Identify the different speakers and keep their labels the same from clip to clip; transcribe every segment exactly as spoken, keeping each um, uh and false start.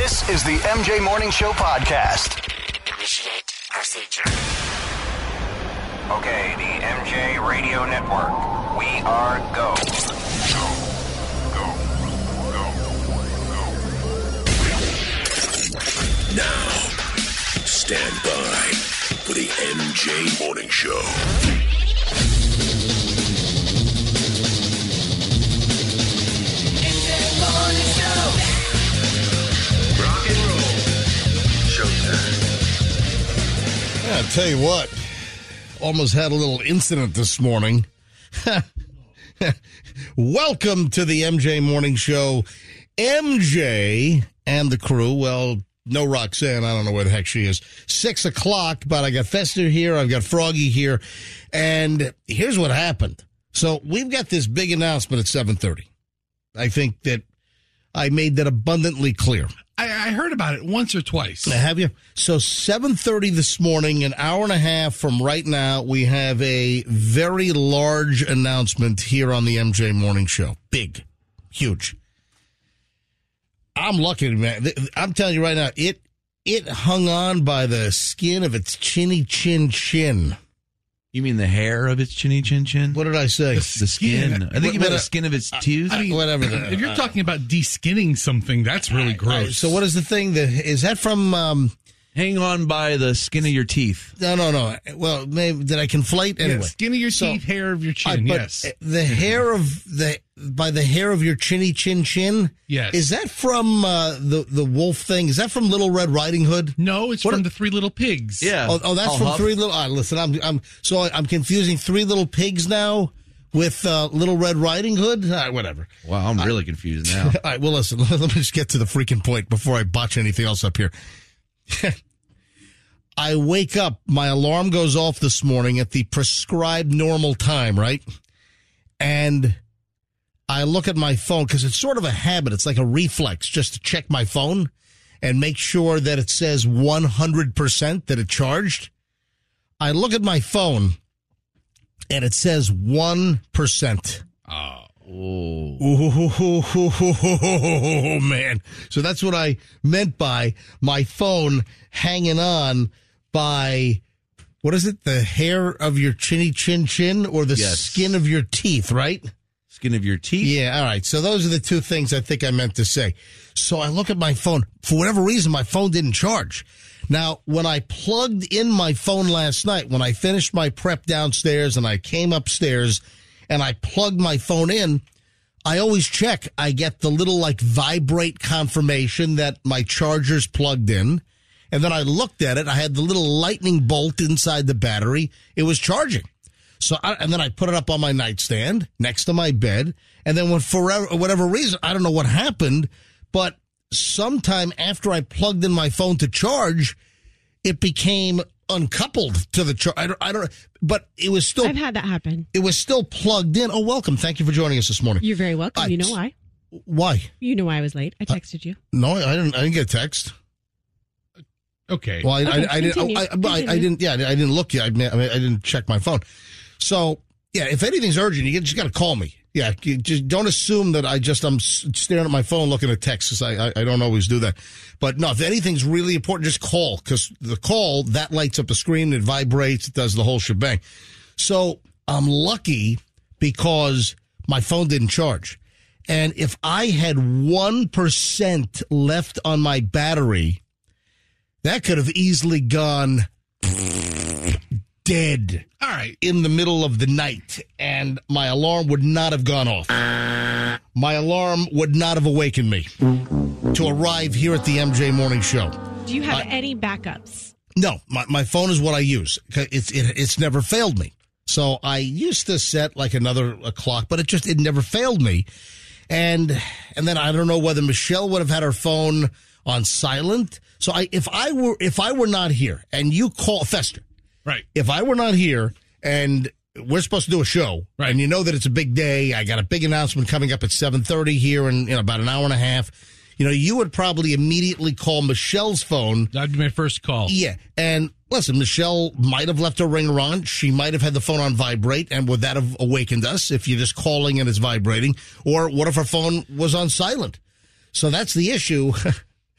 Speaker 1: This is the M J Morning Show podcast.
Speaker 2: Initiate procedure.
Speaker 3: Okay, the M J Radio Network. We are go. Go, go, go, go.
Speaker 4: Now, stand by for the M J Morning Show.
Speaker 5: M J Morning Show.
Speaker 4: Rock and roll. Showtime.
Speaker 6: Yeah, I'll tell you what. Almost had a little incident this morning. Welcome to the M J Morning Show. M J and the crew, well, no Roxanne, I don't know where the heck she is. Six o'clock, but I got Fester here, I've got Froggy here, and here's what happened. So we've got this big announcement at seven thirty. I think that I made that abundantly clear.
Speaker 7: I, I heard about it once or twice.
Speaker 6: Have you? So seven thirty this morning, an hour and a half from right now, we have a very large announcement here on the M J Morning Show. Big. Huge. I'm lucky, man. I'm telling you right now, it it hung on by the skin of its chinny chin chin.
Speaker 8: You mean the hair of its chinny chin chin?
Speaker 6: What did I say?
Speaker 8: The, the skin.
Speaker 7: skin.
Speaker 8: I think you meant
Speaker 6: What-
Speaker 8: the skin of its tooth.
Speaker 7: I mean,
Speaker 6: Whatever. The,
Speaker 7: if you're talking about de-skinning something, that's really gross.
Speaker 6: So what is the thing? That, is that from... Um,
Speaker 8: Hang on by the skin of your teeth.
Speaker 6: no, no, no. Well, maybe, did I conflate? Anyway.
Speaker 7: Yeah, skin of your
Speaker 6: So-
Speaker 7: teeth, hair of your
Speaker 6: Uh,
Speaker 7: chin,
Speaker 6: but
Speaker 7: yes.
Speaker 6: the hair of the by the hair of your chinny chin chin.
Speaker 7: Yes.
Speaker 6: Is that from uh, the the wolf thing? Is that from Little Red Riding Hood?
Speaker 7: No, it's
Speaker 6: What
Speaker 7: from
Speaker 6: are-
Speaker 7: the Three Little Pigs.
Speaker 8: Yeah.
Speaker 6: Oh, oh that's
Speaker 8: I'll
Speaker 6: from
Speaker 8: huff.
Speaker 6: Three Little. Uh, listen, I'm I'm so I'm confusing Three Little Pigs now with uh, Little Red Riding Hood. All right, whatever.
Speaker 8: Wow, I'm really confused now.
Speaker 6: All right. Well, listen. Let me just get to the freaking point before I botch anything else up here. I wake up. My alarm goes off this morning at the prescribed normal time, right? And I look at my phone because it's sort of a habit. It's like a reflex just to check my phone and make sure that it says one hundred percent that it charged. I look at my phone and it says one percent.
Speaker 8: Oh.
Speaker 6: Oh, man. So that's what I meant by my phone hanging on by, what is it? The hair of your chinny chin chin or the
Speaker 8: Yes.
Speaker 6: skin of your teeth, right?
Speaker 8: Skin of your teeth?
Speaker 6: Yeah, all right. So those are the two things I think I meant to say. So I look at my phone. For whatever reason, my phone didn't charge. Now, when I plugged in my phone last night, when I finished my prep downstairs and I came upstairs and I plugged my phone in, I always check. I get the little like vibrate confirmation that my charger's plugged in. And then I looked at it. I had the little lightning bolt inside the battery. It was charging. So, I, and then I put it up on my nightstand next to my bed. And then when for whatever reason, I don't know what happened, but sometime after I plugged in my phone to charge, it became uncoupled to the charge. I don't, I don't, but it was still,
Speaker 9: I've had that happen.
Speaker 6: it was still plugged in. Oh, welcome. Thank you for joining us this morning.
Speaker 9: You're very welcome.
Speaker 6: I-
Speaker 9: You know why?
Speaker 6: Why?
Speaker 9: You know why I was late. I texted you.
Speaker 6: No, I didn't, I didn't get a text.
Speaker 7: Okay.
Speaker 6: Well, I,
Speaker 9: Okay,
Speaker 6: I, I didn't.
Speaker 9: continue.
Speaker 6: I, I, I, I
Speaker 9: Continue.
Speaker 6: didn't. Yeah, I didn't look yet. I, mean, I didn't check my phone. So, yeah, if anything's urgent, you just got to call me. Yeah, you just don't assume that I just I'm s- staring at my phone looking at texts. I, I I don't always do that. But no, if anything's really important, just call because the call that lights up the screen, it vibrates, it does the whole shebang. So I'm lucky because my phone didn't charge, and if I had one percent left on my battery, that could have easily gone dead
Speaker 7: All right.
Speaker 6: in the middle of the night, and my alarm would not have gone off. My alarm would not have awakened me to arrive here at the M J Morning Show.
Speaker 9: Do you have
Speaker 6: I-
Speaker 9: any backups?
Speaker 6: No, my, my phone is what I use. It's it, it's never failed me. So I used to set like another a clock, but it just it never failed me. And and then I don't know whether Michelle would have had her phone on silent. So I if I were if I were not here and you call Fester,
Speaker 7: Right.
Speaker 6: if I were not here and we're supposed to do a show,
Speaker 7: Right.
Speaker 6: and you know that it's a big day, I got a big announcement coming up at seven thirty here in, in about an hour and a half. You know, you would probably immediately call Michelle's phone.
Speaker 7: That'd be my first call.
Speaker 6: Yeah. And listen, Michelle might have left her ringer on. She might have had the phone on vibrate. And would that have awakened us if you're just calling and it's vibrating? Or what if her phone was on silent? So that's the issue.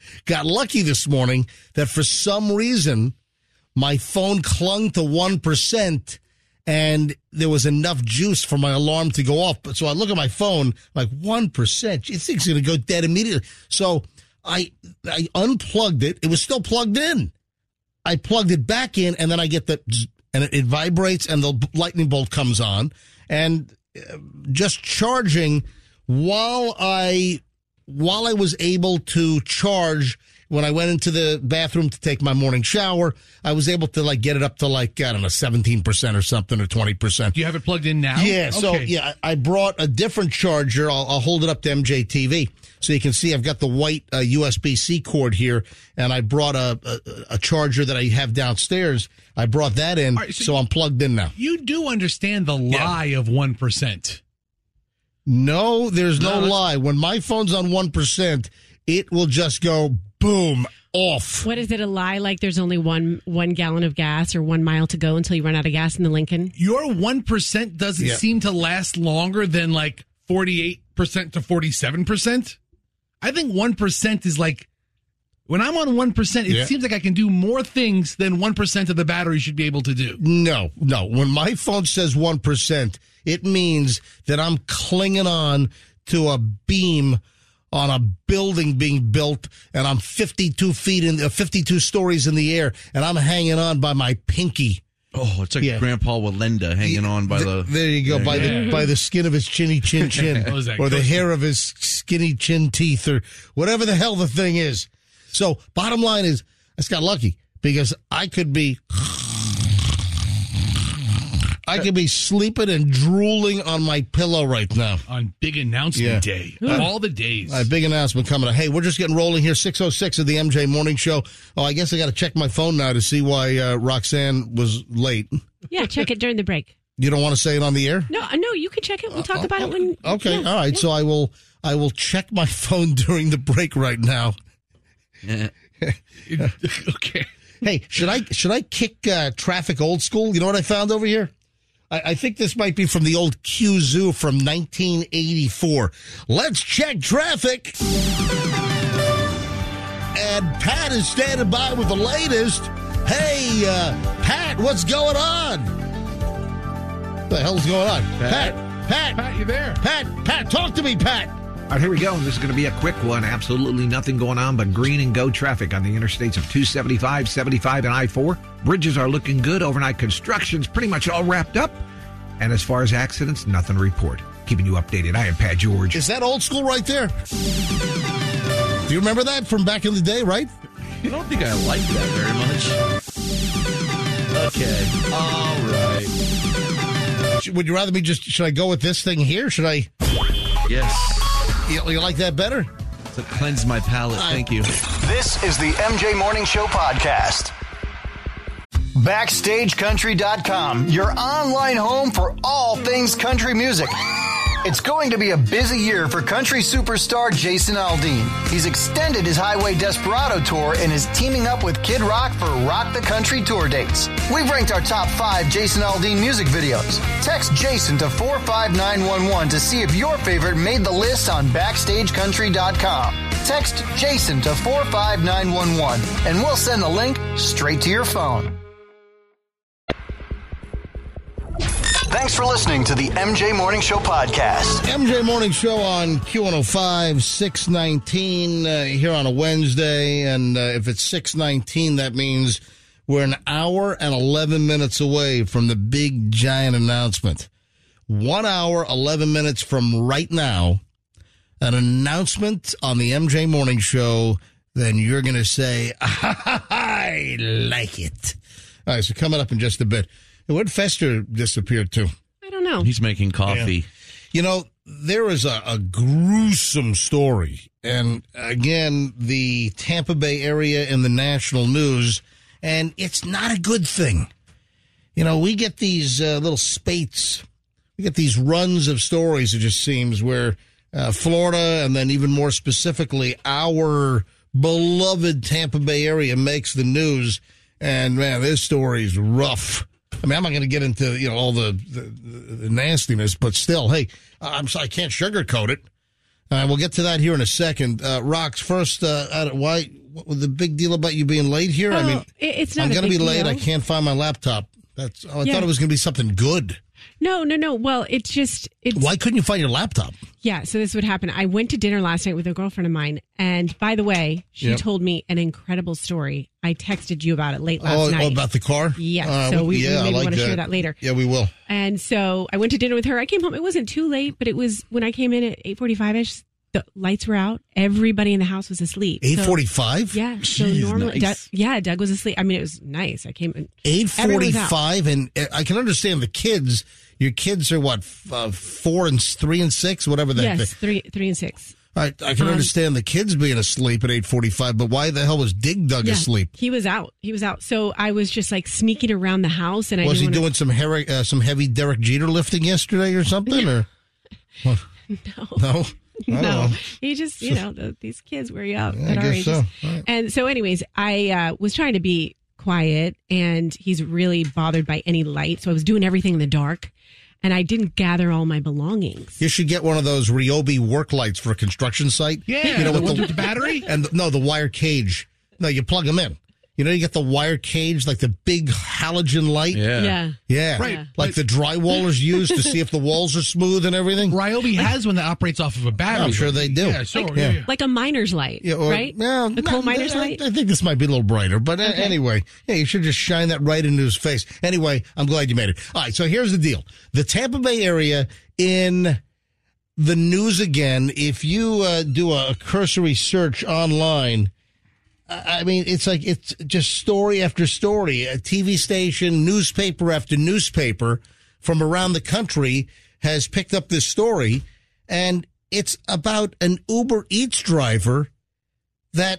Speaker 6: got lucky this morning that for some reason my phone clung to one percent and there was enough juice for my alarm to go off. But so I look at my phone, like one percent. This thing's going to go dead immediately. So I I unplugged it. It was still plugged in. I plugged it back in, and then I get the, and it, it vibrates, and the lightning bolt comes on. And just charging while I while I was able to charge. When I went into the bathroom to take my morning shower, I was able to like get it up to like, I don't know, seventeen percent or something or twenty percent.
Speaker 7: Do you have it plugged in now?
Speaker 6: Yeah. So,
Speaker 7: Okay.
Speaker 6: yeah, I brought a different charger. I'll, I'll hold it up to M J T V so you can see I've got the white uh, U S B C cord here, and I brought a, a, a charger that I have downstairs. I brought that in,
Speaker 7: All right, so
Speaker 6: so I'm plugged in now.
Speaker 7: You do understand the lie of one percent.
Speaker 6: No, there's no,
Speaker 8: No, that's-
Speaker 6: lie. When my phone's on one percent, it will just go boom, off.
Speaker 9: What is it, a lie like there's only one one gallon of gas or one mile to go until you run out of gas in the Lincoln?
Speaker 7: Your one percent doesn't
Speaker 6: Yeah.
Speaker 7: seem to last longer than like forty-eight percent to forty-seven percent. I think one percent is like, when I'm on one percent, it
Speaker 6: Yeah.
Speaker 7: seems like I can do more things than one percent of the battery should be able to do.
Speaker 6: No, no. When my phone says one percent, it means that I'm clinging on to a beam on a building being built, and I'm fifty-two feet in, uh, fifty-two stories in the air, and I'm hanging on by my pinky.
Speaker 8: Oh, it's like
Speaker 6: Yeah.
Speaker 8: Grandpa Walenda hanging on by the.
Speaker 6: There you go, by the by the skin of his chinny chin chin,
Speaker 7: What was that,
Speaker 6: or the
Speaker 7: Coach?
Speaker 6: hair of his skinny chin teeth, or whatever the hell the thing is. So, bottom line is, I just got lucky because I could be, I could be sleeping and drooling on my pillow right now.
Speaker 7: On big announcement
Speaker 6: Yeah.
Speaker 7: day. Of all the days.
Speaker 6: A big announcement coming up. Hey, we're just getting rolling here. six oh six of the M J Morning Show. Oh, I guess I got to check my phone now to see why uh, Roxanne was late.
Speaker 9: Yeah, check it during the break.
Speaker 6: You don't want to say it on the air?
Speaker 9: No, uh, no, you can check it. We'll talk about it when.
Speaker 6: Okay,
Speaker 9: yeah,
Speaker 6: all right.
Speaker 9: yeah.
Speaker 6: So I will. I will check my phone during the break right now.
Speaker 7: Okay.
Speaker 6: Hey, should I should I kick uh, traffic old school? You know what I found over here? I, I think this might be from the old Q Zoo from nineteen eighty-four. Let's check traffic. And Pat is standing by with the latest. Hey, uh, Pat, what's going on? What the hell's going on? Pat, Pat,
Speaker 7: Pat, you there?
Speaker 6: Pat, Pat, talk to me, Pat.
Speaker 10: All right, here we go. This is going to be a quick one. Absolutely nothing going on but green and go traffic on the interstates of two seventy-five, seventy-five, and I four. Bridges are looking good. Overnight construction's pretty much all wrapped up. And as far as accidents, nothing to report. Keeping you updated. I am Pat George.
Speaker 6: Is that old school right there? Do you remember that from back in the day, right?
Speaker 8: I don't think I like that very much. Okay. All right.
Speaker 6: Would you rather me just, should I go with this thing here? Should I,
Speaker 8: Yes.
Speaker 6: you, you like that better?
Speaker 8: To cleanse my palate. Thank you.
Speaker 1: This is the M J Morning Show podcast. Backstage Country dot com, your online home for all things country music. It's going to be a busy year for country superstar Jason Aldean. He's extended his Highway Desperado tour and is teaming up with Kid Rock for Rock the Country tour dates. We've ranked our top five Jason Aldean music videos. Text Jason to four five nine one one to see if your favorite made the list on Backstage Country dot com. Text Jason to four five nine one one and we'll send the link straight to your phone. Thanks for listening to the M J Morning Show podcast.
Speaker 6: M J Morning Show on Q one oh five, six nineteen uh, here on a Wednesday. And uh, if it's six nineteen, that means we're an hour and eleven minutes away from the big giant announcement. One hour, eleven minutes from right now, an announcement on the M J Morning Show. Then you're going to say, I like it. All right, so coming up in just a bit. Where'd Fester disappear to?
Speaker 9: I don't know.
Speaker 8: He's making coffee.
Speaker 6: You know, there is a, a gruesome story. And again, the Tampa Bay area in the national news, and it's not a good thing. You know, we get these uh, little spates, we get these runs of stories, it just seems, where uh, Florida, and then even more specifically, our beloved Tampa Bay area makes the news. And man, this story's rough. I mean, I'm not going to get into, you know, all the, the, the nastiness, but still, hey, I'm sorry, I can't sugarcoat it. All right, we'll get to that here in a second. Uh, Rox, first, uh, I don't- why? What was the big deal about you being late here? I
Speaker 9: Oh,
Speaker 6: mean,
Speaker 9: it- it's not
Speaker 6: I'm
Speaker 9: a
Speaker 6: going to
Speaker 9: big
Speaker 6: be late.
Speaker 9: deal.
Speaker 6: I can't find my laptop. That's. Oh, I
Speaker 9: Yeah.
Speaker 6: thought it was going to be something good.
Speaker 9: No, no, no. Well, it's just it's
Speaker 6: Why couldn't you find your laptop?
Speaker 9: yeah. So this would happen. I went to dinner last night with a girlfriend of mine, and by the way, she
Speaker 6: Yep.
Speaker 9: told me an incredible story. I texted you about it late last
Speaker 6: Oh,
Speaker 9: night.
Speaker 6: oh, about the car?
Speaker 9: Yes.
Speaker 6: Uh,
Speaker 9: so we,
Speaker 6: yeah,
Speaker 9: we
Speaker 6: I
Speaker 9: maybe
Speaker 6: like
Speaker 9: want to
Speaker 6: that.
Speaker 9: share that later.
Speaker 6: Yeah, we will.
Speaker 9: And so I went to dinner with her. I came home. It wasn't too late, but it was when I came in at eight forty-five ish. The lights were out. Everybody in the house was asleep.
Speaker 6: eight
Speaker 9: So-
Speaker 6: forty-five?
Speaker 9: Yeah. So
Speaker 6: Jeez,
Speaker 9: normally,
Speaker 6: nice.
Speaker 9: Doug, yeah, Doug was asleep. I mean, it was nice. I came in.
Speaker 6: eight
Speaker 9: everyone was out.
Speaker 6: forty-five, and uh, I can understand the kids. Your kids are what, f- uh, four and s- three and six, whatever they.
Speaker 9: Yes,
Speaker 6: they-
Speaker 9: three, three and six.
Speaker 6: All right, I can
Speaker 9: Um,
Speaker 6: understand the kids being asleep at eight forty-five, but why the hell was Dig Dug
Speaker 9: Yeah,
Speaker 6: asleep?
Speaker 9: He was out. He was out. So I was just like sneaking around the house, and I
Speaker 6: Was he
Speaker 9: didn't wanna-
Speaker 6: doing some hairy, uh, some heavy Derek Jeter lifting yesterday or something? Or
Speaker 9: No.
Speaker 6: no,
Speaker 9: No,
Speaker 6: no.
Speaker 9: he just, you know, the, these kids wear you out
Speaker 6: Yeah, I
Speaker 9: at our
Speaker 6: guess
Speaker 9: ages.
Speaker 6: so. All right.
Speaker 9: And so, anyways, I uh, was trying to be quiet, and he's really bothered by any light. So I was doing everything in the dark, and I didn't gather all my belongings.
Speaker 6: You should get one of those Ryobi work lights for a construction site.
Speaker 7: Yeah,
Speaker 6: you know,
Speaker 7: the ones with the battery?
Speaker 6: and no, the wire cage. No, you plug them in. You know, you get the wire cage, like the big halogen light.
Speaker 8: Yeah.
Speaker 9: Yeah.
Speaker 6: Yeah,
Speaker 7: Right.
Speaker 9: Yeah.
Speaker 6: like the drywallers use to see if the walls are smooth and everything.
Speaker 7: Ryobi has one that operates off of a battery.
Speaker 6: I'm sure they do.
Speaker 7: Yeah, sure.
Speaker 9: Like-
Speaker 7: yeah,
Speaker 6: Yeah.
Speaker 7: yeah.
Speaker 9: Like a miner's light,
Speaker 6: Yeah, or,
Speaker 9: right?
Speaker 6: Well,
Speaker 9: a coal
Speaker 6: no,
Speaker 9: miner's
Speaker 6: I,
Speaker 9: light?
Speaker 6: I think this might be a little brighter, but uh,
Speaker 9: Okay.
Speaker 6: anyway, yeah, you should just shine that right into his face. Anyway, I'm glad you made it. All right, so here's the deal: the Tampa Bay area in the news again. If you uh, do a cursory search online, I mean, it's like it's just story after story. A T V station, newspaper after newspaper from around the country has picked up this story, and it's about an Uber Eats driver that,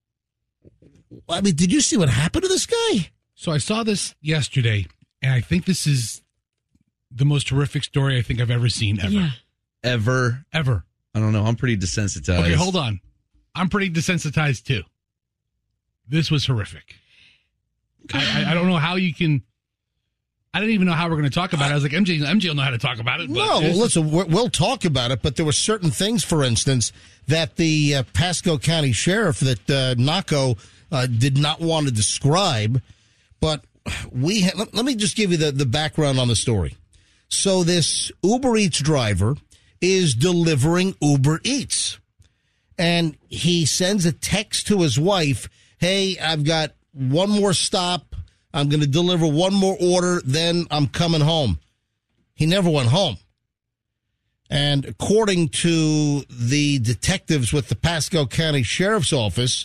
Speaker 6: I mean, did you see what happened to this guy?
Speaker 7: So I saw this yesterday, and I think this is the most horrific story I think I've ever seen ever.
Speaker 9: Yeah.
Speaker 8: Ever.
Speaker 7: Ever.
Speaker 8: I don't know. I'm pretty desensitized.
Speaker 7: Okay, hold on. I'm pretty desensitized too. This was horrific. I, I, I don't know how you can. I didn't even know how we're going to talk about it. I was like, M J, M J will know how to talk about it. But
Speaker 6: No,
Speaker 7: this-
Speaker 6: listen, we're, we'll talk about it, but there were certain things, for instance, that the uh, Pasco County Sheriff, that uh, Naco uh, did not want to describe. But we ha- let, let me just give you the, the background on the story. So this Uber Eats driver is delivering Uber Eats. And he sends a text to his wife, hey, I've got one more stop. I'm going to deliver one more order, then I'm coming home. He never went home. And according to the detectives with the Pasco County Sheriff's Office,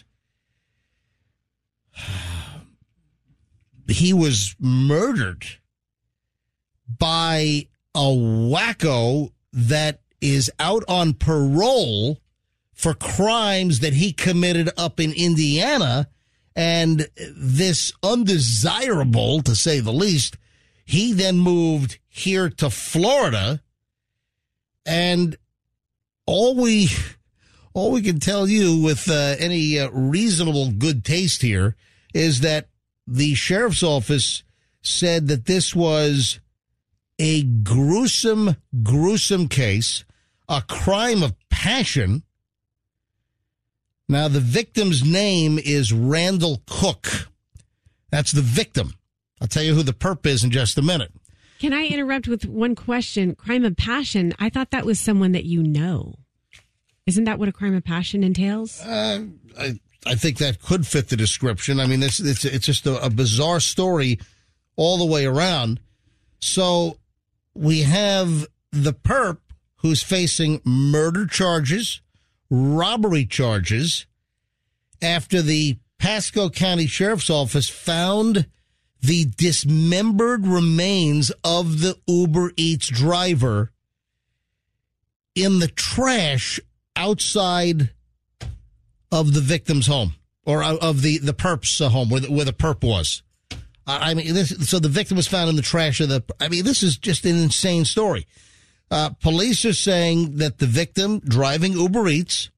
Speaker 6: he was murdered by a wacko that is out on parole for crimes that he committed up in Indiana. And this undesirable, to say the least, he then moved here to Florida. And all we, all we can tell you with uh, any uh, reasonable good taste here is that the sheriff's office said that this was a gruesome, gruesome case, a crime of passion. Now, the victim's name is Randall Cook. That's the victim. I'll tell you who the perp is in just a minute.
Speaker 9: Can I interrupt with one question? Crime of passion. I thought that was someone that you know. Isn't that what a crime of passion entails?
Speaker 6: Uh, I, I think that could fit the description. I mean, this it's it's just a, a bizarre story all the way around. So we have the perp who's facing murder charges, robbery charges, after the Pasco County Sheriff's Office found the dismembered remains of the Uber Eats driver in the trash outside of the victim's home, or of the, the perp's home, where the, where the perp was. I mean, this, so the victim was found in the trash of the, I mean, this is just an insane story. Uh, police are saying that the victim driving Uber Eats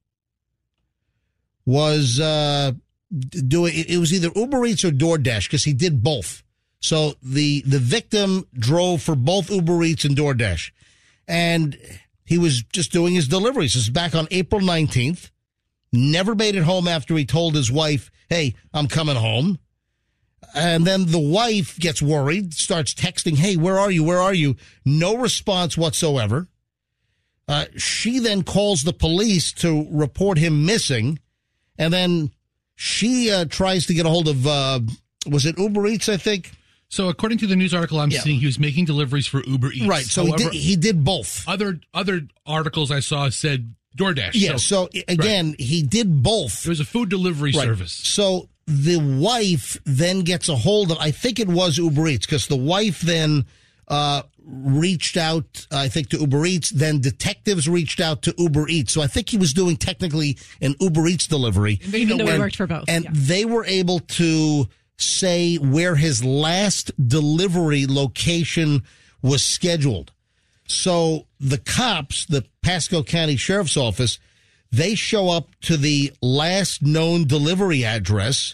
Speaker 6: was uh, doing, it was either Uber Eats or DoorDash, because he did both. So the, the victim drove for both Uber Eats and DoorDash. And he was just doing his deliveries. This is back on April nineteenth. Never made it home after he told his wife, hey, I'm coming home. And then the wife gets worried, starts texting, hey, where are you? Where are you? No response whatsoever. Uh, she then calls the police to report him missing. And then she uh, tries to get a hold of, uh, was it Uber Eats, I think?
Speaker 7: So according to the news article I'm
Speaker 6: Yeah.
Speaker 7: seeing, he was making deliveries for Uber Eats.
Speaker 6: Right, so
Speaker 7: However,
Speaker 6: he, did, he did both.
Speaker 7: Other other articles I saw said DoorDash.
Speaker 6: Yeah, so, again,
Speaker 7: right.
Speaker 6: he did both.
Speaker 7: It was a food delivery
Speaker 6: Right.
Speaker 7: service.
Speaker 6: So the wife then gets a hold of, I think it was Uber Eats, because the wife then uh, reached out, I think, to Uber Eats. Then detectives reached out to Uber Eats. So I think he was doing technically an Uber Eats delivery.
Speaker 7: And they
Speaker 9: Even
Speaker 7: know
Speaker 9: though
Speaker 7: where,
Speaker 9: he worked for both.
Speaker 6: And
Speaker 9: yeah.
Speaker 6: they were able to say where his last delivery location was scheduled. So the cops, the Pasco County Sheriff's Office, they show up to the last known delivery address,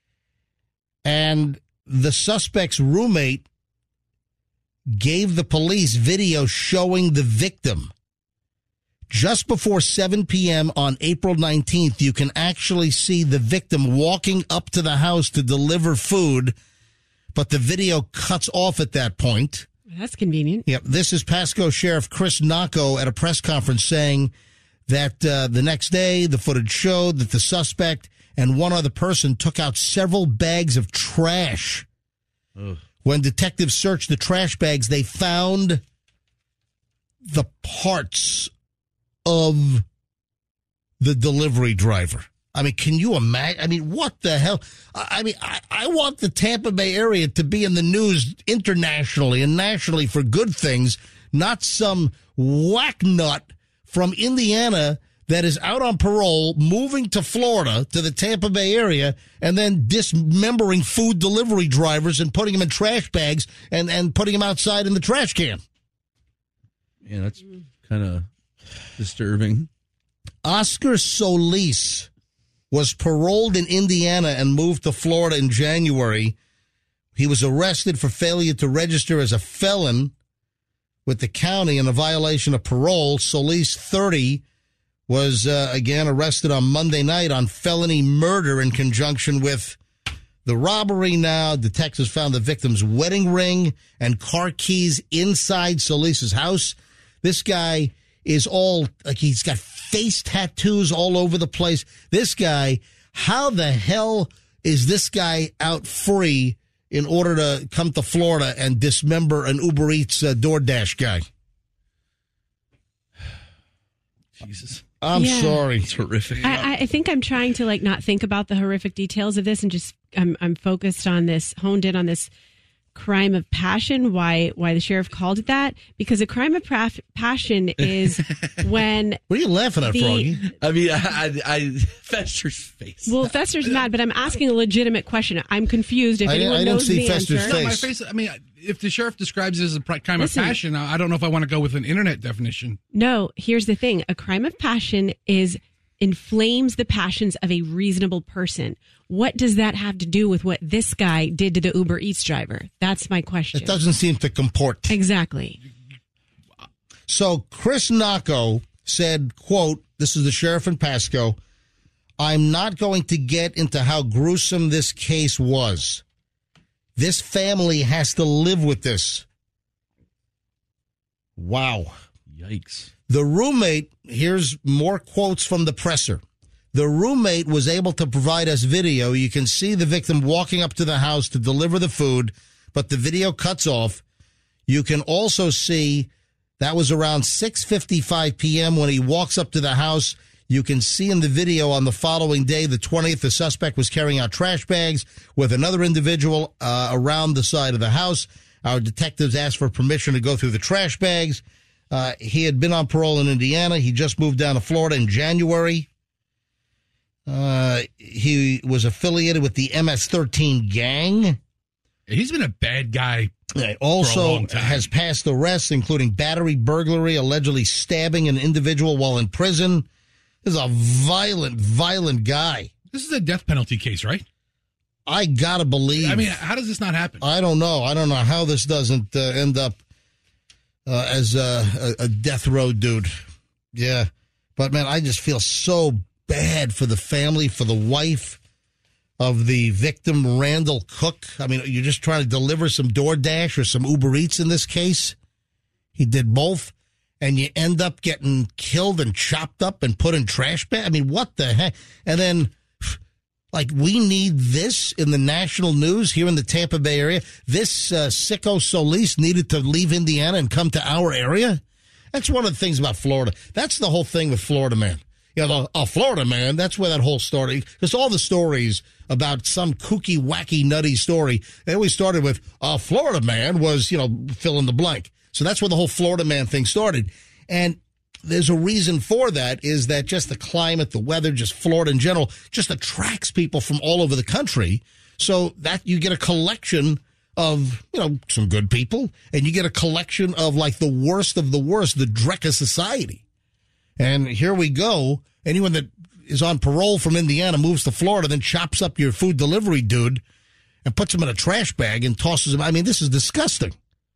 Speaker 6: and the suspect's roommate gave the police video showing the victim. Just before seven p.m. on April nineteenth, you can actually see the victim walking up to the house to deliver food, but the video cuts off at that point.
Speaker 9: That's convenient.
Speaker 6: Yep. This is Pasco Sheriff Chris Nacco at a press conference saying that uh, the next day the footage showed that the suspect and one other person took out several bags of trash.
Speaker 8: Ugh.
Speaker 6: When detectives searched the trash bags, they found the parts of the delivery driver. I mean, can you imagine? I mean, what the hell? I mean, I, I want the Tampa Bay area to be in the news internationally and nationally for good things, not some whack nut from Indiana that is out on parole, moving to Florida, to the Tampa Bay area, and then dismembering food delivery drivers and putting them in trash bags and, and putting them outside in the trash can.
Speaker 8: Yeah, that's kind of disturbing.
Speaker 6: Oscar Solis was paroled in Indiana and moved to Florida in January. He was arrested for failure to register as a felon with the county in a violation of parole. Solis, thirty, was uh, again arrested on Monday night on felony murder in conjunction with the robbery. Now, detectives found the victim's wedding ring and car keys inside Solis's house. This guy is all, like, he's got face tattoos all over the place. This guy, how the hell is this guy out free in order to come to Florida and dismember an Uber Eats uh, DoorDash guy?
Speaker 8: Jesus.
Speaker 6: I'm
Speaker 9: Yeah.
Speaker 6: sorry.
Speaker 8: It's horrific.
Speaker 9: I, I think I'm trying to like not think about the horrific details of this and just I'm I'm focused on this, honed in on this crime of passion. Why why the sheriff called it that? Because a crime of pra- passion is when
Speaker 6: What are you laughing at,
Speaker 9: The-
Speaker 6: Froggy?
Speaker 8: I mean, I, I, I Fester's face.
Speaker 9: well, Fester's mad, but I'm asking a legitimate question. I'm confused. If
Speaker 6: I didn't-
Speaker 9: anyone
Speaker 6: I didn't
Speaker 9: knows
Speaker 6: see
Speaker 9: the
Speaker 6: Fester's
Speaker 9: answer,
Speaker 7: No, my
Speaker 6: face.
Speaker 7: face. I mean, if the sheriff describes it as a pri- crime
Speaker 9: Listen.
Speaker 7: of passion, I I don't know if I want to go with an internet definition.
Speaker 9: no. Here's the thing: a crime of passion is inflames the passions of a reasonable person. What does that have to do with what this guy did to the Uber Eats driver? That's my question.
Speaker 6: It doesn't seem to comport.
Speaker 9: Exactly.
Speaker 6: So Chris Nacco said, quote, this is the sheriff in Pasco, I'm not going to get into how gruesome this case was. This family has to live with this. Wow.
Speaker 8: Yikes.
Speaker 6: The roommate, here's more quotes from the presser. The roommate was able to provide us video. You can see the victim walking up to the house to deliver the food, but the video cuts off. You can also see that was around six fifty-five p.m. when he walks up to the house. You can see in the video on the following day, the twentieth, the suspect was carrying out trash bags with another individual uh, around the side of the house. Our detectives asked for permission to go through the trash bags. Uh, he had been on parole in Indiana. He just moved down to Florida in January. Uh, he was affiliated with the M S thirteen gang.
Speaker 7: He's been a bad guy.
Speaker 6: He
Speaker 7: For a
Speaker 6: also
Speaker 7: long time.
Speaker 6: has passed arrests, including battery, burglary, allegedly stabbing an individual while in prison. This is a violent, violent guy.
Speaker 7: This is a death penalty case, right?
Speaker 6: I gotta believe.
Speaker 7: I mean, how does this not happen?
Speaker 6: I don't know. I don't know how this doesn't uh, end up uh, as a, a, a death row dude. Yeah. But, man, I just feel so bad for the family, for the wife of the victim, Randall Cook. I mean, you're just trying to deliver some DoorDash or some Uber Eats in this case. He did both, and you end up getting killed and chopped up and put in trash bag. I mean, what the heck? And then, like, we need this in the national news here in the Tampa Bay area. This uh, sicko Solis needed to leave Indiana and come to our area. That's one of the things about Florida. That's the whole thing with Florida Man. You know, a Florida man, that's where that whole story, because all the stories about some kooky, wacky, nutty story, they always started with, a Florida man was, you know, fill in the blank. So that's where the whole Florida man thing started. And there's a reason for that, is that just the climate, the weather, just Florida in general, just attracts people from all over the country. So that you get a collection of, you know, some good people, and you get a collection of, like, the worst of the worst, the dreck of society. And here we go. Anyone that is on parole from Indiana moves to Florida, then chops up your food delivery dude and puts him in a trash bag and tosses him. I mean, this is disgusting.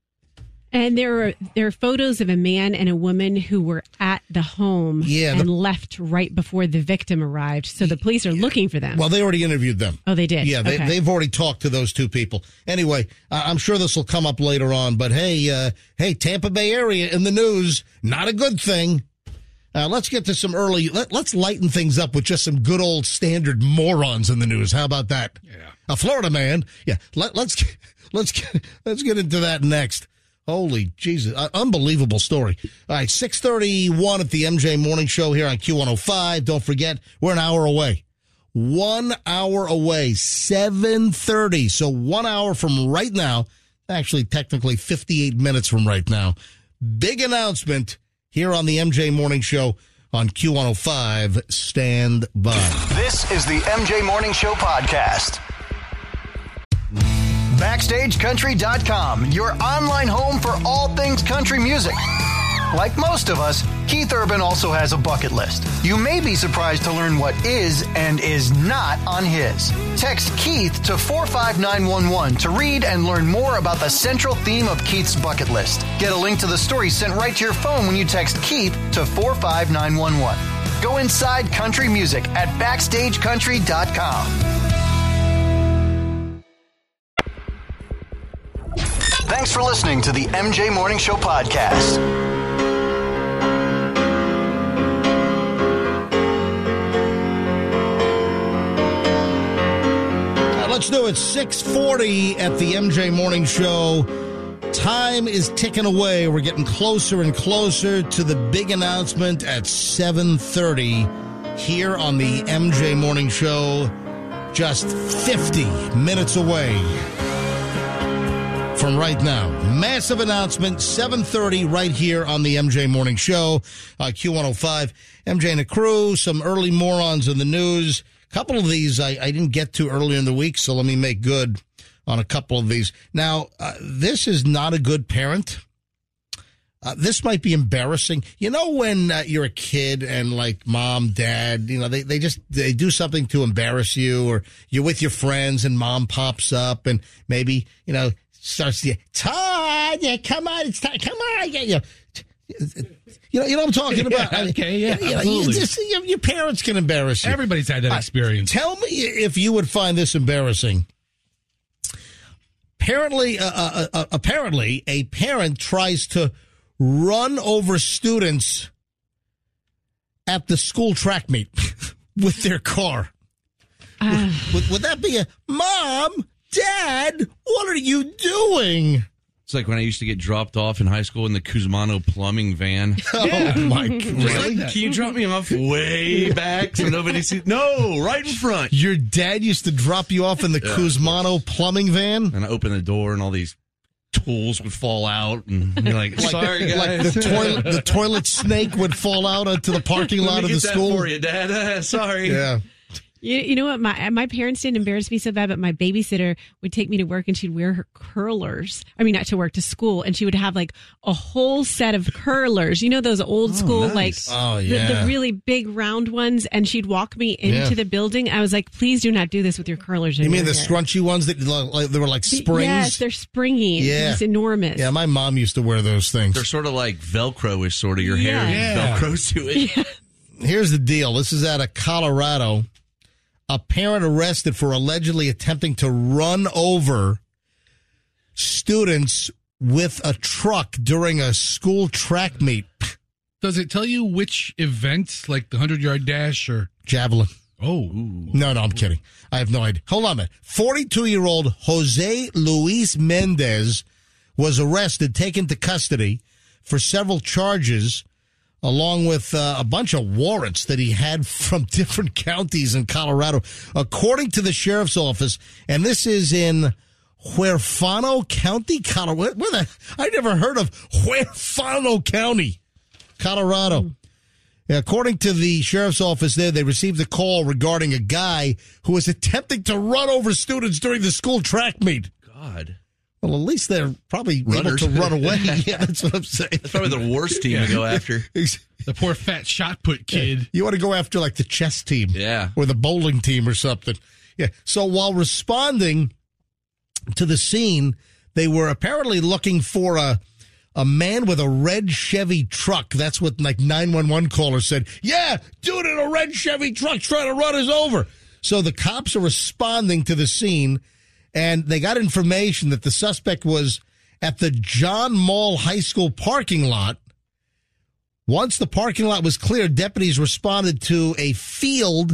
Speaker 9: And there are there are photos of a man and a woman who were at the home
Speaker 6: yeah,
Speaker 9: and
Speaker 6: the,
Speaker 9: left right before the victim arrived. So the police are looking for them.
Speaker 6: Well, they already interviewed them.
Speaker 9: Oh, they did?
Speaker 6: Yeah, they,
Speaker 9: okay.
Speaker 6: they've already talked to those two people. Anyway, I'm sure this will come up later on. But, hey, uh, hey, Tampa Bay area in the news, not a good thing. Uh, let's get to some early, let, let's lighten things up with just some good old standard morons in the news. How about that?
Speaker 7: Yeah.
Speaker 6: A Florida man. Yeah. Let, let's, let's get, let's get into that next. Holy Jesus. Uh, unbelievable story. All right. six thirty-one at the M J Morning Show here on Q one oh five. Don't forget, we're an hour away. One hour away. seven thirty. So one hour from right now. Actually, technically fifty-eight minutes from right now. Big announcement here on the M J Morning Show on Q one oh five. Stand by.
Speaker 1: This is the M J Morning Show podcast. Backstage Country dot com, your online home for all things country music. Like most of us, Keith Urban also has a bucket list. You may be surprised to learn what is and is not on his. Text Keith to four five nine one one to read and learn more about the central theme of Keith's bucket list. Get a link to the story sent right to your phone when you text Keith to four five nine one one. Go inside country music at backstage country dot com. Thanks for listening to the M J Morning Show podcast.
Speaker 6: Let's do it. six forty at the M J Morning Show. Time is ticking away. We're getting closer and closer to the big announcement at seven thirty here on the M J Morning Show. Just fifty minutes away from right now. Massive announcement, seven thirty right here on the M J Morning Show, uh, Q one oh five. M J and the crew, some early morons in the news. A couple of these I, I didn't get to earlier in the week, so let me make good on a couple of these. Now, uh, this is not a good parent. Uh, this might be embarrassing. You know when uh, you're a kid and like mom, dad, you know, they, they just, they do something to embarrass you, or you're with your friends and mom pops up and maybe, you know, starts to, Todd, yeah, come on, it's time, come on, yeah, yeah. You know, you know what I'm talking about?
Speaker 7: Yeah, okay, yeah,
Speaker 6: you know,
Speaker 7: absolutely.
Speaker 6: You just, your, your parents can embarrass you.
Speaker 7: Everybody's had that experience.
Speaker 6: Uh, tell me if you would find this embarrassing. Apparently, uh, uh, uh, apparently, a parent tries to run over students at the school track meet with their car. Uh, would, would that be a, Mom, Dad, what are you doing?
Speaker 8: It's like when I used to get dropped off in high school in the Cusmano plumbing van.
Speaker 6: Oh, my God.
Speaker 8: Really? Can you drop me off way back so nobody sees? No, right in front.
Speaker 6: Your dad used to drop you off in the yeah, Cusmano plumbing van?
Speaker 8: And I opened the door and all these tools would fall out. And you're like,
Speaker 6: like
Speaker 8: sorry, guys.
Speaker 6: Like the toilet, the toilet snake would fall out onto the parking lot
Speaker 8: Let me
Speaker 6: of
Speaker 8: get
Speaker 6: the
Speaker 8: that
Speaker 6: school.
Speaker 8: for you, Dad. Uh, sorry.
Speaker 6: Yeah.
Speaker 9: You, you know what? My my parents didn't embarrass me so bad, but my babysitter would take me to work and she'd wear her curlers. I mean, not to work, to school. And she would have like a whole set of curlers. You know, those old school,
Speaker 6: nice.
Speaker 9: like
Speaker 6: Oh, yeah.
Speaker 9: the, the really big round ones. And she'd walk me into
Speaker 6: Yeah.
Speaker 9: the building. I was like, please do not do this with your curlers. in
Speaker 6: You mean
Speaker 9: your
Speaker 6: the
Speaker 9: hair.
Speaker 6: scrunchy ones that like, they were like springs?
Speaker 9: Yes, they're springy.
Speaker 6: Yeah.
Speaker 9: It's enormous.
Speaker 6: Yeah, my mom used to wear those things.
Speaker 8: They're sort of like Velcro-ish, sort of. Your
Speaker 9: Yeah.
Speaker 8: hair
Speaker 7: Yeah.
Speaker 8: Velcros to it.
Speaker 9: Yeah.
Speaker 6: Here's the deal. This is out of Colorado. A parent arrested for allegedly attempting to run over students with a truck during a school track meet.
Speaker 7: Does it tell you which event, like the hundred-yard dash or?
Speaker 6: Javelin.
Speaker 7: Oh.
Speaker 6: No, no, I'm kidding. I have no idea. Hold on a minute. forty-two-year-old Jose Luis Mendez was arrested, taken to custody for several charges, along with uh, a bunch of warrants that he had from different counties in Colorado. According to the sheriff's office, and this is in Huerfano County, Colorado. Where the, I never heard of Huerfano County, Colorado.
Speaker 9: Mm.
Speaker 6: According to the sheriff's office there, they received a call regarding a guy who was attempting to run over students during the school track meet.
Speaker 8: God.
Speaker 6: Well, at least they're probably
Speaker 8: Runners.
Speaker 6: able to run away. Yeah, that's what I'm saying.
Speaker 8: That's probably the worst team to go after.
Speaker 7: The poor fat shot put kid.
Speaker 6: You want to go after like the chess team.
Speaker 8: Yeah.
Speaker 6: Or the bowling team or something. Yeah. So while responding to the scene, they were apparently looking for a a man with a red Chevy truck. That's what like nine one one caller said. Yeah, dude in a red Chevy truck trying to run us over. So the cops are responding to the scene, and they got information that the suspect was at the John Mall High School parking lot. Once the parking lot was cleared, deputies responded to a field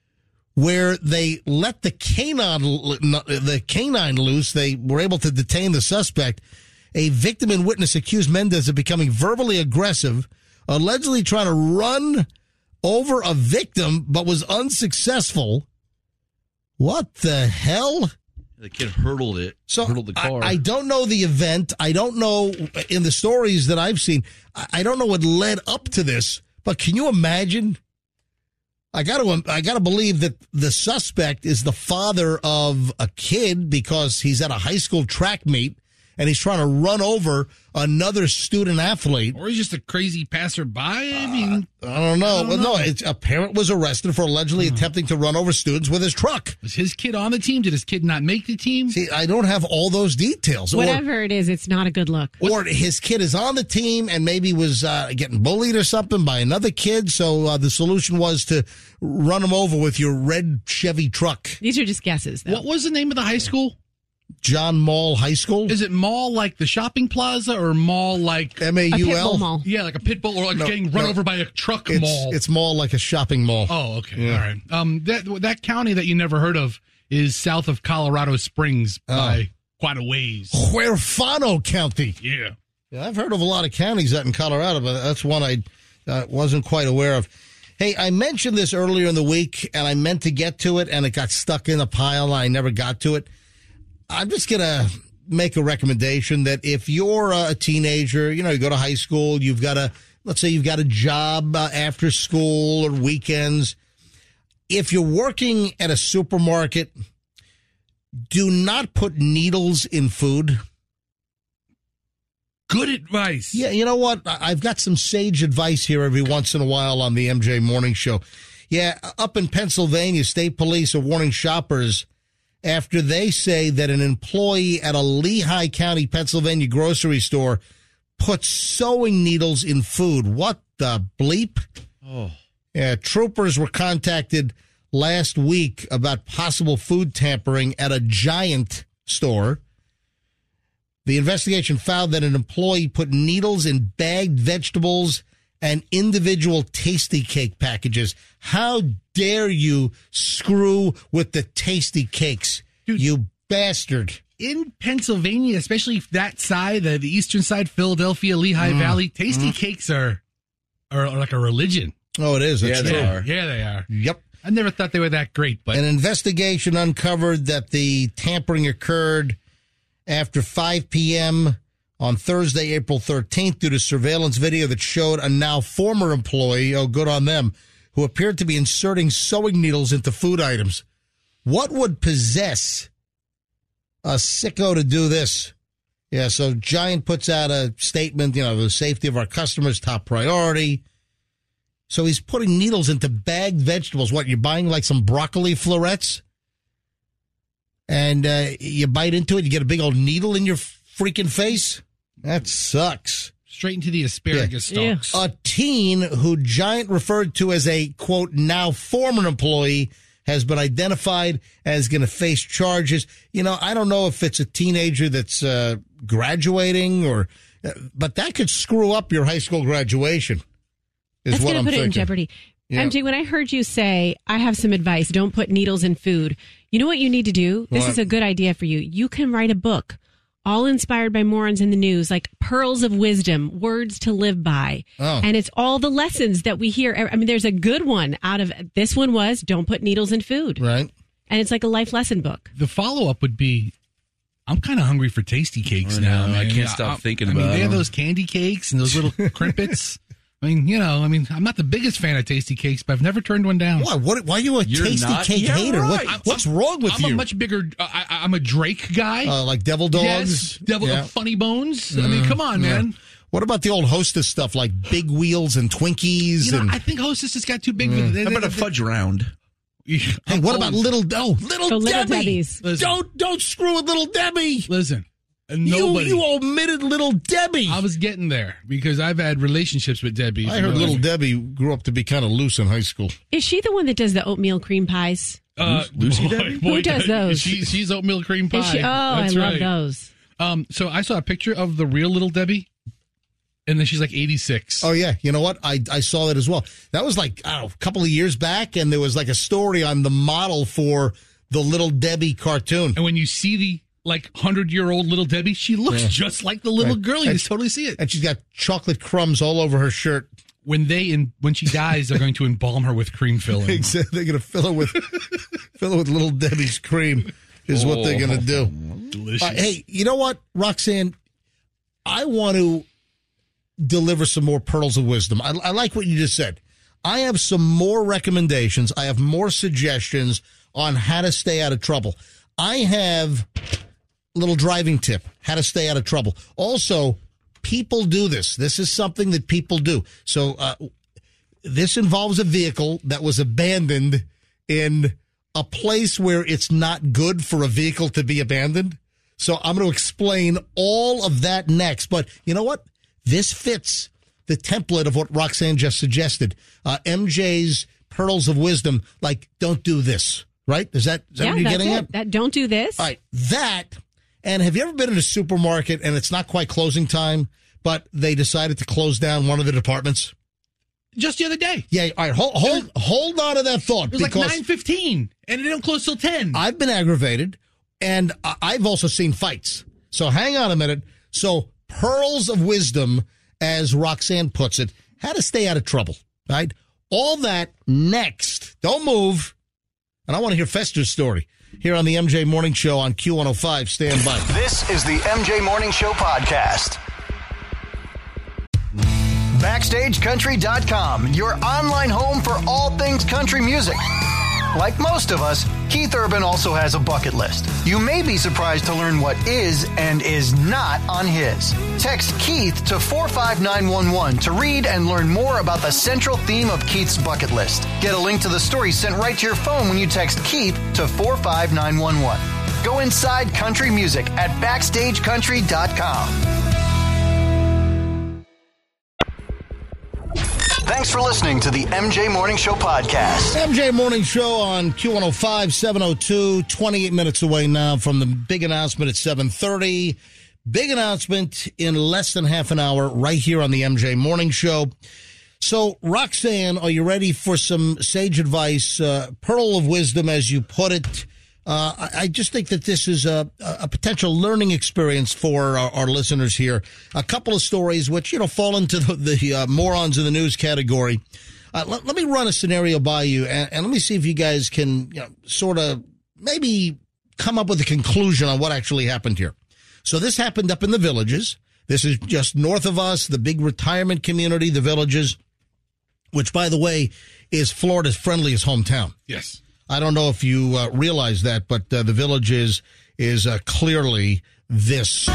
Speaker 6: where they let the canine the canine loose. They were able to detain the suspect. A victim and witness accused Mendez of becoming verbally aggressive, allegedly trying to run over a victim, but was unsuccessful. What the hell?
Speaker 8: The kid hurdled it.
Speaker 6: So
Speaker 8: hurdled the car.
Speaker 6: I, I don't know the event. I don't know in the stories that I've seen. I, I don't know what led up to this. But can you imagine? I got to. I got to believe that the suspect is the father of a kid because he's at a high school track meet and he's trying to run over another student athlete.
Speaker 7: Or he's just a crazy passerby. I mean,
Speaker 6: uh, I don't know.
Speaker 7: I don't
Speaker 6: well,
Speaker 7: know.
Speaker 6: no, it's, a parent was arrested for allegedly attempting to run over students with his truck.
Speaker 7: Was his kid on the team? Did his kid not make the team?
Speaker 6: See, I don't have all those details.
Speaker 9: Whatever it is, it's not a good look.
Speaker 6: Or, or his kid is on the team and maybe was uh, getting bullied or something by another kid. So uh, the solution was to run him over with your red Chevy truck.
Speaker 9: These are just guesses, though.
Speaker 7: What was the name of the high school?
Speaker 6: John Mall High School?
Speaker 7: Is it mall like the shopping plaza or mall like
Speaker 6: M A U L?
Speaker 9: mall.
Speaker 7: Yeah, like a pit bull or like
Speaker 6: No,
Speaker 7: getting run
Speaker 6: no.
Speaker 7: over by a truck
Speaker 6: It's,
Speaker 7: mall.
Speaker 6: it's mall like a shopping mall.
Speaker 7: Oh, okay.
Speaker 6: Yeah.
Speaker 7: All right. Um, that that county that you never heard of is south of Colorado Springs by quite a ways.
Speaker 6: Huerfano County.
Speaker 7: Yeah.
Speaker 6: Yeah, I've heard of a lot of counties out in Colorado, but that's one I uh, wasn't quite aware of. Hey, I mentioned this earlier in the week, and I meant to get to it, and it got stuck in a pile, and I never got to it. I'm just going to make a recommendation that if you're a teenager, you know, you go to high school, you've got a, let's say you've got a job uh, after school or weekends. If you're working at a supermarket, do not put needles in food.
Speaker 7: Good advice.
Speaker 6: Yeah, you know what? I- I've got some sage advice here every once in a while on the M J Morning Show. Yeah, up in Pennsylvania, state police are warning shoppers after they say that an employee at a Lehigh County, Pennsylvania grocery store put sewing needles in food. What the bleep?
Speaker 8: Oh.
Speaker 6: Yeah, troopers were contacted last week about possible food tampering at a Giant store. The investigation found that an employee put needles in bagged vegetables and individual Tasty Cake packages. How dare you screw with the Tasty Cakes,
Speaker 7: Dude.
Speaker 6: you bastard.
Speaker 7: In Pennsylvania, especially that side, the, the eastern side, Philadelphia, Lehigh
Speaker 6: Mm.
Speaker 7: Valley, Tasty Cakes are, are are like a religion.
Speaker 6: Oh, it is. That's
Speaker 8: Yeah, they
Speaker 6: true.
Speaker 8: are.
Speaker 7: Yeah, they are.
Speaker 6: Yep.
Speaker 7: I never thought they were that great, but
Speaker 6: An investigation uncovered that the tampering occurred after five p.m. on Thursday, April thirteenth, due to surveillance video that showed a now former employee, oh, good on them, who appeared to be inserting sewing needles into food items. What would possess a sicko to do this? Yeah, so Giant puts out a statement, you know, the safety of our customers, top priority. So he's putting needles into bagged vegetables. What, you're buying like some broccoli florets? And uh, you bite into it, you get a big old needle in your freaking face? That sucks.
Speaker 7: Straight into the asparagus
Speaker 9: Yeah.
Speaker 7: stalks.
Speaker 6: A teen who Giant referred to as a, quote, now former employee has been identified as going to face charges. You know, I don't know if it's a teenager that's uh, graduating or, uh, but that could screw up your high school graduation. Is
Speaker 9: That's
Speaker 6: what
Speaker 9: going to
Speaker 6: I'm
Speaker 9: put
Speaker 6: thinking.
Speaker 9: it in jeopardy.
Speaker 6: Yeah.
Speaker 9: M J, when I heard you say, I have some advice, don't put needles in food, you know what you need to do? This
Speaker 6: What?
Speaker 9: is a good idea for you. You can write a book, all inspired by morons in the news, like Pearls of Wisdom, Words to Live By.
Speaker 6: Oh.
Speaker 9: And it's all the lessons that we hear. I mean, there's a good one out of this one was, don't put needles in food.
Speaker 6: Right.
Speaker 9: And it's like a life lesson book.
Speaker 7: The follow-up would be, I'm kind of hungry for tasty cakes
Speaker 8: I
Speaker 7: now,
Speaker 8: know, I
Speaker 7: man.
Speaker 8: can't stop thinking
Speaker 7: I mean,
Speaker 8: about
Speaker 7: they have
Speaker 8: them.
Speaker 7: those candy cakes and those little crimpets. I mean, you know, I mean, I'm not the biggest fan of tasty cakes, but I've never turned one down.
Speaker 6: Why? What? Why are you a
Speaker 8: You're
Speaker 6: tasty
Speaker 8: not?
Speaker 6: cake
Speaker 8: Yeah,
Speaker 6: hater? What,
Speaker 8: right.
Speaker 6: what's wrong with
Speaker 7: I'm
Speaker 6: you?
Speaker 7: a much bigger. Uh, I, I'm a Drake guy.
Speaker 6: uh, like Devil Dogs?
Speaker 7: Yes, Devil
Speaker 6: Yeah.
Speaker 7: Funny Bones. I mean, come on,
Speaker 6: Yeah.
Speaker 7: man.
Speaker 6: What about the old Hostess stuff like Big Wheels and Twinkies?
Speaker 7: You know,
Speaker 6: and
Speaker 7: I think Hostess just got too big. For the,
Speaker 8: How about a fudge round?
Speaker 6: Hey, what about little oh little
Speaker 9: Oh, Little
Speaker 6: Debbie?
Speaker 9: Debbie's.
Speaker 7: Listen.
Speaker 6: Don't don't screw with little Debbie.
Speaker 7: Listen, and
Speaker 6: You
Speaker 7: nobody.
Speaker 6: you omitted little Debbie.
Speaker 7: I was getting there because I've had relationships with Debbie.
Speaker 6: I heard little Debbie grew up to be kind of loose in high school.
Speaker 9: Is she the one that does the oatmeal cream pies?
Speaker 7: Uh,
Speaker 8: Lucy
Speaker 7: boy,
Speaker 8: Debbie?
Speaker 7: boy,
Speaker 9: Who does those?
Speaker 7: She, she's oatmeal cream pie.
Speaker 9: Is she? Oh,
Speaker 7: That's
Speaker 9: I love
Speaker 7: right.
Speaker 9: those.
Speaker 7: Um, so I saw a picture of the real little Debbie, and then she's like eighty-six.
Speaker 6: Oh yeah, you know what? I I saw that as well. That was like I don't know, a couple of years back, and there was like a story on the model for the Little Debbie cartoon.
Speaker 7: And when you see the like hundred-year-old little Debbie, she looks
Speaker 6: Yeah.
Speaker 7: just like the little
Speaker 6: Right.
Speaker 7: girl. You
Speaker 6: And-
Speaker 7: just totally see it.
Speaker 6: And she's got chocolate crumbs all over her shirt.
Speaker 7: When they in when she dies, they're going to embalm her with cream filling.
Speaker 6: They're going to fill her with fill her with Little Debbie's cream. Is what they're going to do.
Speaker 7: Delicious.
Speaker 6: Uh, hey, you know what, Roxanne? I want to deliver some more pearls of wisdom. I, I like what you just said. I have some more recommendations. I have more suggestions on how to stay out of trouble. I have a little driving tip, how to stay out of trouble. Also, people do this. This is something that people do. So uh, this involves a vehicle that was abandoned in a place where it's not good for a vehicle to be abandoned. So I'm going to explain all of that next. But you know what? This fits the template of what Roxanne just suggested. Uh, M J's Pearls of Wisdom, like, don't do this, right? Is that, is that
Speaker 9: Yeah,
Speaker 6: what you're
Speaker 9: that's
Speaker 6: getting
Speaker 9: it.
Speaker 6: at?
Speaker 9: That don't do this.
Speaker 6: All right, that, and have you ever been in a supermarket and it's not quite closing time, but they decided to close down one of the departments?
Speaker 7: Just the other day.
Speaker 6: Yeah, all right, hold, hold, hold on to that thought.
Speaker 7: It was like
Speaker 6: because
Speaker 7: nine fifteen, and they don't close till ten.
Speaker 6: I've been aggravated, and I- I've also seen fights. So hang on a minute. So pearls of wisdom, as Roxanne puts it, how to stay out of trouble, right? All that next. Don't move. And I want to hear Fester's story here on the M J Morning Show on Q one oh five. Stand by.
Speaker 1: This is the M J Morning Show podcast. Backstage Country dot com, your online home for all things country music. Like most of us, Keith Urban also has a bucket list. You may be surprised to learn what is and is not on his. Text Keith to four five nine one one to read and learn more about the central theme of Keith's bucket list. Get a link to the story sent right to your phone when you text Keith to four five nine one one. Go inside country music at backstage country dot com. Thanks for listening to the M J Morning Show podcast.
Speaker 6: M J Morning Show on Q one oh five, seven oh two, twenty-eight minutes away now from the big announcement at seven thirty. Big announcement in less than half an hour right here on the M J Morning Show. So, Roxanne, are you ready for some sage advice, uh, pearl of wisdom, as you put it? Uh, I, I just think that this is a, a potential learning experience for our, our listeners here. A couple of stories which, you know, fall into the, the uh, morons in the news category. Uh, let, let me run a scenario by you, and, and let me see if you guys can, you know, sort of maybe come up with a conclusion on what actually happened here. So this happened up in the Villages. This is just north of us, the big retirement community, the Villages, which, by the way, is Florida's friendliest hometown.
Speaker 7: Yes.
Speaker 6: I don't know if you uh, realize that, but uh, the Village is, is uh, clearly this.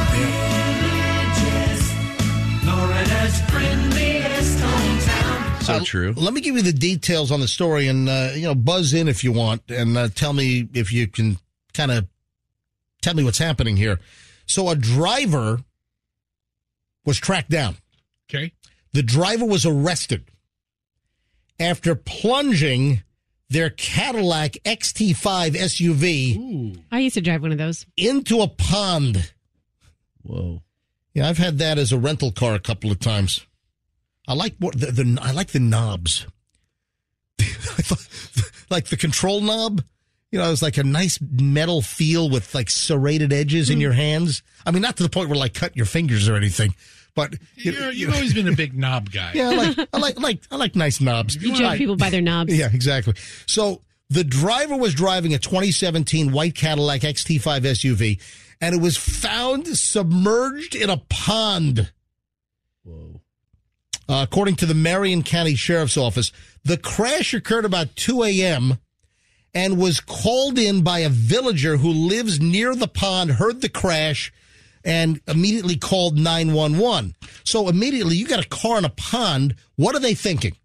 Speaker 8: So
Speaker 6: Uh,
Speaker 8: true.
Speaker 6: Let me give you the details on the story, and uh, you know, buzz in if you want, and uh, tell me if you can kind of tell me what's happening here. So, a driver was tracked down.
Speaker 7: Okay.
Speaker 6: The driver was arrested after plunging their Cadillac X T five S U V
Speaker 7: Ooh.
Speaker 9: I used to drive one of those.
Speaker 6: into a pond.
Speaker 8: Whoa.
Speaker 6: Yeah, I've had that as a rental car a couple of times. I like what the, the I like the knobs. Like the control knob, you know, it's like a nice metal feel with like serrated edges in your hands. I mean, not to the point where like cut your fingers or anything, but you,
Speaker 7: You're,
Speaker 6: you
Speaker 7: you've
Speaker 6: know,
Speaker 7: always been a big knob guy.
Speaker 6: yeah, I like I like like I like nice knobs.
Speaker 9: You judge people by their knobs.
Speaker 6: Yeah, exactly. So the driver was driving a twenty seventeen white Cadillac X T five S U V, and it was found submerged in a pond.
Speaker 8: Whoa.
Speaker 6: Uh, according to the Marion County Sheriff's Office, the crash occurred about two a.m. and was called in by a villager who lives near the pond, heard the crash, and immediately called nine one one. So immediately, you got a car in a pond. What are they thinking?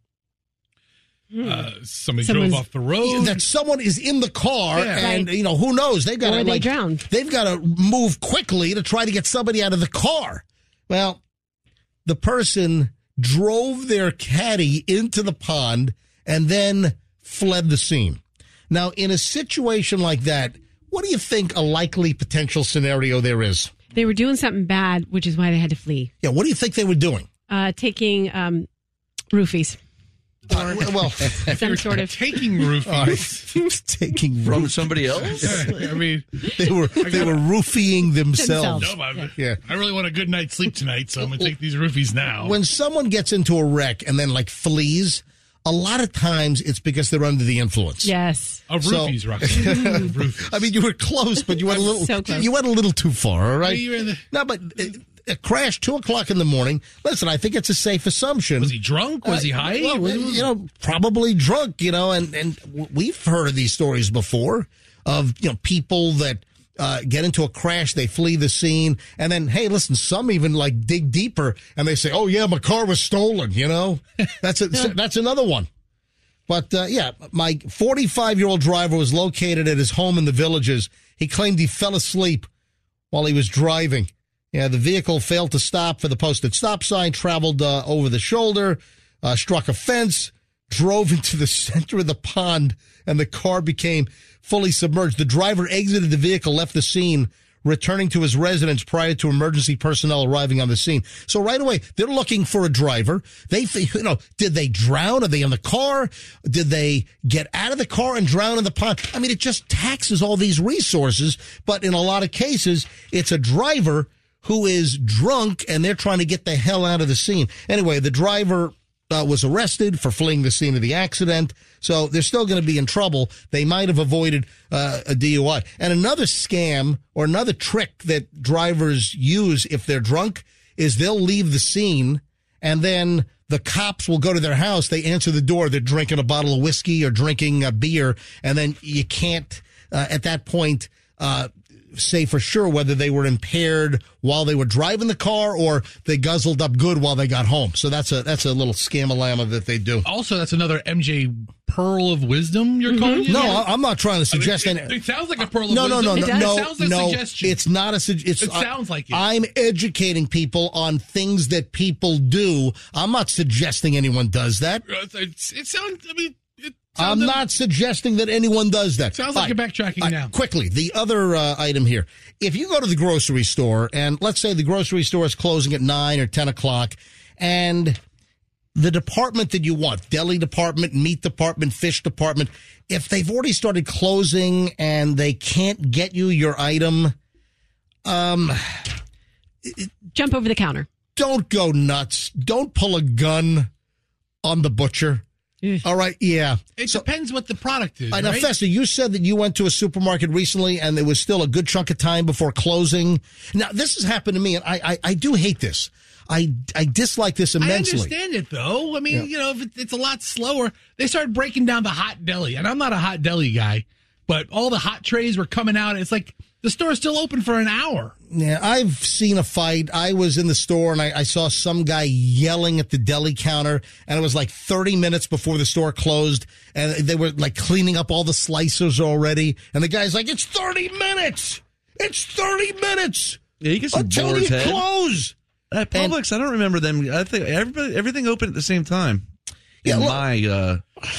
Speaker 7: Uh, somebody
Speaker 9: Someone's-
Speaker 7: drove off the road.
Speaker 6: That someone is in the car,
Speaker 7: Yeah.
Speaker 6: and
Speaker 9: Right.
Speaker 6: you know who knows? They've got
Speaker 9: Or
Speaker 6: to
Speaker 9: they
Speaker 6: like
Speaker 9: drowned.
Speaker 6: they've got to move quickly to try to get somebody out of the car. Well, the person drove their caddy into the pond and then fled the scene. Now, in a situation like that, what do you think a likely potential scenario there is?
Speaker 9: They were doing something bad, which is why they had to flee.
Speaker 6: Yeah, what do you think they were doing?
Speaker 9: Uh, taking um, roofies.
Speaker 6: Uh, well,
Speaker 9: Some sort of.
Speaker 7: taking roofies.
Speaker 6: taking
Speaker 8: From
Speaker 6: roof-
Speaker 8: somebody else?
Speaker 7: I mean,
Speaker 6: they were they were roofing themselves.
Speaker 9: Themselves.
Speaker 7: no, I,
Speaker 6: Yeah.
Speaker 7: I really want a good night's sleep tonight, so I'm going to take these roofies now.
Speaker 6: When someone gets into a wreck and then like flees, a lot of times it's because they're under the influence.
Speaker 9: Yes.
Speaker 7: Of
Speaker 6: So-
Speaker 7: roofies, Roxy. Of roofies.
Speaker 6: I mean, you were close, but you went a little.
Speaker 9: So close.
Speaker 6: You went a little too far. All right.
Speaker 7: You were in the-
Speaker 6: No, but uh, a crash two o'clock in the morning. Listen, I think it's a safe assumption.
Speaker 7: Was he drunk? Was he
Speaker 6: Uh,
Speaker 7: high?
Speaker 6: well,
Speaker 7: Was-
Speaker 6: you know, probably drunk. You know, and and we've heard of these stories before of you know people that. Uh, get into a crash, they flee the scene, and then, hey, listen, some even like dig deeper and they say, oh, yeah, my car was stolen, you know? That's a, that's another one. But, uh, yeah, my forty-five-year-old driver was located at his home in the Villages. He claimed he fell asleep while he was driving. Yeah, the vehicle failed to stop for the posted stop sign, traveled uh, over the shoulder, uh, struck a fence, drove into the center of the pond, and the car became fully submerged. The driver exited the vehicle, left the scene, returning to his residence prior to emergency personnel arriving on the scene. So right away, they're looking for a driver. They, you know, did they drown? Are they in the car? Did they get out of the car and drown in the pond? I mean, it just taxes all these resources. But in a lot of cases, it's a driver who is drunk and they're trying to get the hell out of the scene. Anyway, the driver uh, was arrested for fleeing the scene of the accident. So they're still going to be in trouble. They might have avoided uh, a D U I. And another scam or another trick that drivers use if they're drunk is they'll leave the scene and then the cops will go to their house. They answer the door. They're drinking a bottle of whiskey or drinking a beer. And then you can't, uh, at that point, uh, say for sure whether they were impaired while they were driving the car or they guzzled up good while they got home. So that's a that's a little scam-a-lama that they do.
Speaker 7: Also, that's another M J pearl of wisdom you're calling it?
Speaker 6: No, I- I'm not trying to suggest
Speaker 7: I mean,
Speaker 6: any.
Speaker 7: it, it sounds like a pearl of
Speaker 6: No, no,
Speaker 7: wisdom.
Speaker 6: no, no,
Speaker 7: It
Speaker 6: no,
Speaker 7: sounds like
Speaker 6: no.
Speaker 7: suggestion.
Speaker 6: It's not a. sug- It's.
Speaker 7: It sounds like it.
Speaker 6: I'm educating people on things that people do. I'm not suggesting anyone does that.
Speaker 7: Uh, It's, it sounds, I mean, it
Speaker 6: I'm
Speaker 7: sounded-
Speaker 6: not suggesting that anyone does that.
Speaker 7: Sounds like
Speaker 6: All
Speaker 7: you're backtracking
Speaker 6: All
Speaker 7: now.
Speaker 6: Quickly, the other uh, item here. If you go to the grocery store, and let's say the grocery store is closing at nine or ten o'clock, and the department that you want, deli department, meat department, fish department, if they've already started closing and they can't get you your item, um,
Speaker 9: Jump over the counter.
Speaker 6: don't go nuts. Don't pull a gun on the butcher.
Speaker 9: Ugh.
Speaker 6: All right, yeah.
Speaker 7: It
Speaker 6: So-
Speaker 7: depends what the product is,
Speaker 6: Uh, now,
Speaker 7: right?
Speaker 6: Festa, you said that you went to a supermarket recently and there was still a good chunk of time before closing. Now, this has happened to me, and I, I, I do hate this. I, I dislike this immensely.
Speaker 7: I understand it, though. I mean,
Speaker 6: Yeah.
Speaker 7: you know, if it, it's a lot slower. They started breaking down the hot deli, and I'm not a hot deli guy, but all the hot trays were coming out. It's like the store's still open for an hour.
Speaker 6: Yeah, I've seen a fight. I was in the store and I, I saw some guy yelling at the deli counter, and it was like thirty minutes before the store closed, and they were like cleaning up all the slicers already. And the guy's like, "It's thirty minutes! It's thirty minutes!
Speaker 8: Yeah, you get some
Speaker 6: Until
Speaker 8: boar's
Speaker 6: you
Speaker 8: head.
Speaker 6: close!"
Speaker 8: At Publix, I don't remember them. I think everybody, everything opened at the same time.
Speaker 6: Yeah,
Speaker 8: in
Speaker 6: look-
Speaker 8: my uh,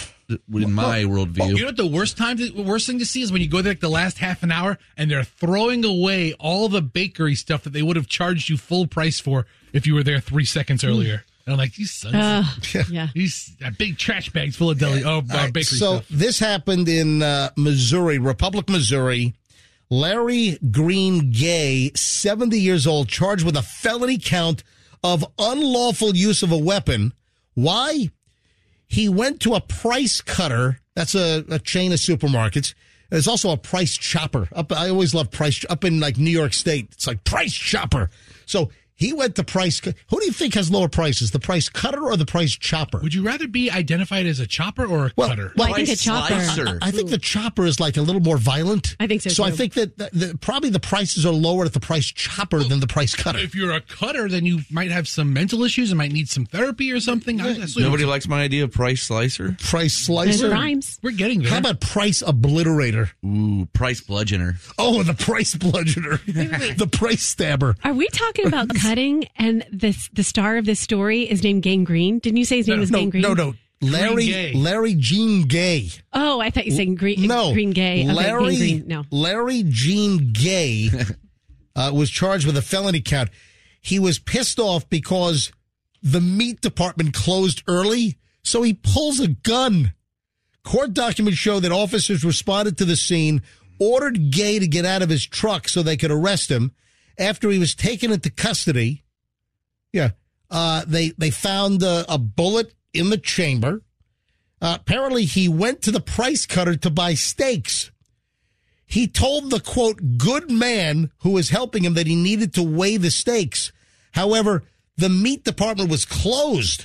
Speaker 8: in my worldview.
Speaker 7: You know what the worst time, to, the worst thing to see is when you go there like the last half an hour and they're throwing away all the bakery stuff that they would have charged you full price for if you were there three seconds earlier. And I'm like, these sons,
Speaker 9: Uh,
Speaker 7: of-
Speaker 9: yeah.
Speaker 7: these uh, big trash bags full of deli, oh, uh,
Speaker 6: All right,
Speaker 7: bakery
Speaker 6: so
Speaker 7: stuff.
Speaker 6: this happened in uh, Missouri, Republic, Missouri. Larry Green Gay, seventy years old, charged with a felony count of unlawful use of a weapon. Why? He went to a Price Cutter. That's a, a chain of supermarkets. There's also a Price Chopper. Up, I always love Price. Up in like New York State, it's like Price Chopper. So he went to Price. Who do you think has lower prices, the Price Cutter or the Price Chopper?
Speaker 7: Would you rather be identified as a chopper or a
Speaker 6: Well,
Speaker 7: cutter?
Speaker 9: Well, I think a
Speaker 8: Price
Speaker 9: chopper.
Speaker 8: slicer.
Speaker 6: I think the Chopper is like a little more violent.
Speaker 9: I think so,
Speaker 6: So I
Speaker 9: too.
Speaker 6: think that the, the, probably the prices are lower at the Price Chopper than the Price Cutter.
Speaker 7: If you're a cutter, then you might have some mental issues and might need some therapy or something. I assume.
Speaker 8: Nobody likes my idea of price slicer.
Speaker 6: Price
Speaker 9: There's
Speaker 6: Slicer.
Speaker 9: rhymes.
Speaker 7: We're getting there.
Speaker 6: How about Price Obliterator?
Speaker 8: Ooh, price bludgeoner.
Speaker 6: Oh, the Price Bludgeoner. The Price Stabber.
Speaker 9: Are we talking about cutting and this the star of this story is named Gang Green? Didn't you say his name was
Speaker 6: No,
Speaker 9: Gang Green?
Speaker 6: no, no. Larry,
Speaker 7: Gay.
Speaker 6: Larry Jean Gay.
Speaker 9: Oh, I thought you were saying Green,
Speaker 6: No.
Speaker 9: Green Gay. Okay,
Speaker 6: Larry,
Speaker 9: Gang Green. No.
Speaker 6: Larry Jean Gay uh, was charged with a felony count. He was pissed off because the meat department closed early, so he pulls a gun. Court documents show that officers responded to the scene, ordered Gay to get out of his truck so they could arrest him. After he was taken into custody, yeah, uh, they they found uh, a bullet in the chamber. Uh, apparently, he went to the Price Cutter to buy steaks. He told the, quote, good man who was helping him that he needed to weigh the steaks. However, the meat department was closed.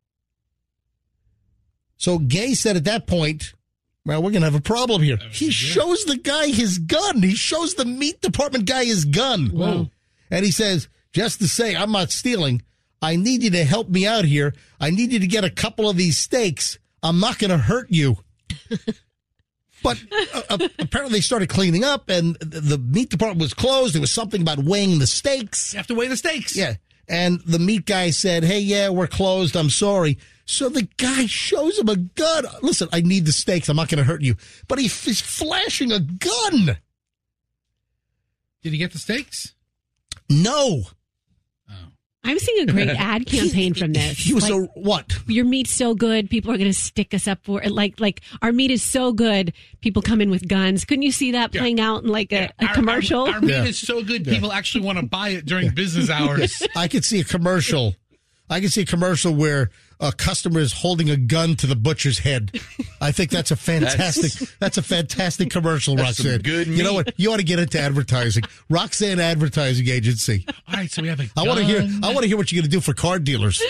Speaker 6: So Gay said at that point, well, we're going to have a problem here. He shows the guy his gun. He shows the meat department guy his gun.
Speaker 9: Whoa.
Speaker 6: And he says, just to say, I'm not stealing. I need you to help me out here. I need you to get a couple of these steaks. I'm not going to hurt you. But uh, uh, apparently they started cleaning up, and the, the meat department was closed. There was something about weighing the steaks.
Speaker 7: You have to weigh the steaks.
Speaker 6: Yeah. And the meat guy said, hey, yeah, we're closed. I'm sorry. So the guy shows him a gun. Listen, I need the steaks. I'm not going to hurt you. But he, he's flashing a gun.
Speaker 7: Did he get the steaks?
Speaker 6: No.
Speaker 9: I'm seeing a great ad campaign from this.
Speaker 6: He was
Speaker 9: Like,
Speaker 6: a what?
Speaker 9: your meat's so good, people are going to stick us up for it. Like, like our meat is so good, people come in with guns. Couldn't you see that playing out in like a, a
Speaker 7: Our-
Speaker 9: commercial?
Speaker 7: Our, our meat
Speaker 6: Yeah.
Speaker 7: is so good, people actually want to buy it during business hours.
Speaker 6: I could see a commercial. I could see a commercial where a customer is holding a gun to the butcher's head. I think that's a fantastic. That's a fantastic commercial,
Speaker 8: That's some
Speaker 6: Roxanne.
Speaker 8: good
Speaker 6: You know
Speaker 8: meat.
Speaker 6: what? You ought to get into advertising. Roxanne Advertising Agency.
Speaker 7: All right, so we have a
Speaker 6: I want to hear.
Speaker 7: gun.
Speaker 6: I want to hear what you're going to do for car dealers.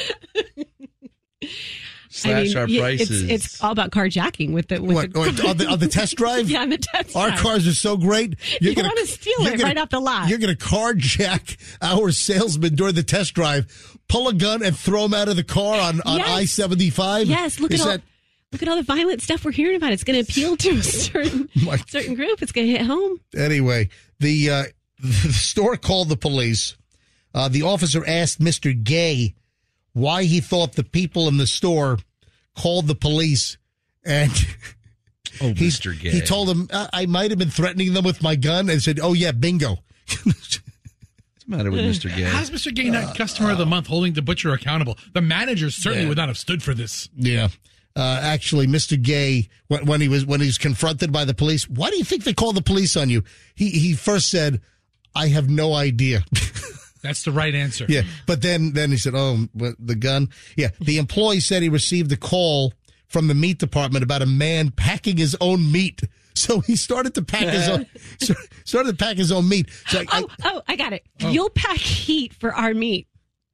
Speaker 8: Slash our
Speaker 9: yeah,
Speaker 8: prices.
Speaker 9: It's, it's all about carjacking with the with
Speaker 6: What
Speaker 9: the,
Speaker 6: or on the on the test drive?
Speaker 9: yeah, on the test
Speaker 6: Our
Speaker 9: drive.
Speaker 6: cars are so great.
Speaker 9: You
Speaker 6: gonna-
Speaker 9: wanna steal
Speaker 6: you're
Speaker 9: it
Speaker 6: gonna-
Speaker 9: right off the lot.
Speaker 6: You're going to carjack our salesman during the test drive, pull a gun, and throw him out of the car on, on
Speaker 9: Yes.
Speaker 6: I seventy-five?
Speaker 9: Yes, look
Speaker 6: Is
Speaker 9: at all
Speaker 6: that,
Speaker 9: look at all the violent stuff we're hearing about. It's going to appeal to a certain
Speaker 6: My-
Speaker 9: certain group. It's going to hit home.
Speaker 6: Anyway, the, uh, the store called the police. Uh, the officer asked Mister Gay why he thought the people in the store called the police. And
Speaker 8: oh,
Speaker 6: he,
Speaker 8: Mister Gay.
Speaker 6: he told him, I, I might have been threatening them with my gun, and said, oh, yeah, bingo.
Speaker 8: What's the matter with Mister Gay?
Speaker 7: How's Mister Gay not customer of the month, holding the butcher accountable? The manager certainly would not have stood for this.
Speaker 6: Yeah. Uh, actually, Mister Gay, when, when he was when he was confronted by the police, why do you think they called the police on you? He he first said, I have no idea.
Speaker 7: That's the right answer.
Speaker 6: Yeah, but then then he said, "Oh, what, the gun." Yeah, the employee said he received a call from the meat department about a man packing his own meat. So he started to pack his own started to pack his own meat. So I,
Speaker 9: Oh, oh, I got it. You'll pack heat for our meat.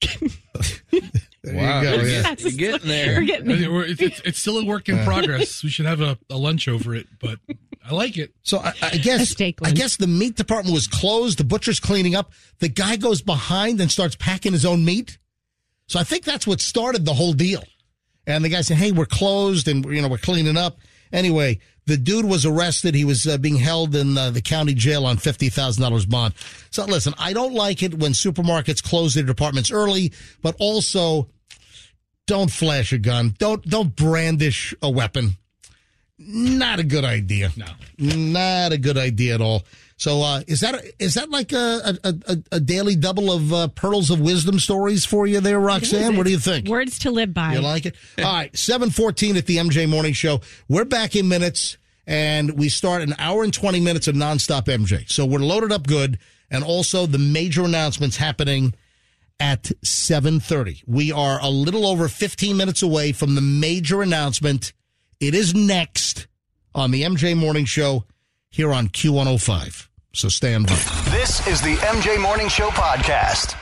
Speaker 6: There
Speaker 8: Wow.
Speaker 6: you go. Yeah.
Speaker 9: That's
Speaker 8: You're getting there.
Speaker 9: We're getting there.
Speaker 7: We're- It's, it's, it's still a work in progress. We should have a, a lunch over it, but I like it.
Speaker 6: So I, I
Speaker 9: A
Speaker 6: guess
Speaker 9: steak
Speaker 6: I
Speaker 9: lunch.
Speaker 6: guess the meat department was closed. The butcher's cleaning up. The guy goes behind and starts packing his own meat. So I think that's what started the whole deal. And the guy said, "Hey, we're closed, and you know we're cleaning up." Anyway, the dude was arrested. He was uh, being held in uh, the county jail on fifty thousand dollars bond. So listen, I don't like it when supermarkets close their departments early, but also don't flash a gun. Don't don't brandish a weapon. Not a good idea.
Speaker 7: No.
Speaker 6: Not a good idea at all. So uh, is that is that like a a, a, a daily double of uh, pearls of wisdom stories for you there, Roxanne? What do you think?
Speaker 9: Words to live by.
Speaker 6: You like it? All right, seven fourteen at the M J Morning Show. We're back in minutes, and we start an hour and twenty minutes of nonstop M J. So we're loaded up good, and also the major announcements happening at seven thirty. We are a little over fifteen minutes away from the major announcement. It is next on the M J Morning Show here on Q one oh five. So stand by.
Speaker 1: This is the M J Morning Show podcast.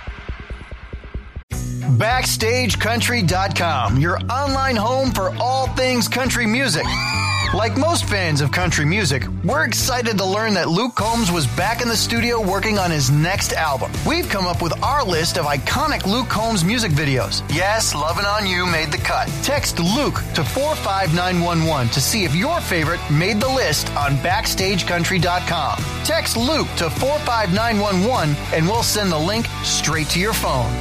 Speaker 1: Backstage Country dot com, your online home for all things country music. Like most fans of country music, we're excited to learn that Luke Combs was back in the studio working on his next album. We've come up with our list of iconic Luke Combs music videos. Yes, Lovin' On You made the cut. Text Luke to four five nine one one to see if your favorite made the list on Backstage Country dot com. Text Luke to four five nine one one and we'll send the link straight to your phone.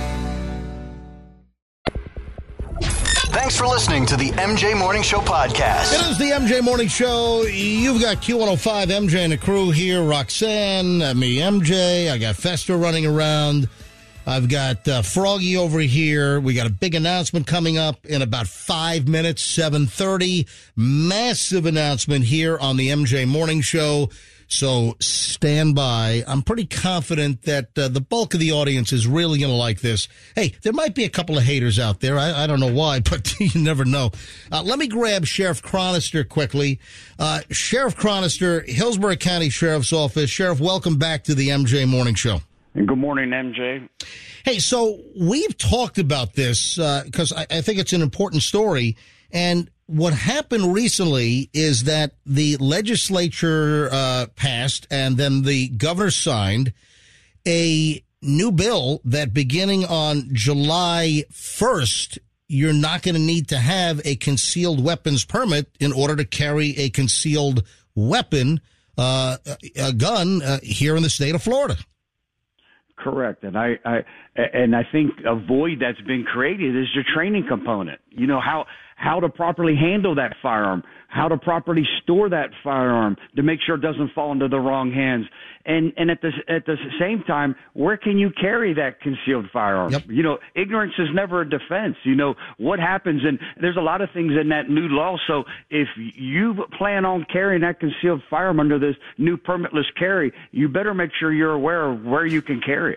Speaker 1: Thanks for listening to the M J Morning Show podcast.
Speaker 6: It is the M J Morning Show. You've got Q one oh five, M J and the crew here. Roxanne, uh, me, M J. I got Fester running around. I've got uh, Froggy over here. We got a big announcement coming up in about five minutes, seven thirty. Massive announcement here on the M J Morning Show. So stand by. I'm pretty confident that uh, the bulk of the audience is really going to like this. Hey, there might be a couple of haters out there. I, I don't know why, but you never know. Uh, let me grab Sheriff Chronister quickly. Uh, Sheriff Chronister, Hillsborough County Sheriff's Office. Sheriff, welcome back to the M J Morning Show.
Speaker 11: And good morning, M J.
Speaker 6: Hey, so we've talked about this because uh, I, I think it's an important story. And what happened recently is that the legislature uh, passed and then the governor signed a new bill that beginning on July first, you're not going to need to have a concealed weapons permit in order to carry a concealed weapon, uh, a gun uh, here in the state of Florida.
Speaker 11: Correct. And I, I and I think a void that's been created is the training component. You know, how how to properly handle that firearm, how to properly store that firearm to make sure it doesn't fall into the wrong hands. And and at the at the same time, where can you carry that concealed firearm?
Speaker 6: Yep.
Speaker 11: You know, ignorance is never a defense. You know, what happens, and there's a lot of things in that new law. So if you plan on carrying that concealed firearm under this new permitless carry, you better make sure you're aware of where you can carry it.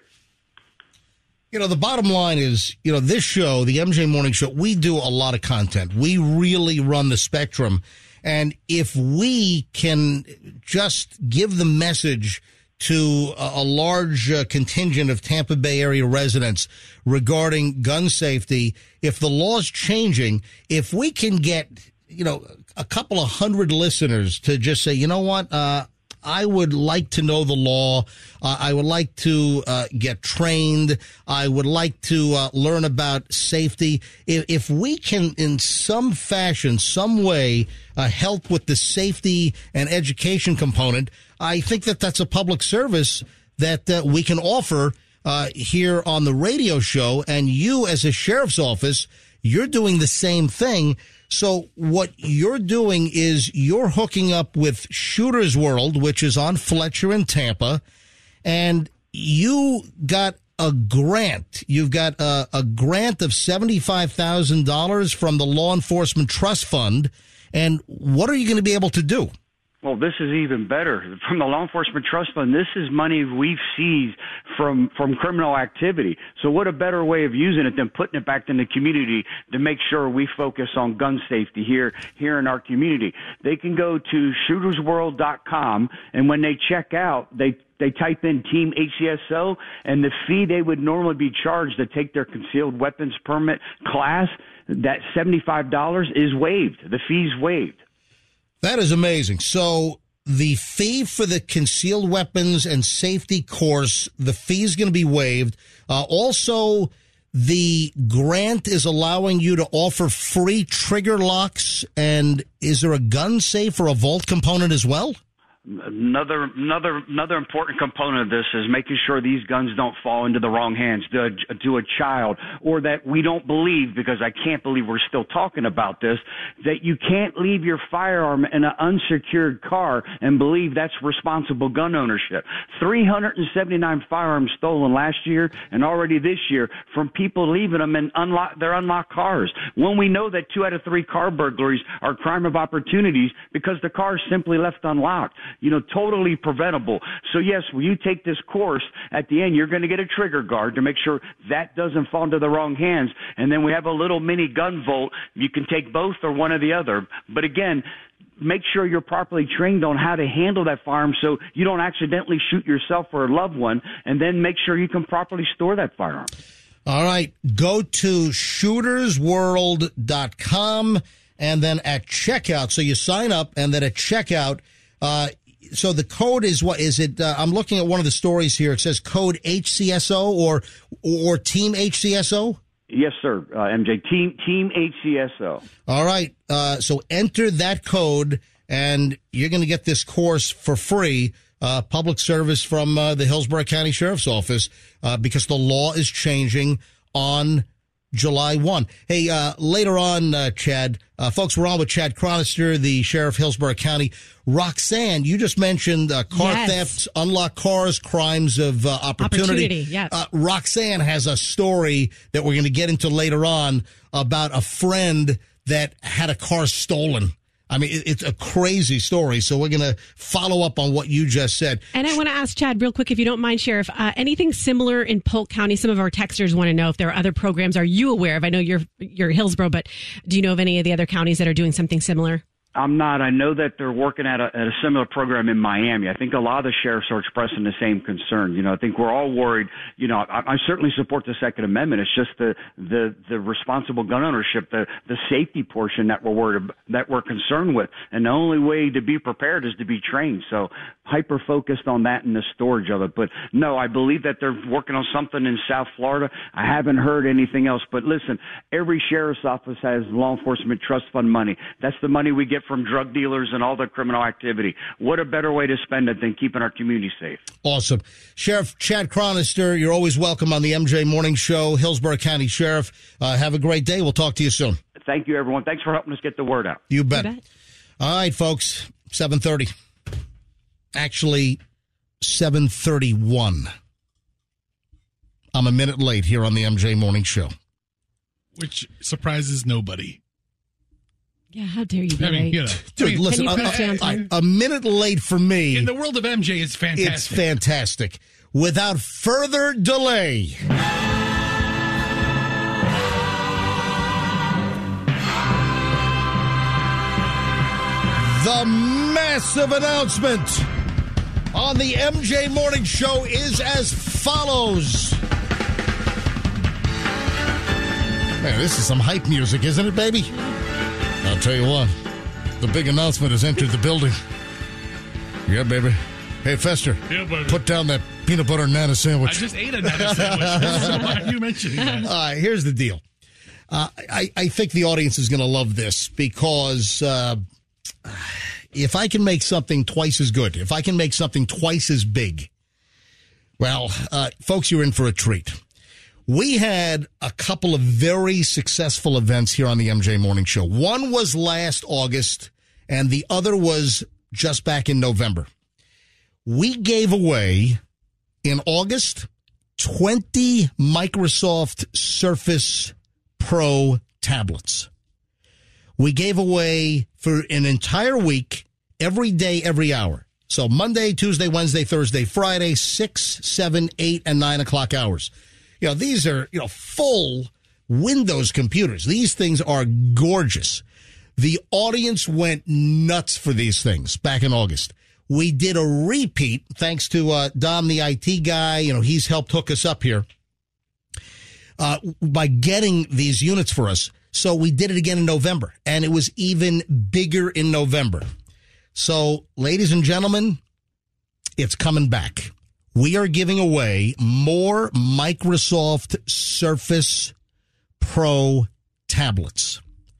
Speaker 6: You know, the bottom line is, you know, this show, the M J Morning Show, we do a lot of content. We really run the spectrum. And if we can just give the message to a, a large uh, contingent of Tampa Bay area residents regarding gun safety, if the law's changing, if we can get, you know, a couple of hundred listeners to just say, you know what, uh, I would like to know the law. Uh, I would like to uh, get trained. I would like to uh, learn about safety. If, if we can, in some fashion, some way, uh, help with the safety and education component, I think that that's a public service that uh, we can offer uh, here on the radio show. And you, as a sheriff's office, you're doing the same thing. So what you're doing is you're hooking up with Shooter's World, which is on Fletcher in Tampa, and you got a grant. You've got a, a grant of seventy-five thousand dollars from the Law Enforcement Trust Fund. And what are you going to be able to do?
Speaker 11: Well, this is even better. From the Law Enforcement Trust Fund, this is money we've seized from, from criminal activity. So what a better way of using it than putting it back in the community to make sure we focus on gun safety here, here in our community. They can go to shooters world dot com, and when they check out, they they type in Team H C S O, and the fee they would normally be charged to take their concealed weapons permit class, that seventy-five dollars is waived. The fee's waived.
Speaker 6: That is amazing. So the fee for the concealed weapons and safety course, the fee is going to be waived. Uh, also, the grant is allowing you to offer free trigger locks. And is there a gun safe or a vault component as well?
Speaker 11: Another another another important component of this is making sure these guns don't fall into the wrong hands to, to a child, or that we don't believe, because I can't believe we're still talking about this, that you can't leave your firearm in an unsecured car and believe that's responsible gun ownership. three hundred seventy-nine firearms stolen last year and already this year from people leaving them in unlock, their unlocked cars. When we know that two out of three car burglaries are crime of opportunities because the car is simply left unlocked. You know, totally preventable. So, yes, when you take this course, at the end, you're going to get a trigger guard to make sure that doesn't fall into the wrong hands. And then we have a little mini gun vault. You can take both or one or the other. But, again, make sure you're properly trained on how to handle that firearm so you don't accidentally shoot yourself or a loved one, and then make sure you can properly store that firearm.
Speaker 6: All right. Go to shooters world dot com, and then at checkout, so you sign up, and then at checkout, uh, so the code is what is it? Uh, I'm looking at one of the stories here. It says code H C S O or or Team H C S O.
Speaker 11: Yes, sir. Uh, M J, Team Team H C S O.
Speaker 6: All right. Uh, so enter that code, and you're going to get this course for free. Uh, public service from uh, the Hillsborough County Sheriff's Office, uh, because the law is changing on July first. Hey, uh, later on, uh, Chad, uh, folks, we're on with Chad Chronister, the Sheriff, Hillsborough County. Roxanne, you just mentioned uh, car
Speaker 9: yes.
Speaker 6: thefts, unlocked cars, crimes of uh, opportunity.
Speaker 9: Opportunity, yes.
Speaker 6: Uh, Roxanne has a story that we're going to get into later on about a friend that had a car stolen. I mean, it's a crazy story, so we're going to follow up on what you just said.
Speaker 9: And I want to ask Chad real quick, if you don't mind, Sheriff, uh, anything similar in Polk County? Some of our texters want to know if there are other programs. Are you aware of? I know you're you're Hillsborough, but do you know of any of the other counties that are doing something similar?
Speaker 11: I'm not. I know that they're working at a, at a similar program in Miami. I think a lot of the sheriffs are expressing the same concern. You know, I think we're all worried. You know, I, I certainly support the Second Amendment. It's just the the the responsible gun ownership, the the safety portion that we're worried that we're concerned with. And the only way to be prepared is to be trained. So hyper focused on that and the storage of it. But no, I believe that they're working on something in South Florida. I haven't heard anything else. But listen, every sheriff's office has law enforcement trust fund money. That's the money we get from drug dealers and all the criminal activity. What a better way to spend it than keeping our community safe.
Speaker 6: Awesome. Sheriff Chad Chronister, you're always welcome on the M J Morning Show, Hillsborough County Sheriff. Uh, have a great day. We'll talk to you soon.
Speaker 11: Thank you, everyone. Thanks for helping us get the word out.
Speaker 6: You bet.
Speaker 9: You bet.
Speaker 6: All right, folks, seven thirty. Actually, seven thirty-one. I'm a minute late here on the M J Morning Show.
Speaker 7: Which surprises nobody.
Speaker 9: Yeah, how dare you be
Speaker 7: I mean,
Speaker 9: late?
Speaker 7: you know,
Speaker 6: Dude,
Speaker 7: I mean,
Speaker 6: listen,
Speaker 9: Can you
Speaker 6: a,
Speaker 9: post it on time?
Speaker 6: a, a minute late for me.
Speaker 7: in the world of M J, it's fantastic.
Speaker 6: It's fantastic. Without further delay, the massive announcement on the M J Morning Show is as follows. Man, this is some hype music, isn't it, baby? I'll tell you what, the big announcement has entered the building. Yeah, baby. Hey, Fester,
Speaker 7: Yeah, baby.
Speaker 6: put down that peanut butter nana sandwich.
Speaker 7: I just ate a nana sandwich. So why are you mentioning that?
Speaker 6: All right, here's the deal. Uh, I, I think the audience is going to love this because uh, if I can make something twice as good, if I can make something twice as big, well, uh, folks, you're in for a treat. We had a couple of very successful events here on the M J Morning Show. One was last August, and the other was just back in November. We gave away, in August, twenty Microsoft Surface Pro tablets. We gave away for an entire week, every day, every hour. So Monday, Tuesday, Wednesday, Thursday, Friday, six, seven, eight, and nine o'clock hours. You know, these are, you know, full Windows computers. These things are gorgeous. The audience went nuts for these things back in August. we did a repeat thanks to uh, Dom, the I T guy. You know, he's helped hook us up here uh, by getting these units for us. So we did it again in November, and it was even bigger in November. So, ladies and gentlemen, it's coming back. We are giving away more Microsoft Surface Pro tablets.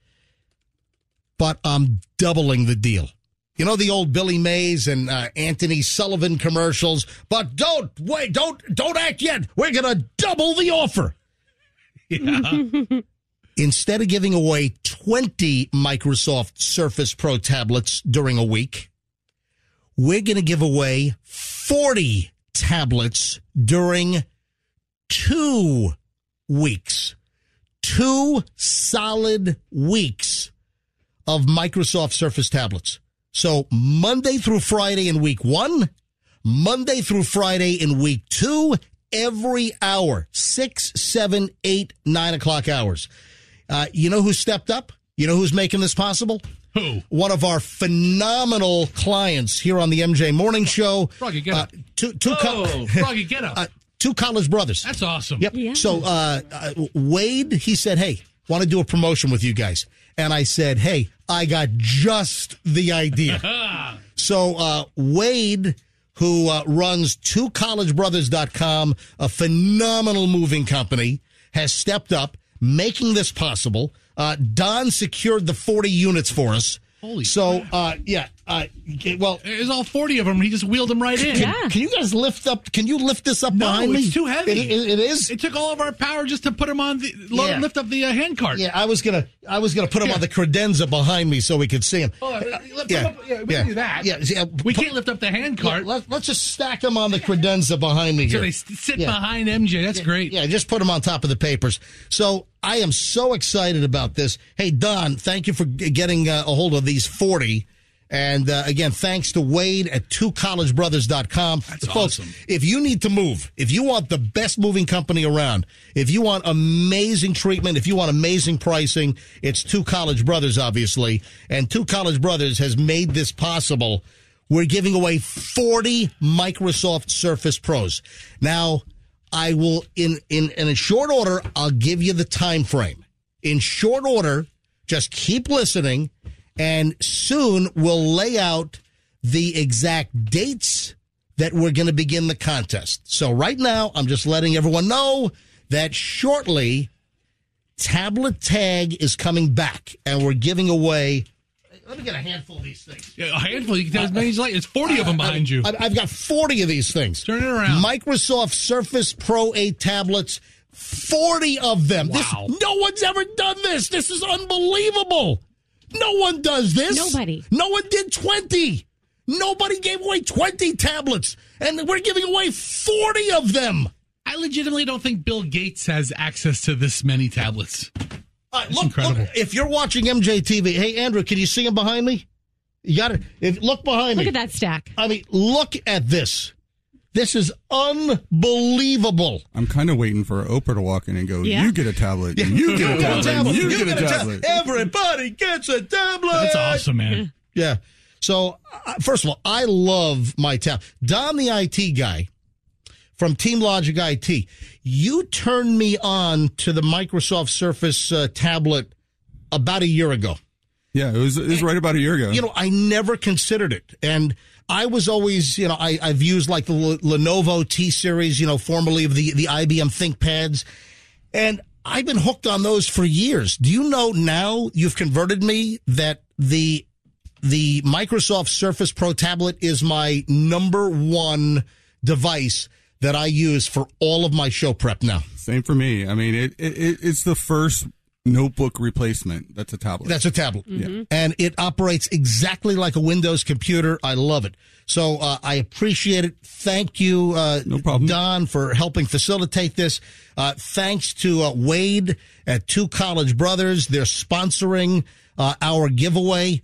Speaker 6: But I'm doubling the deal. You know the old Billy Mays and uh, Anthony Sullivan commercials? But don't, wait, don't, don't act yet. We're going to double the offer. Yeah. Instead of giving away twenty Microsoft Surface Pro tablets during a week, we're going to give away forty tablets during two weeks. Two solid weeks of Microsoft Surface tablets. So Monday through Friday in week one, Monday through Friday in week two, every hour, six, seven, eight, nine o'clock hours. Uh, you know who stepped up? You know who's making this possible?
Speaker 7: Who?
Speaker 6: One of our phenomenal clients here on the M J Morning Show.
Speaker 7: Froggy, get
Speaker 6: uh,
Speaker 7: up.
Speaker 6: Two, two,
Speaker 7: oh,
Speaker 6: co-
Speaker 7: Froggy, get up.
Speaker 6: uh, two college brothers.
Speaker 7: That's awesome.
Speaker 6: Yep.
Speaker 9: Yeah.
Speaker 6: So uh, uh, Wade, he said, hey, want to do a promotion with you guys. And I said, hey, I got just the idea. So uh, Wade, who uh, runs two college brothers dot com, a phenomenal moving company, has stepped up, making this possible. Uh, Don secured the forty units for us.
Speaker 7: Holy
Speaker 6: So, uh, yeah, uh, well,
Speaker 7: there's all forty of them. He just wheeled them right in.
Speaker 9: Yeah.
Speaker 6: can you guys lift up? Can you lift this up
Speaker 7: No,
Speaker 6: behind me?
Speaker 7: it's too heavy.
Speaker 6: It, it, it is.
Speaker 7: It took all of our power just to put him on the load,
Speaker 6: Yeah.
Speaker 7: lift up the uh, hand cart.
Speaker 6: Yeah, I was gonna, I was gonna put him
Speaker 7: Yeah.
Speaker 6: on the credenza behind me so we could see him.
Speaker 7: Oh, lift
Speaker 6: yeah,
Speaker 7: him up. yeah, we
Speaker 6: yeah,
Speaker 7: can do that.
Speaker 6: Yeah, yeah,
Speaker 7: we
Speaker 6: put-
Speaker 7: can't lift up the hand
Speaker 6: yeah,
Speaker 7: cart.
Speaker 6: let, let's just stack them on the credenza behind me
Speaker 7: so
Speaker 6: here.
Speaker 7: they s- sit
Speaker 6: Yeah.
Speaker 7: behind M J. That's great.
Speaker 6: Yeah, just put them on top of the papers. So I am so excited about this. Hey, Don, thank you for g- getting uh, a hold of these forty. And uh, again, thanks to Wade at two college brothers dot com.
Speaker 7: That's
Speaker 6: Folks,
Speaker 7: awesome.
Speaker 6: if you need to move, if you want the best moving company around, if you want amazing treatment, if you want amazing pricing, it's Two College Brothers, obviously. And Two College Brothers has made this possible. We're giving away forty Microsoft Surface Pros. Now, I will, in, in, in a short order, I'll give you the time frame. In short order, just keep listening. And soon we'll lay out the exact dates that we're going to begin the contest. So right now, I'm just letting everyone know that shortly, Tablet Tag is coming back, and we're giving away. Let me get a handful of these things.
Speaker 7: Yeah, a handful. You can tell as many as you like. There's forty of them behind you.
Speaker 6: I- I've got forty of these things.
Speaker 7: Turn it around.
Speaker 6: Microsoft Surface Pro eight tablets, forty of them.
Speaker 7: Wow.
Speaker 6: This, no one's ever done this. This is unbelievable. No one does this.
Speaker 9: Nobody.
Speaker 6: No one did twenty. Nobody gave away twenty tablets, and we're giving away forty of them.
Speaker 7: I legitimately don't think Bill Gates has access to this many tablets.
Speaker 6: Uh,
Speaker 7: It's
Speaker 6: look,
Speaker 7: incredible.
Speaker 6: look, if you're watching M J T V, hey, Andrew, can you see him behind me? You got it. Look behind
Speaker 9: Look
Speaker 6: me.
Speaker 9: at that stack.
Speaker 6: I mean, look at this. This is unbelievable.
Speaker 12: I'm kind of waiting for Oprah to walk in and go,
Speaker 9: Yeah.
Speaker 12: you get a tablet, and you get a tablet, and you get a tablet.
Speaker 6: Everybody gets a tablet.
Speaker 7: That's awesome, man.
Speaker 6: Yeah. So, uh, first of all, I love my tablet. Don, the I T guy from Team Logic I T, you turned me on to the Microsoft Surface uh, tablet about a year ago.
Speaker 12: Yeah, it was, it was right about a year ago.
Speaker 6: You know, I never considered it. And I was always, you know, I, I've used like the L- Lenovo T-Series, you know, formerly of the, the I B M ThinkPads. And I've been hooked on those for years. Do you know now you've converted me that the the Microsoft Surface Pro tablet is my number one device that I use for all of my show prep now.
Speaker 12: Same for me. I mean, it, it it's the first notebook replacement that's a tablet.
Speaker 6: That's a tablet.
Speaker 12: Yeah.
Speaker 6: And it operates exactly like a Windows computer. I love it. So uh, I appreciate it. Thank you, uh,
Speaker 12: No problem.
Speaker 6: Don, for helping facilitate this. Uh, thanks to uh, Wade at Two College Brothers. They're sponsoring uh, our giveaway.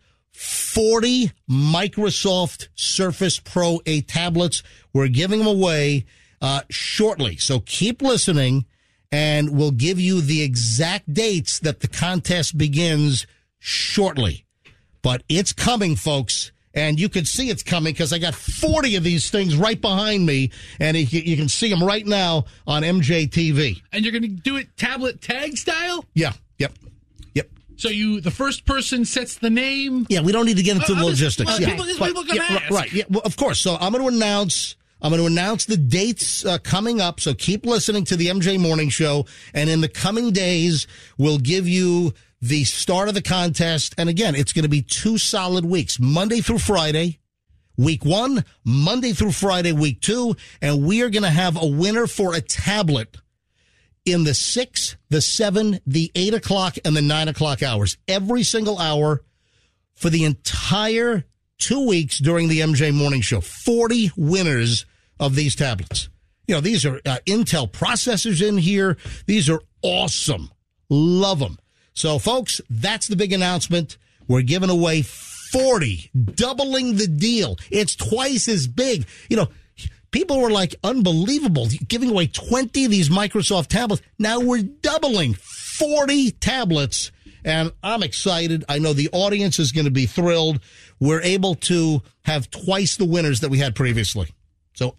Speaker 6: forty Microsoft Surface Pro eight tablets. We're giving them away uh, shortly. So keep listening, and we'll give you the exact dates that the contest begins shortly. But it's coming, folks, And you could see it's coming because I got forty of these things right behind me, and you you can see them right now on M J T V.
Speaker 7: And you're going to do it tablet tag style?
Speaker 6: Yeah, yep, yep.
Speaker 7: So you, the first person sets the name?
Speaker 6: Yeah, we don't need to get into
Speaker 7: Uh,
Speaker 6: the
Speaker 7: I'm
Speaker 6: logistics.
Speaker 7: just-
Speaker 6: yeah.
Speaker 7: people- just
Speaker 6: But-
Speaker 7: people gonna
Speaker 6: yeah,
Speaker 7: ask.
Speaker 6: Right, yeah, well, of course. So I'm going to announce... I'm going to announce the dates uh, coming up, so keep listening to the M J Morning Show. And in the coming days, we'll give you the start of the contest. And again, it's going to be two solid weeks, Monday through Friday, week one, Monday through Friday, week two. And we are going to have a winner for a tablet in the six, the seven, the eight o'clock, and the nine o'clock hours. Every single hour for the entire two weeks during the M J Morning Show. forty winners of these tablets. You know, these are uh, Intel processors in here. These are awesome. Love them. So, folks, that's the big announcement. We're giving away forty, doubling the deal. It's twice as big. You know, people were like, unbelievable, giving away twenty of these Microsoft tablets. Now we're doubling forty tablets. And I'm excited. I know the audience is going to be thrilled. We're able to have twice the winners that we had previously. So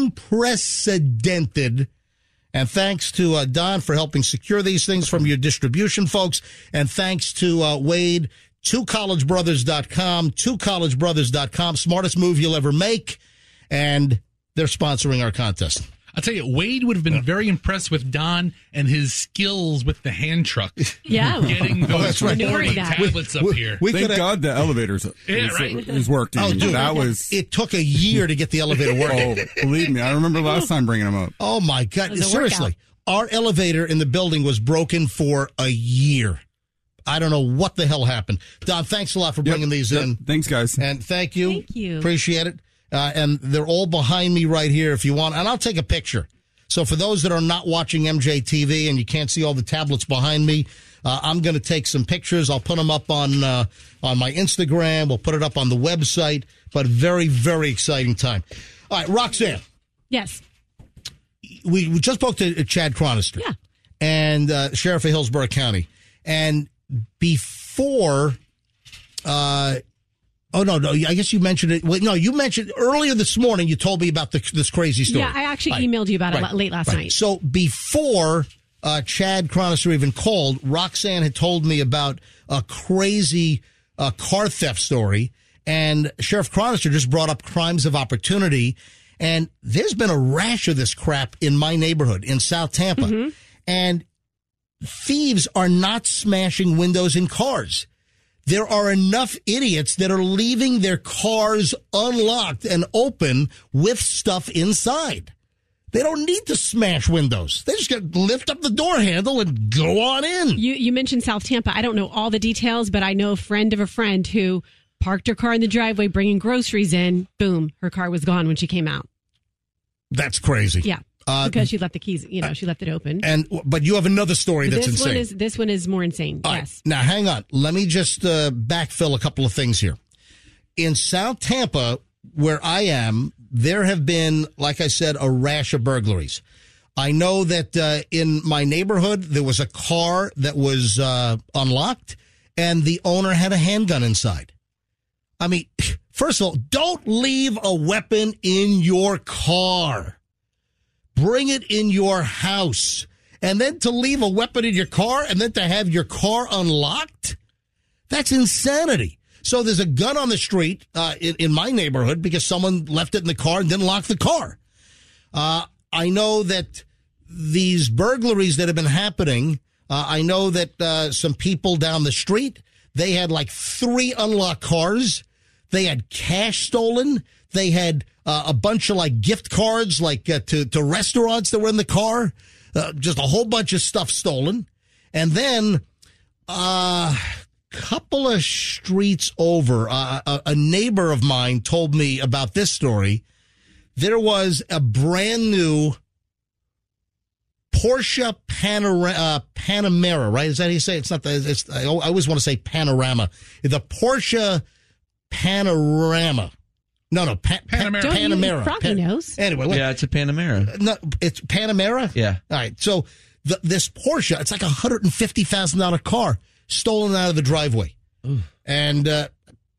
Speaker 6: unprecedented. And thanks to uh, Don for helping secure these things from your distribution folks. And thanks to uh, Wade, two college brothers dot com, two college brothers dot com, smartest move you'll ever make. And they're sponsoring our contest.
Speaker 7: I'll tell you, Wade would have been very impressed with Don and his skills with the hand truck.
Speaker 9: Yeah.
Speaker 7: Getting those
Speaker 6: Oh, that's right.
Speaker 7: forty
Speaker 9: that.
Speaker 7: tablets up
Speaker 6: We-
Speaker 7: here.
Speaker 6: we
Speaker 12: Thank
Speaker 6: could've-
Speaker 12: God the elevators
Speaker 7: Yeah,
Speaker 12: is,
Speaker 7: right.
Speaker 12: is working.
Speaker 6: Oh, dude,
Speaker 12: that was.
Speaker 6: It took a year to get the elevator working.
Speaker 12: Oh, believe me, I remember last time bringing them up.
Speaker 6: Oh, my God.
Speaker 9: was a
Speaker 6: Seriously. Our elevator in the building was broken for a year. I don't know what the hell happened. Don, thanks a lot for bringing
Speaker 12: Yep.
Speaker 6: these
Speaker 12: Yep.
Speaker 6: in.
Speaker 12: Thanks, guys.
Speaker 6: And thank you.
Speaker 9: Thank you.
Speaker 6: Appreciate it. Uh, and they're all behind me right here if you want. And I'll take a picture. So for those that are not watching M J T V and you can't see all the tablets behind me, uh, I'm going to take some pictures. I'll put them up on uh, on my Instagram. We'll put it up on the website. But very, very exciting time. All right, Roxanne.
Speaker 9: Yes.
Speaker 6: We, we just spoke to Chad Chronister.
Speaker 9: Yeah.
Speaker 6: And uh, Sheriff of Hillsborough County. And before, uh, oh, no, no, I guess you mentioned it. Well, no, you mentioned earlier this morning, you told me about the, this crazy story.
Speaker 9: Yeah, I actually
Speaker 6: Right.
Speaker 9: emailed you about
Speaker 6: Right.
Speaker 9: it late last
Speaker 6: Right.
Speaker 9: night.
Speaker 6: So before uh, Chad Chronister even called, Roxanne had told me about a crazy uh, car theft story. And Sheriff Chronister just brought up crimes of opportunity. And there's been a rash of this crap in my neighborhood in South Tampa.
Speaker 9: Mm-hmm.
Speaker 6: And thieves are not smashing windows in cars. There are enough idiots that are leaving their cars unlocked and open with stuff inside. They don't need to smash windows. They just got to lift up the door handle and go on in.
Speaker 9: You you mentioned South Tampa. I don't know all the details, but I know a friend of a friend who parked her car in the driveway bringing groceries in. Boom, her car was gone when she came out.
Speaker 6: That's crazy.
Speaker 9: Yeah,
Speaker 6: Uh,
Speaker 9: because she left the keys. You know, she left it open.
Speaker 6: And but you have another story that's
Speaker 9: this
Speaker 6: insane.
Speaker 9: one is this one is more insane.
Speaker 6: All right,
Speaker 9: Yes.
Speaker 6: now, hang on. Let me just uh, backfill a couple of things here. In South Tampa, where I am, there have been, like I said, a rash of burglaries. I know that uh, in my neighborhood, there was a car that was uh, unlocked, and the owner had a handgun inside. I mean, first of all, don't leave a weapon in your car. Bring it in your house. And then to leave a weapon in your car and then to have your car unlocked? That's insanity. So there's a gun on the street uh, in, in my neighborhood because someone left it in the car and didn't lock the car. Uh, I know that these burglaries that have been happening, uh, I know that uh, some people down the street, they had like three unlocked cars. They had cash stolen. They had uh, a bunch of like gift cards, like uh, to, to restaurants that were in the car. Uh, just a whole bunch of stuff stolen. And then a uh, couple of streets over, uh, a, a neighbor of mine told me about this story. There was a brand new Porsche Panera, uh, Panamera, right? Is that how you say it? It's not the, it's, I always want to say Panorama. The Porsche Panorama. No, no, pa-
Speaker 7: Panamera.
Speaker 9: Don't you-
Speaker 6: Panamera.
Speaker 9: Froggy knows.
Speaker 6: Anyway, wait.
Speaker 8: Yeah, it's a Panamera.
Speaker 6: No, it's Panamera?
Speaker 8: Yeah.
Speaker 6: All right. So the, this Porsche, it's like a one hundred fifty thousand dollars car stolen out of the driveway. Ooh. And uh,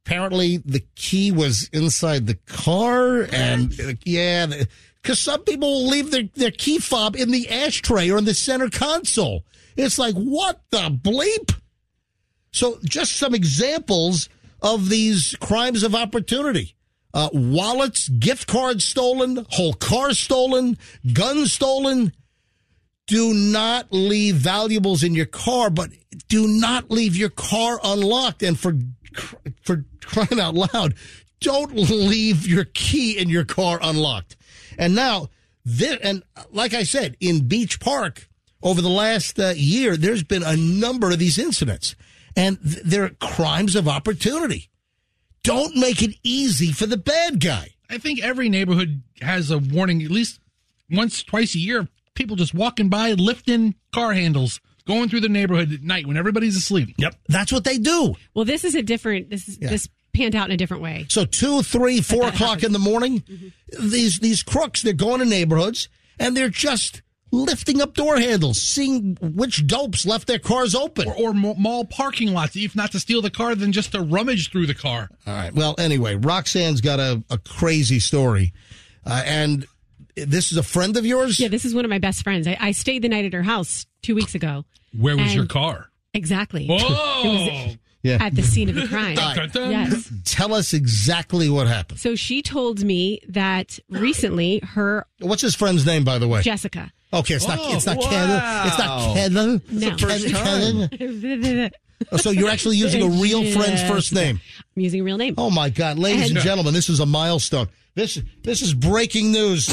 Speaker 6: apparently the key was inside the car, and uh, yeah, because some people will leave their, their key fob in the ashtray or in the center console. It's like, what the bleep? So just some examples of these crimes of opportunity. Uh, wallets, gift cards stolen, whole car stolen, guns stolen. Do not leave valuables in your car, but do not leave your car unlocked. And for for crying out loud, don't leave your key in your car unlocked. And now, this, and like I said, in Beach Park, over the last uh, year, there's been a number of these incidents. And th- they're crimes of opportunity. Don't make it easy for the bad guy.
Speaker 7: I think every neighborhood has a warning at least once, twice a year. People just walking by, lifting car handles, going through the neighborhood at night when everybody's asleep.
Speaker 6: Yep, that's what they do.
Speaker 9: Well, this is a different. This is
Speaker 6: Yeah.
Speaker 9: this panned out in a different way.
Speaker 6: So two, three, four o'clock in the morning,
Speaker 9: Mm-hmm.
Speaker 6: these these crooks, they're going to neighborhoods and they're just lifting up door handles, seeing which dopes left their cars open.
Speaker 7: Or, or mo- mall parking lots, if not to steal the car, then just to rummage through the car.
Speaker 6: All right. Well, anyway, Roxanne's got a, a crazy story. Uh, and this is a friend of yours?
Speaker 9: Yeah, this is one of my best friends. I, I stayed the night at her house two weeks ago.
Speaker 7: Where was
Speaker 9: And-
Speaker 7: your car?
Speaker 9: Exactly.
Speaker 7: Whoa!
Speaker 9: It was
Speaker 6: Yeah.
Speaker 9: at the scene of the crime.
Speaker 6: All right.
Speaker 9: Yes.
Speaker 6: Tell us exactly what happened.
Speaker 9: So she told me that recently her
Speaker 6: What's his friend's name, by the way?
Speaker 9: Jessica.
Speaker 6: Okay, it's not.
Speaker 7: Oh,
Speaker 6: It's not
Speaker 7: wow.
Speaker 6: Kevin. It's not Kevin.
Speaker 9: No.
Speaker 6: It's Kevin- Kevin. Oh, so you're actually using a real friend's first name.
Speaker 9: I'm using a real name.
Speaker 6: Oh my God, ladies and
Speaker 9: And-
Speaker 6: gentlemen, this is a milestone. This this is breaking news.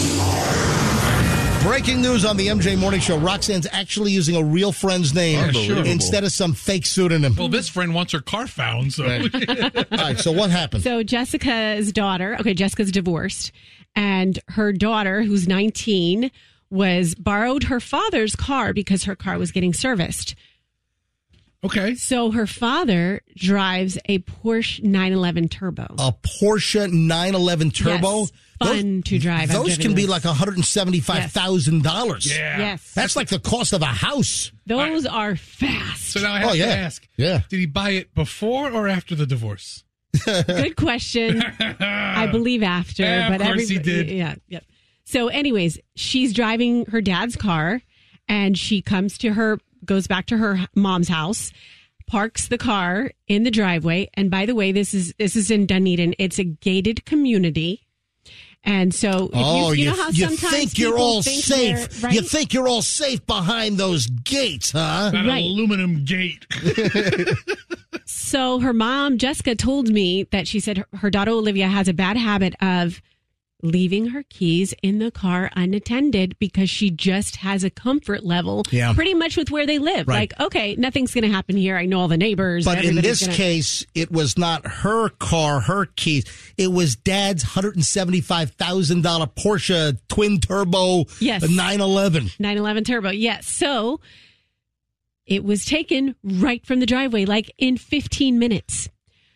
Speaker 6: Breaking news on the M J Morning Show. Roxanne's actually using a real friend's name
Speaker 7: Unbelievable.
Speaker 6: instead of some fake pseudonym.
Speaker 7: Well, this friend wants her car found, so.
Speaker 6: Right. All right, so what happened?
Speaker 9: So Jessica's daughter, okay, Jessica's divorced, and her daughter, who's nineteen, was borrowed her father's car because her car was getting serviced.
Speaker 7: Okay.
Speaker 9: So her father drives a Porsche nine eleven Turbo.
Speaker 6: A Porsche nine eleven Turbo.
Speaker 9: Yes, fun to drive. I've
Speaker 6: Those
Speaker 9: driven
Speaker 6: can be
Speaker 9: those.
Speaker 6: like one hundred seventy-five thousand dollars.
Speaker 7: Yeah.
Speaker 9: Yes.
Speaker 6: That's like the cost of a house.
Speaker 9: Those are fast.
Speaker 7: So now I have
Speaker 6: Oh, yeah.
Speaker 7: to ask.
Speaker 6: Yeah.
Speaker 7: Did he buy it before or after the divorce?
Speaker 9: Good question. I believe after,
Speaker 7: Yeah, of
Speaker 9: but
Speaker 7: course he
Speaker 9: everybody-
Speaker 7: did.
Speaker 9: Yeah, yeah. So, anyways, she's driving her dad's car, and she comes to her, goes back to her mom's house, parks the car in the driveway. And by the way, this is this is in Dunedin. It's a gated community. And so, if
Speaker 6: Oh,
Speaker 9: you, you
Speaker 6: you,
Speaker 9: know how
Speaker 6: you
Speaker 9: sometimes
Speaker 6: think you're
Speaker 9: people
Speaker 6: all
Speaker 9: think
Speaker 6: safe.
Speaker 9: they're- right?
Speaker 6: You think you're all safe behind those gates, huh?
Speaker 7: That
Speaker 9: Right.
Speaker 7: aluminum gate.
Speaker 9: So her mom, Jessica, told me that she said her, her daughter Olivia has a bad habit of leaving her keys in the car unattended because she just has a comfort level
Speaker 6: Yeah.
Speaker 9: pretty much with where they live.
Speaker 6: Right.
Speaker 9: Like, okay, nothing's going to happen here. I know all the neighbors.
Speaker 6: But in
Speaker 9: Everybody's
Speaker 6: this
Speaker 9: gonna-
Speaker 6: case, it was not her car, her keys. It was Dad's one hundred seventy-five thousand dollars Porsche twin turbo
Speaker 9: Yes.
Speaker 6: nine eleven.
Speaker 9: nine eleven Turbo. Yes. So it was taken right from the driveway, like in fifteen minutes.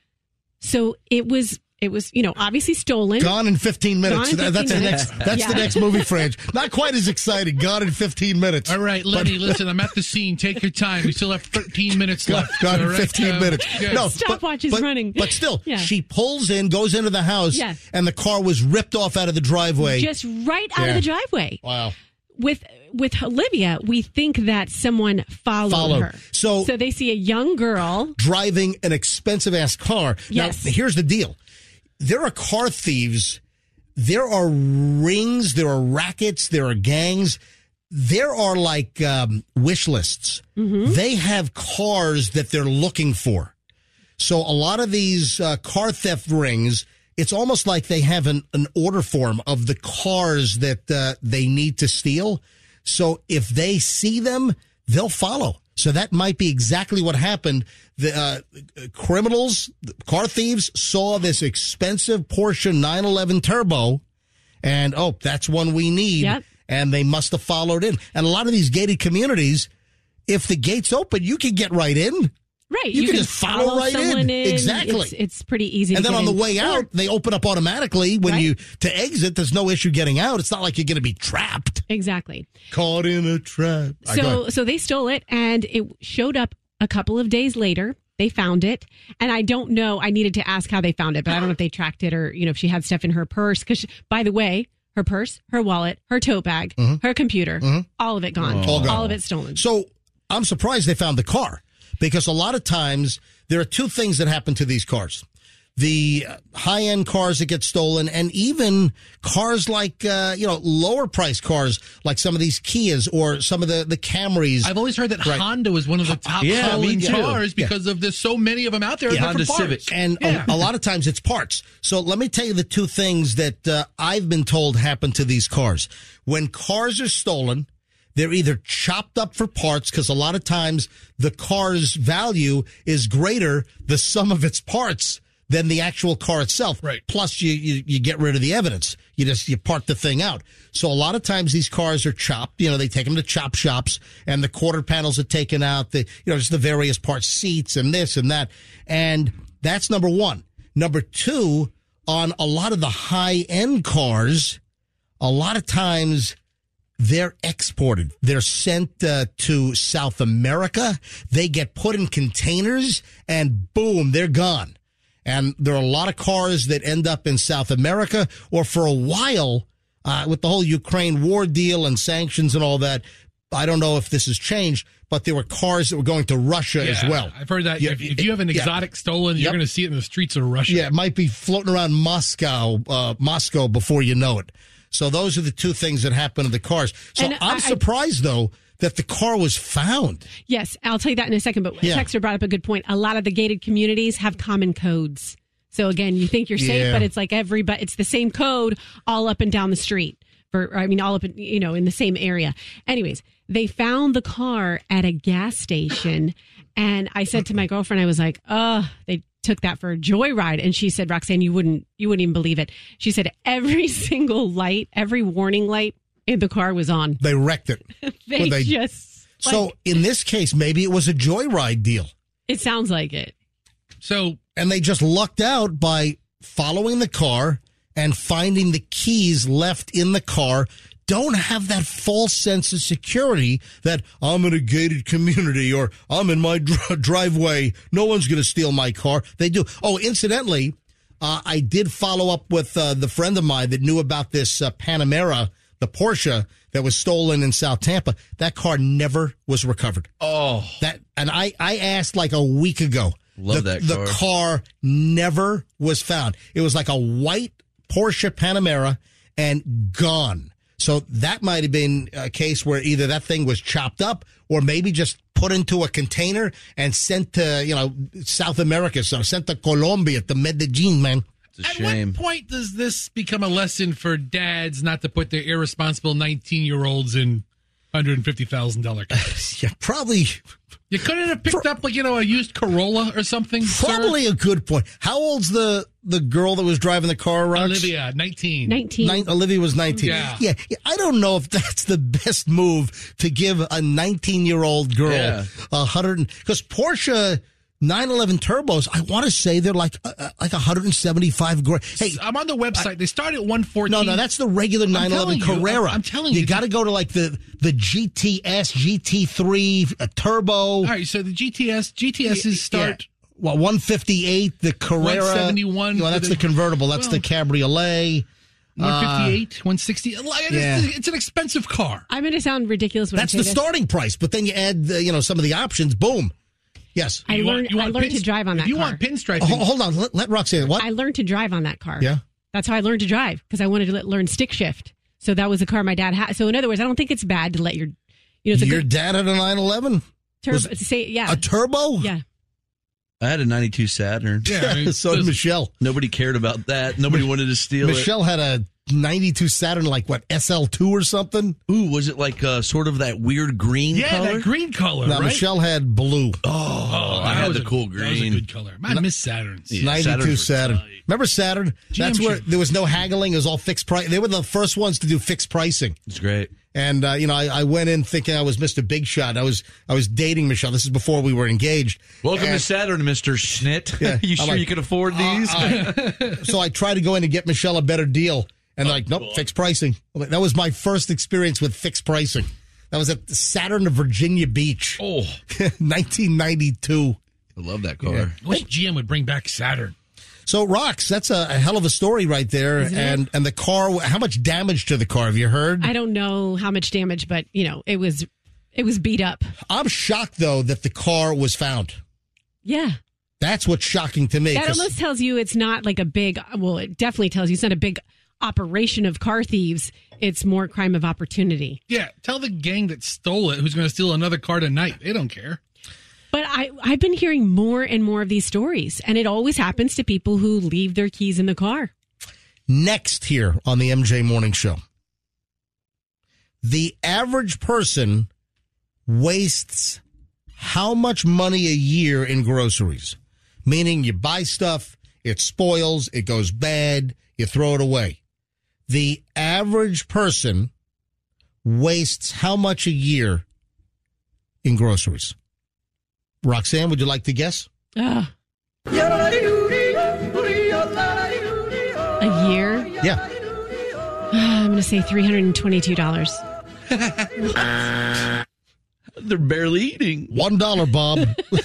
Speaker 9: So it was, it was, you know, obviously stolen.
Speaker 6: Gone in fifteen minutes.
Speaker 9: Gone in
Speaker 6: that's
Speaker 9: fifteen
Speaker 6: the
Speaker 9: minutes.
Speaker 6: next. That's the
Speaker 9: Yeah.
Speaker 6: next movie franchise. Not quite as exciting. Gone in fifteen minutes.
Speaker 7: All right, Lenny, listen, I'm at the scene. Take your time. We still have thirteen minutes
Speaker 6: Gone,
Speaker 7: left.
Speaker 6: gone
Speaker 7: All
Speaker 6: in
Speaker 7: right,
Speaker 6: fifteen
Speaker 7: uh,
Speaker 6: minutes.
Speaker 7: good.
Speaker 6: No,
Speaker 9: Stopwatch is
Speaker 6: but,
Speaker 9: running.
Speaker 6: But still,
Speaker 9: Yeah.
Speaker 6: she pulls in, goes into the house,
Speaker 9: Yeah.
Speaker 6: and the car was ripped off out of the driveway.
Speaker 9: Just right out
Speaker 6: Yeah.
Speaker 9: of the driveway.
Speaker 6: Wow.
Speaker 9: With with Olivia, we think that someone followed,
Speaker 6: Followed.
Speaker 9: her.
Speaker 6: So-
Speaker 9: so they see a young girl.
Speaker 6: Driving an expensive ass car.
Speaker 9: Yes.
Speaker 6: Now, here's the deal. There are car thieves. There are rings. There are rackets. There are gangs. There are like um, wish lists.
Speaker 9: Mm-hmm.
Speaker 6: They have cars that they're looking for. So a lot of these uh, car theft rings, it's almost like they have an, an order form of the cars that uh, they need to steal. So if they see them, they'll follow. So that might be exactly what happened. The uh, criminals, the car thieves, saw this expensive Porsche nine eleven Turbo, and oh, that's one we need.
Speaker 9: Yep.
Speaker 6: And they must have followed in. And a lot of these gated communities, if the gate's open, you can get right in.
Speaker 9: Right.
Speaker 6: You can just follow right in.
Speaker 9: someone in.
Speaker 6: Exactly.
Speaker 9: It's, it's pretty easy
Speaker 6: And
Speaker 9: to
Speaker 6: then
Speaker 9: get
Speaker 6: on the
Speaker 9: in.
Speaker 6: way
Speaker 9: Or-
Speaker 6: out, they open up automatically. When
Speaker 9: Right.
Speaker 6: you to exit, there's no issue getting out. It's not like you're going to be trapped.
Speaker 9: Exactly.
Speaker 6: Caught in a trap. All right, go
Speaker 9: So
Speaker 6: ahead.
Speaker 9: so they stole it, and it showed up a couple of days later They found it. And I don't know. I needed to ask how they found it, but I don't know if they tracked it or, you know, if she had stuff in her purse. Because, by the way, her purse, her wallet, her tote bag,
Speaker 6: Mhm.
Speaker 9: her computer,
Speaker 6: Mhm.
Speaker 9: all of it gone.
Speaker 6: All gone.
Speaker 9: All of it stolen.
Speaker 6: So I'm surprised they found the car because a lot of times there are two things that happen to these cars. The high-end cars that get stolen and even cars like, uh, you know, lower-priced cars like some of these Kias or some of the, the Camrys.
Speaker 7: I've always heard that
Speaker 6: Right.
Speaker 7: Honda was one of the top
Speaker 6: Yeah, me
Speaker 7: stolen
Speaker 6: too.
Speaker 7: cars
Speaker 6: Yeah.
Speaker 7: because of there's so many of them out there.
Speaker 6: Yeah,
Speaker 7: They're for parts.
Speaker 6: And
Speaker 7: Yeah.
Speaker 6: a, a lot of times it's parts. So let me tell you the two things that uh, I've been told happen to these cars. When cars are stolen, they're either chopped up for parts because a lot of times the car's value is greater, the sum of its parts, than the actual car itself. Right. Plus, you, you you get rid of the evidence. You just you part the thing out. So a lot of times these cars are chopped. You know, they take them to chop shops, and the quarter panels are taken out. The you know just the various parts, seats, and this and that. And that's number one. Number two, on a lot of the high end cars, a lot of times they're exported. They're sent uh, to South America. They get put in containers, and boom, they're gone. And there are a lot of cars that end up in South America, or for a while, uh, with the whole Ukraine war deal and sanctions and all that. I don't know if this has changed, but there were cars that were going to Russia
Speaker 7: Yeah,
Speaker 6: as well.
Speaker 7: I've heard that
Speaker 6: Yeah,
Speaker 7: if, if you have an
Speaker 6: yeah.
Speaker 7: exotic stolen,
Speaker 6: Yep.
Speaker 7: you're going to see it in the streets of Russia.
Speaker 6: Yeah, it might be floating around Moscow, uh, Moscow before you know it. So those are the two things that happen to the cars. So
Speaker 9: And
Speaker 6: I'm
Speaker 9: I-
Speaker 6: surprised, though, that the car was found.
Speaker 9: Yes, I'll tell you that in a second. But
Speaker 6: Yeah.
Speaker 9: Texter brought up a good point. A lot of the gated communities have common codes. So again, you think you're safe,
Speaker 6: Yeah.
Speaker 9: but it's like every, but it's the same code all up and down the street. For I mean, all up in, you know in the same area. Anyways, they found the car at a gas station, and I said to my girlfriend, I was like, "Oh, they took that for a joyride." And she said, "Roxanne, you wouldn't, you wouldn't even believe it." She said every single light, every warning light in the car was on.
Speaker 6: They wrecked it.
Speaker 9: They,
Speaker 6: Well, they-
Speaker 9: just
Speaker 6: So
Speaker 9: like,
Speaker 6: in this case, maybe it was a joyride deal.
Speaker 9: it sounds like it.
Speaker 7: So,
Speaker 6: and they just lucked out by following the car and finding the keys left in the car. Don't have that false sense of security that I'm in a gated community or I'm in my dr- driveway. No one's going to steal my car. They do. Oh, incidentally, uh, I did follow up with uh, the friend of mine that knew about this uh, Panamera, the Porsche that was stolen in South Tampa. That car never was recovered.
Speaker 8: Oh,
Speaker 6: that and I, I asked like a week ago.
Speaker 8: Love
Speaker 6: the,
Speaker 8: that
Speaker 6: The
Speaker 8: car.
Speaker 6: car never was found. It was like a white Porsche Panamera and gone. So that might have been a case where either that thing was chopped up or maybe just put into a container and sent to, you know, South America. So sent to Colombia, to Medellin, man.
Speaker 8: It's a
Speaker 7: At
Speaker 8: shame.
Speaker 7: what point does this become a lesson for dads not to put their irresponsible nineteen-year-olds in one hundred fifty thousand dollars cars?
Speaker 6: Yeah, probably.
Speaker 7: You couldn't have picked up, like, you know, a used Corolla or something?
Speaker 6: Probably
Speaker 7: sir?
Speaker 6: a good point. How old's the the girl that was driving the car, Rox?
Speaker 7: Olivia, nineteen.
Speaker 9: nineteen.
Speaker 6: Nine, Olivia was nineteen.
Speaker 7: Yeah.
Speaker 6: yeah. yeah. I don't know if that's the best move to give a nineteen-year-old girl
Speaker 8: Yeah.
Speaker 6: a hundred. Because Porsche nine eleven turbos, I want to say they're like uh, like one hundred seventy-five grand. Hey,
Speaker 7: I'm on the website. They start at one fourteen.
Speaker 6: no, no, that's the regular nine eleven
Speaker 7: telling you,
Speaker 6: Carrera.
Speaker 7: I'm- I'm telling
Speaker 6: you
Speaker 7: you.
Speaker 6: got to go to like the the G T S, G T three, a turbo.
Speaker 7: All right, so the G T S, G T S's start.
Speaker 6: Yeah. Well, one fifty-eight, the Carrera.
Speaker 7: one seventy-one.
Speaker 6: Well, that's the convertible. That's
Speaker 7: Well,
Speaker 6: the cabriolet.
Speaker 7: one fifty-eight, one sixty. It's,
Speaker 6: yeah.
Speaker 7: it's an expensive car.
Speaker 9: I'm going to sound ridiculous when
Speaker 6: That's
Speaker 9: I
Speaker 6: the
Speaker 9: say this.
Speaker 6: starting price, but then you add, the, you know, some of the options. Boom. Yes.
Speaker 9: I
Speaker 7: You want-
Speaker 9: learned.
Speaker 7: you
Speaker 9: I
Speaker 7: want
Speaker 9: learned
Speaker 7: pins-
Speaker 9: to drive on
Speaker 7: if
Speaker 9: that
Speaker 7: you
Speaker 9: car.
Speaker 7: want pinstriping.
Speaker 6: Oh, hold, hold on. Let, let Roxanne. What?
Speaker 9: I learned to drive on that car.
Speaker 6: Yeah.
Speaker 9: That's how I learned to drive because I wanted to le- learn stick shift. So that was a car my dad had. So in other words, I don't think it's bad to let your, you know, it's a
Speaker 6: Your
Speaker 9: good
Speaker 6: dad had a nine eleven?
Speaker 9: turbo. To say, yeah,
Speaker 6: A turbo?
Speaker 9: yeah.
Speaker 8: I had a ninety-two Saturn.
Speaker 7: Yeah, I mean,
Speaker 6: so did
Speaker 7: those-
Speaker 6: Michelle.
Speaker 8: Nobody cared about that. Nobody wanted to steal
Speaker 6: Michelle had a ninety-two Saturn, like what, S L two or something?
Speaker 8: it. Ooh, was it like uh, sort of that weird green
Speaker 7: Yeah,
Speaker 8: color?
Speaker 7: that green color,
Speaker 6: Now,
Speaker 7: right?
Speaker 6: Michelle had blue.
Speaker 8: Oh,
Speaker 7: Oh,
Speaker 8: I
Speaker 7: that
Speaker 8: had
Speaker 7: was
Speaker 8: the
Speaker 7: a-
Speaker 8: cool
Speaker 7: That was a
Speaker 8: green.
Speaker 7: good color. I miss Saturns.
Speaker 8: Yeah,
Speaker 6: ninety-two
Speaker 8: Saturns were
Speaker 6: Saturn.
Speaker 8: tight.
Speaker 6: Remember Saturn?
Speaker 7: G M
Speaker 6: That's where
Speaker 7: shit.
Speaker 6: there was no haggling. It was all fixed price. They were the first ones to do fixed pricing.
Speaker 8: It's great.
Speaker 6: And, uh, you know, I, I went in thinking I was Mister Big Shot. I was I was dating Michelle. This is before we were engaged.
Speaker 8: Welcome
Speaker 6: And-
Speaker 8: to Saturn, Mister Schnit.
Speaker 6: Yeah,
Speaker 8: you
Speaker 6: I'm
Speaker 8: sure
Speaker 6: like,
Speaker 8: you can afford these?
Speaker 6: Uh, so I tried to go in and get Michelle a better deal. And they're like, nope, fixed pricing. That was my first experience with fixed pricing. That was at the Saturn of Virginia Beach.
Speaker 8: oh,
Speaker 6: nineteen ninety-two.
Speaker 8: I love that car.
Speaker 7: Yeah. I wish G M would bring back Saturn.
Speaker 6: So, Rox, that's a, a hell of a story right there.
Speaker 9: Isn't
Speaker 6: and
Speaker 9: it?
Speaker 6: and the car, how much damage to the car? Have you heard?
Speaker 9: I don't know how much damage, but you know, it was it was beat up.
Speaker 6: I'm shocked, though, that the car was found.
Speaker 9: Yeah.
Speaker 6: That's what's shocking to me.
Speaker 9: That
Speaker 6: 'cause-
Speaker 9: almost tells you it's not like a big, well, it definitely tells you it's not a big operation of car thieves. It's more crime of opportunity.
Speaker 7: Yeah, tell the gang that stole it who's going to steal another car tonight. They don't care.
Speaker 9: But I, I've been hearing more and more of these stories, and it always happens to people who leave their keys in the car.
Speaker 6: Next here on the M J Morning Show. The average person wastes how much money a year in groceries? Meaning you buy stuff, it spoils, it goes bad, you throw it away. The average person wastes how much a year in groceries? Roxanne, would you like to guess?
Speaker 9: Ugh. A year?
Speaker 6: Yeah.
Speaker 9: I'm going to say three hundred twenty-two dollars.
Speaker 8: They're barely eating.
Speaker 6: One dollar, Bob.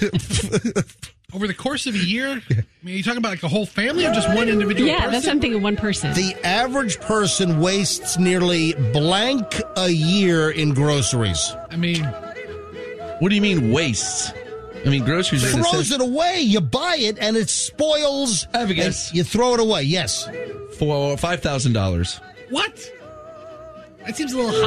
Speaker 7: Over the course of a year? I mean, are you talking about like a whole family or just one individual
Speaker 9: Yeah,
Speaker 7: person?
Speaker 9: that's something of one person.
Speaker 6: The average person wastes nearly blank a year in groceries.
Speaker 7: I mean,
Speaker 8: what do you mean wastes? I mean, groceries are
Speaker 6: Throws it away. You buy it and it spoils.
Speaker 8: I have a guess.
Speaker 6: You throw it away. Yes.
Speaker 8: For five thousand dollars.
Speaker 7: what? That seems a little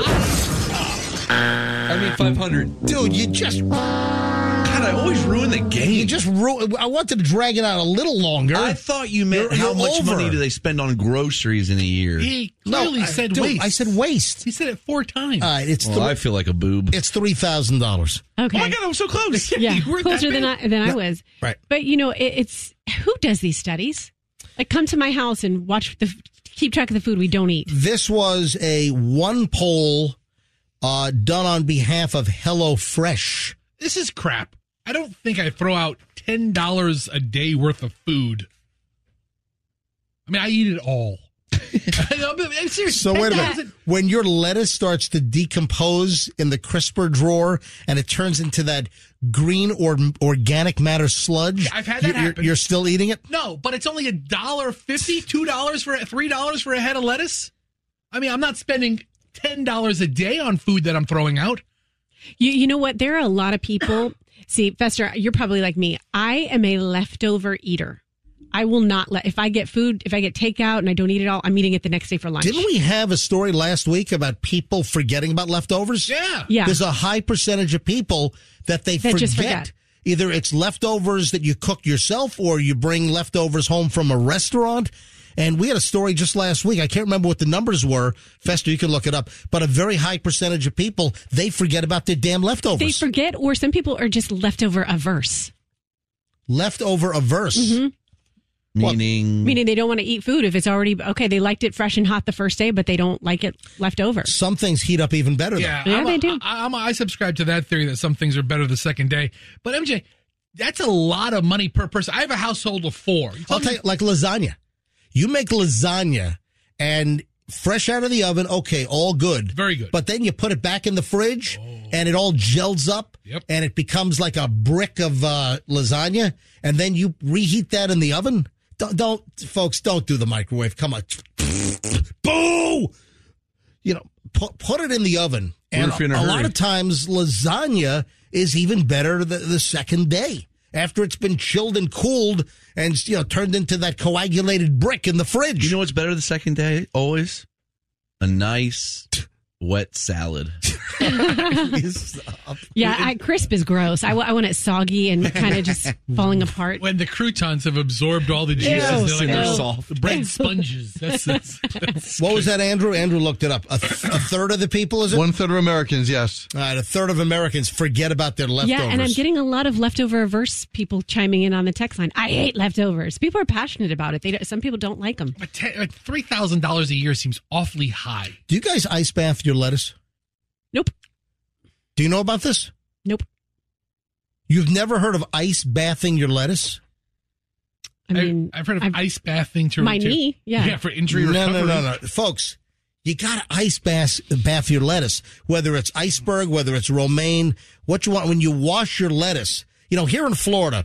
Speaker 7: high.
Speaker 8: I mean, five hundred.
Speaker 6: Dude, you just...
Speaker 8: God, I always ruin the game.
Speaker 6: You just ru- I wanted to drag it out a little longer.
Speaker 8: I thought you meant
Speaker 6: You're-
Speaker 8: how
Speaker 6: you're
Speaker 8: much
Speaker 6: over.
Speaker 8: money do they spend on groceries in a year?
Speaker 7: He
Speaker 6: No,
Speaker 7: clearly
Speaker 6: I-
Speaker 7: said
Speaker 6: dude,
Speaker 7: waste.
Speaker 6: I said waste.
Speaker 7: He said it four times.
Speaker 6: All right, it's
Speaker 8: Well,
Speaker 6: th-
Speaker 8: I feel like a boob.
Speaker 6: it's three thousand dollars.
Speaker 9: Okay.
Speaker 8: Oh my God, I was so close.
Speaker 9: Yeah,
Speaker 7: You weren't
Speaker 9: closer
Speaker 7: that
Speaker 9: than I, than I was.
Speaker 6: Right.
Speaker 9: But, you know, it, it's who does these studies? Like, come to my house and watch the keep track of the food we don't eat.
Speaker 6: This was a one poll uh, done on behalf of HelloFresh.
Speaker 7: This is crap. I don't think I throw out ten dollars a day worth of food. I mean, I eat it all. I'm serious.
Speaker 6: So wait a
Speaker 9: that-
Speaker 6: minute. When your lettuce starts to decompose in the crisper drawer and it turns into that green or organic matter sludge,
Speaker 7: Yeah, I've had that
Speaker 6: you're,
Speaker 7: happen.
Speaker 6: you're still eating it?
Speaker 7: No, but it's only a dollar fifty, two dollars for three dollars for a head of lettuce. I mean, I'm not spending ten dollars a day on food that I'm throwing out.
Speaker 9: You, you know what? There are a lot of people. See, Fester, you're probably like me. I am a leftover eater. I will not let, if I get food, if I get takeout and I don't eat it all, I'm eating it the next day for lunch.
Speaker 6: Didn't we have a story last week about people forgetting about leftovers?
Speaker 7: Yeah.
Speaker 9: Yeah.
Speaker 6: There's a high percentage of people that they
Speaker 9: That
Speaker 6: forget.
Speaker 9: just forget.
Speaker 6: Either it's leftovers that you cook yourself or you bring leftovers home from a restaurant. And we had a story just last week. I can't remember what the numbers were. Fester, you can look it up. But a very high percentage of people, they forget about their damn leftovers.
Speaker 9: They forget, or some people are just leftover averse.
Speaker 6: Leftover averse.
Speaker 9: Mm-hmm.
Speaker 8: Meaning,
Speaker 9: Meaning they don't want to eat food if it's already, okay, they liked it fresh and hot the first day, but they don't like it left over.
Speaker 6: Some things heat up even better.
Speaker 7: Yeah,
Speaker 9: Yeah,
Speaker 7: I'm
Speaker 9: they
Speaker 7: a,
Speaker 9: do.
Speaker 7: I, I'm a, I subscribe to that theory that some things are better the second day. But M J, that's a lot of money per person. I have a household of four. You
Speaker 6: I'll
Speaker 7: me-
Speaker 6: tell you, like lasagna. You make lasagna and fresh out of the oven, okay, all good.
Speaker 7: Very good.
Speaker 6: But then you put it back in the fridge and it all gels up
Speaker 7: Yep.
Speaker 6: and it becomes like a brick of uh, lasagna. And then you reheat that in the oven. Don't, don't, folks, don't do the microwave. Come on. Boo! You know, put, put it in the oven. And
Speaker 8: We're in
Speaker 6: a,
Speaker 8: a
Speaker 6: a lot
Speaker 8: hurry.
Speaker 6: of times lasagna is even better the, the second day after it's been chilled and cooled and, you know, turned into that coagulated brick in the fridge.
Speaker 8: you know what's better the second day? Always a nice wet salad.
Speaker 9: Yeah, I, crisp is gross. I, wa- I want it soggy and kind of just falling apart.
Speaker 7: when the croutons have absorbed all the juices,
Speaker 9: Ew.
Speaker 7: they're like
Speaker 8: They're
Speaker 7: little
Speaker 8: soft.
Speaker 7: bread sponges. That's, that's, that's
Speaker 6: What was that, Andrew? Andrew looked it up. A, th- a third of the people, is it?
Speaker 12: One third of Americans, yes.
Speaker 6: All right, a third of Americans forget about their leftovers.
Speaker 9: Yeah, and I'm getting a lot of leftover averse people chiming in on the text line. I hate leftovers. People are passionate about it. They don't, some people don't like them.
Speaker 7: But te- like three thousand dollars a year seems awfully high.
Speaker 6: Do you guys ice bath your lettuce?
Speaker 9: Nope.
Speaker 6: Do you know about this?
Speaker 9: Nope.
Speaker 6: You've never heard of ice bathing your lettuce?
Speaker 9: I mean,
Speaker 7: I, I've heard of
Speaker 9: I've-
Speaker 7: ice bathing to
Speaker 9: my
Speaker 7: to-
Speaker 9: knee, yeah.
Speaker 7: yeah, for injury
Speaker 6: No,
Speaker 7: recovery.
Speaker 6: no, no, no. Folks, you got to ice bath, bath your lettuce, whether it's iceberg, whether it's romaine, what you want. When you wash your lettuce, you know, here in Florida,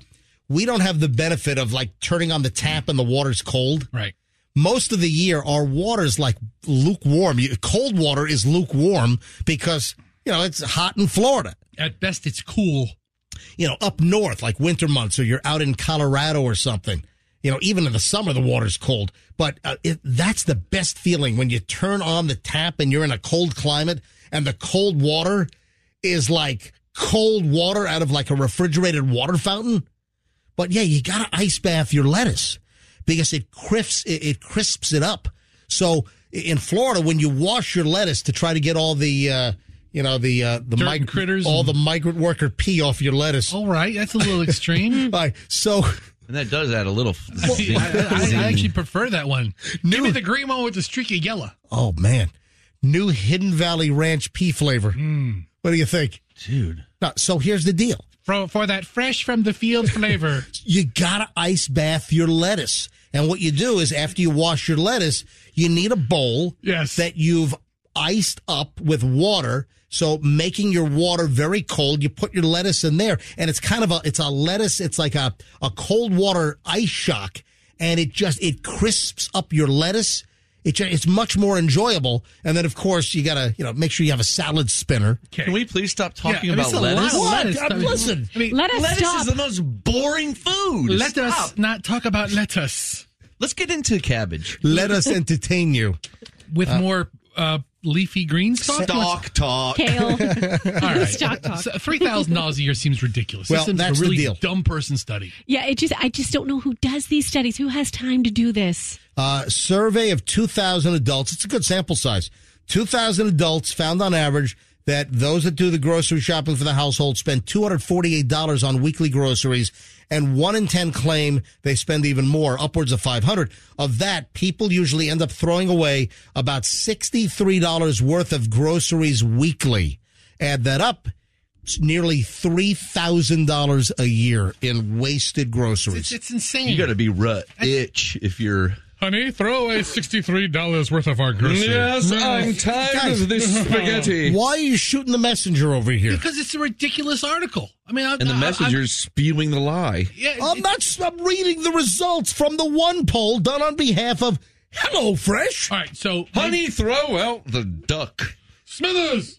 Speaker 6: we don't have the benefit of like turning on the tap and the water's cold.
Speaker 7: Right.
Speaker 6: Most of the year, our water's like lukewarm. You- Cold water is lukewarm because, you know, it's hot in Florida.
Speaker 7: At best, it's cool.
Speaker 6: You know, up north, like winter months, or you're out in Colorado or something. You know, even in the summer, the water's cold. But uh, it, that's the best feeling when you turn on the tap and you're in a cold climate and the cold water is like cold water out of like a refrigerated water fountain. But yeah, you got to ice bath your lettuce because it crisps it, it crisps it up. So in Florida, when you wash your lettuce to try to get all the uh, you know the uh, the
Speaker 7: Dirt
Speaker 6: mig-
Speaker 7: and critters
Speaker 6: all
Speaker 7: and-
Speaker 6: the migrant worker pee off your lettuce.
Speaker 7: All right, that's a little extreme.
Speaker 6: All right, so.
Speaker 8: And that does add a little.
Speaker 7: I, I, I actually prefer that one. Give me the green one with the streaky yellow.
Speaker 6: Oh, man. New Hidden Valley Ranch pea flavor.
Speaker 7: Mm.
Speaker 6: What do you think?
Speaker 8: Dude.
Speaker 6: Now, so here's the deal.
Speaker 7: For, for that fresh from the field flavor.
Speaker 6: You got to ice bath your lettuce. And what you do is after you wash your lettuce, you need a bowl
Speaker 7: yes.
Speaker 6: that you've iced up with water. So making your water very cold, you put your lettuce in there, and it's kind of a, it's a lettuce, it's like a, a cold water ice shock, and it just, it crisps up your lettuce. It, ju- it's much more enjoyable. And then, of course, you got to, you know, make sure you have a salad spinner.
Speaker 8: Okay. Can we please stop talking
Speaker 7: Yeah, I mean,
Speaker 8: about
Speaker 7: it's a
Speaker 8: lettuce?
Speaker 7: lot of
Speaker 6: What?
Speaker 7: lettuce.
Speaker 6: Uh, listen.
Speaker 7: I mean,
Speaker 9: Let us
Speaker 8: lettuce
Speaker 9: stop.
Speaker 8: is the most boring food.
Speaker 7: let
Speaker 8: Stop.
Speaker 7: us not talk about lettuce.
Speaker 8: Let's get into cabbage.
Speaker 6: Let us entertain you.
Speaker 7: With more uh, leafy greens talk?
Speaker 8: Stock talk.
Speaker 9: Kale.
Speaker 7: All right.
Speaker 9: Stock talk.
Speaker 7: So three thousand dollars a year seems ridiculous.
Speaker 6: Well,
Speaker 7: this seems
Speaker 6: that's
Speaker 7: like a
Speaker 6: the
Speaker 7: really
Speaker 6: deal.
Speaker 7: dumb person study.
Speaker 9: Yeah, it just I just don't know who does these studies. Who has time to do this?
Speaker 6: Uh, survey of two thousand adults. It's a good sample size. two thousand adults found on average that those that do the grocery shopping for the household spend two hundred forty-eight dollars on weekly groceries, and one in ten claim they spend even more, upwards of five hundred dollars. Of that, people usually end up throwing away about sixty-three dollars worth of groceries weekly. Add that up, it's nearly three thousand dollars a year in wasted groceries.
Speaker 7: It's, it's insane.
Speaker 8: You got to be rut itch if you're.
Speaker 7: Honey, throw away sixty-three dollars worth of our groceries.
Speaker 8: Yes, I'm tired
Speaker 6: Guys,
Speaker 8: of this spaghetti.
Speaker 6: Why are you shooting the messenger over here?
Speaker 7: Because it's a ridiculous article. I mean, I,
Speaker 8: And the
Speaker 7: I,
Speaker 8: messenger's spewing the lie.
Speaker 7: Yeah,
Speaker 6: I'm not. I'm reading the results from the one poll done on behalf of HelloFresh.
Speaker 7: All right, so
Speaker 8: Honey, throw out the duck.
Speaker 7: Smithers,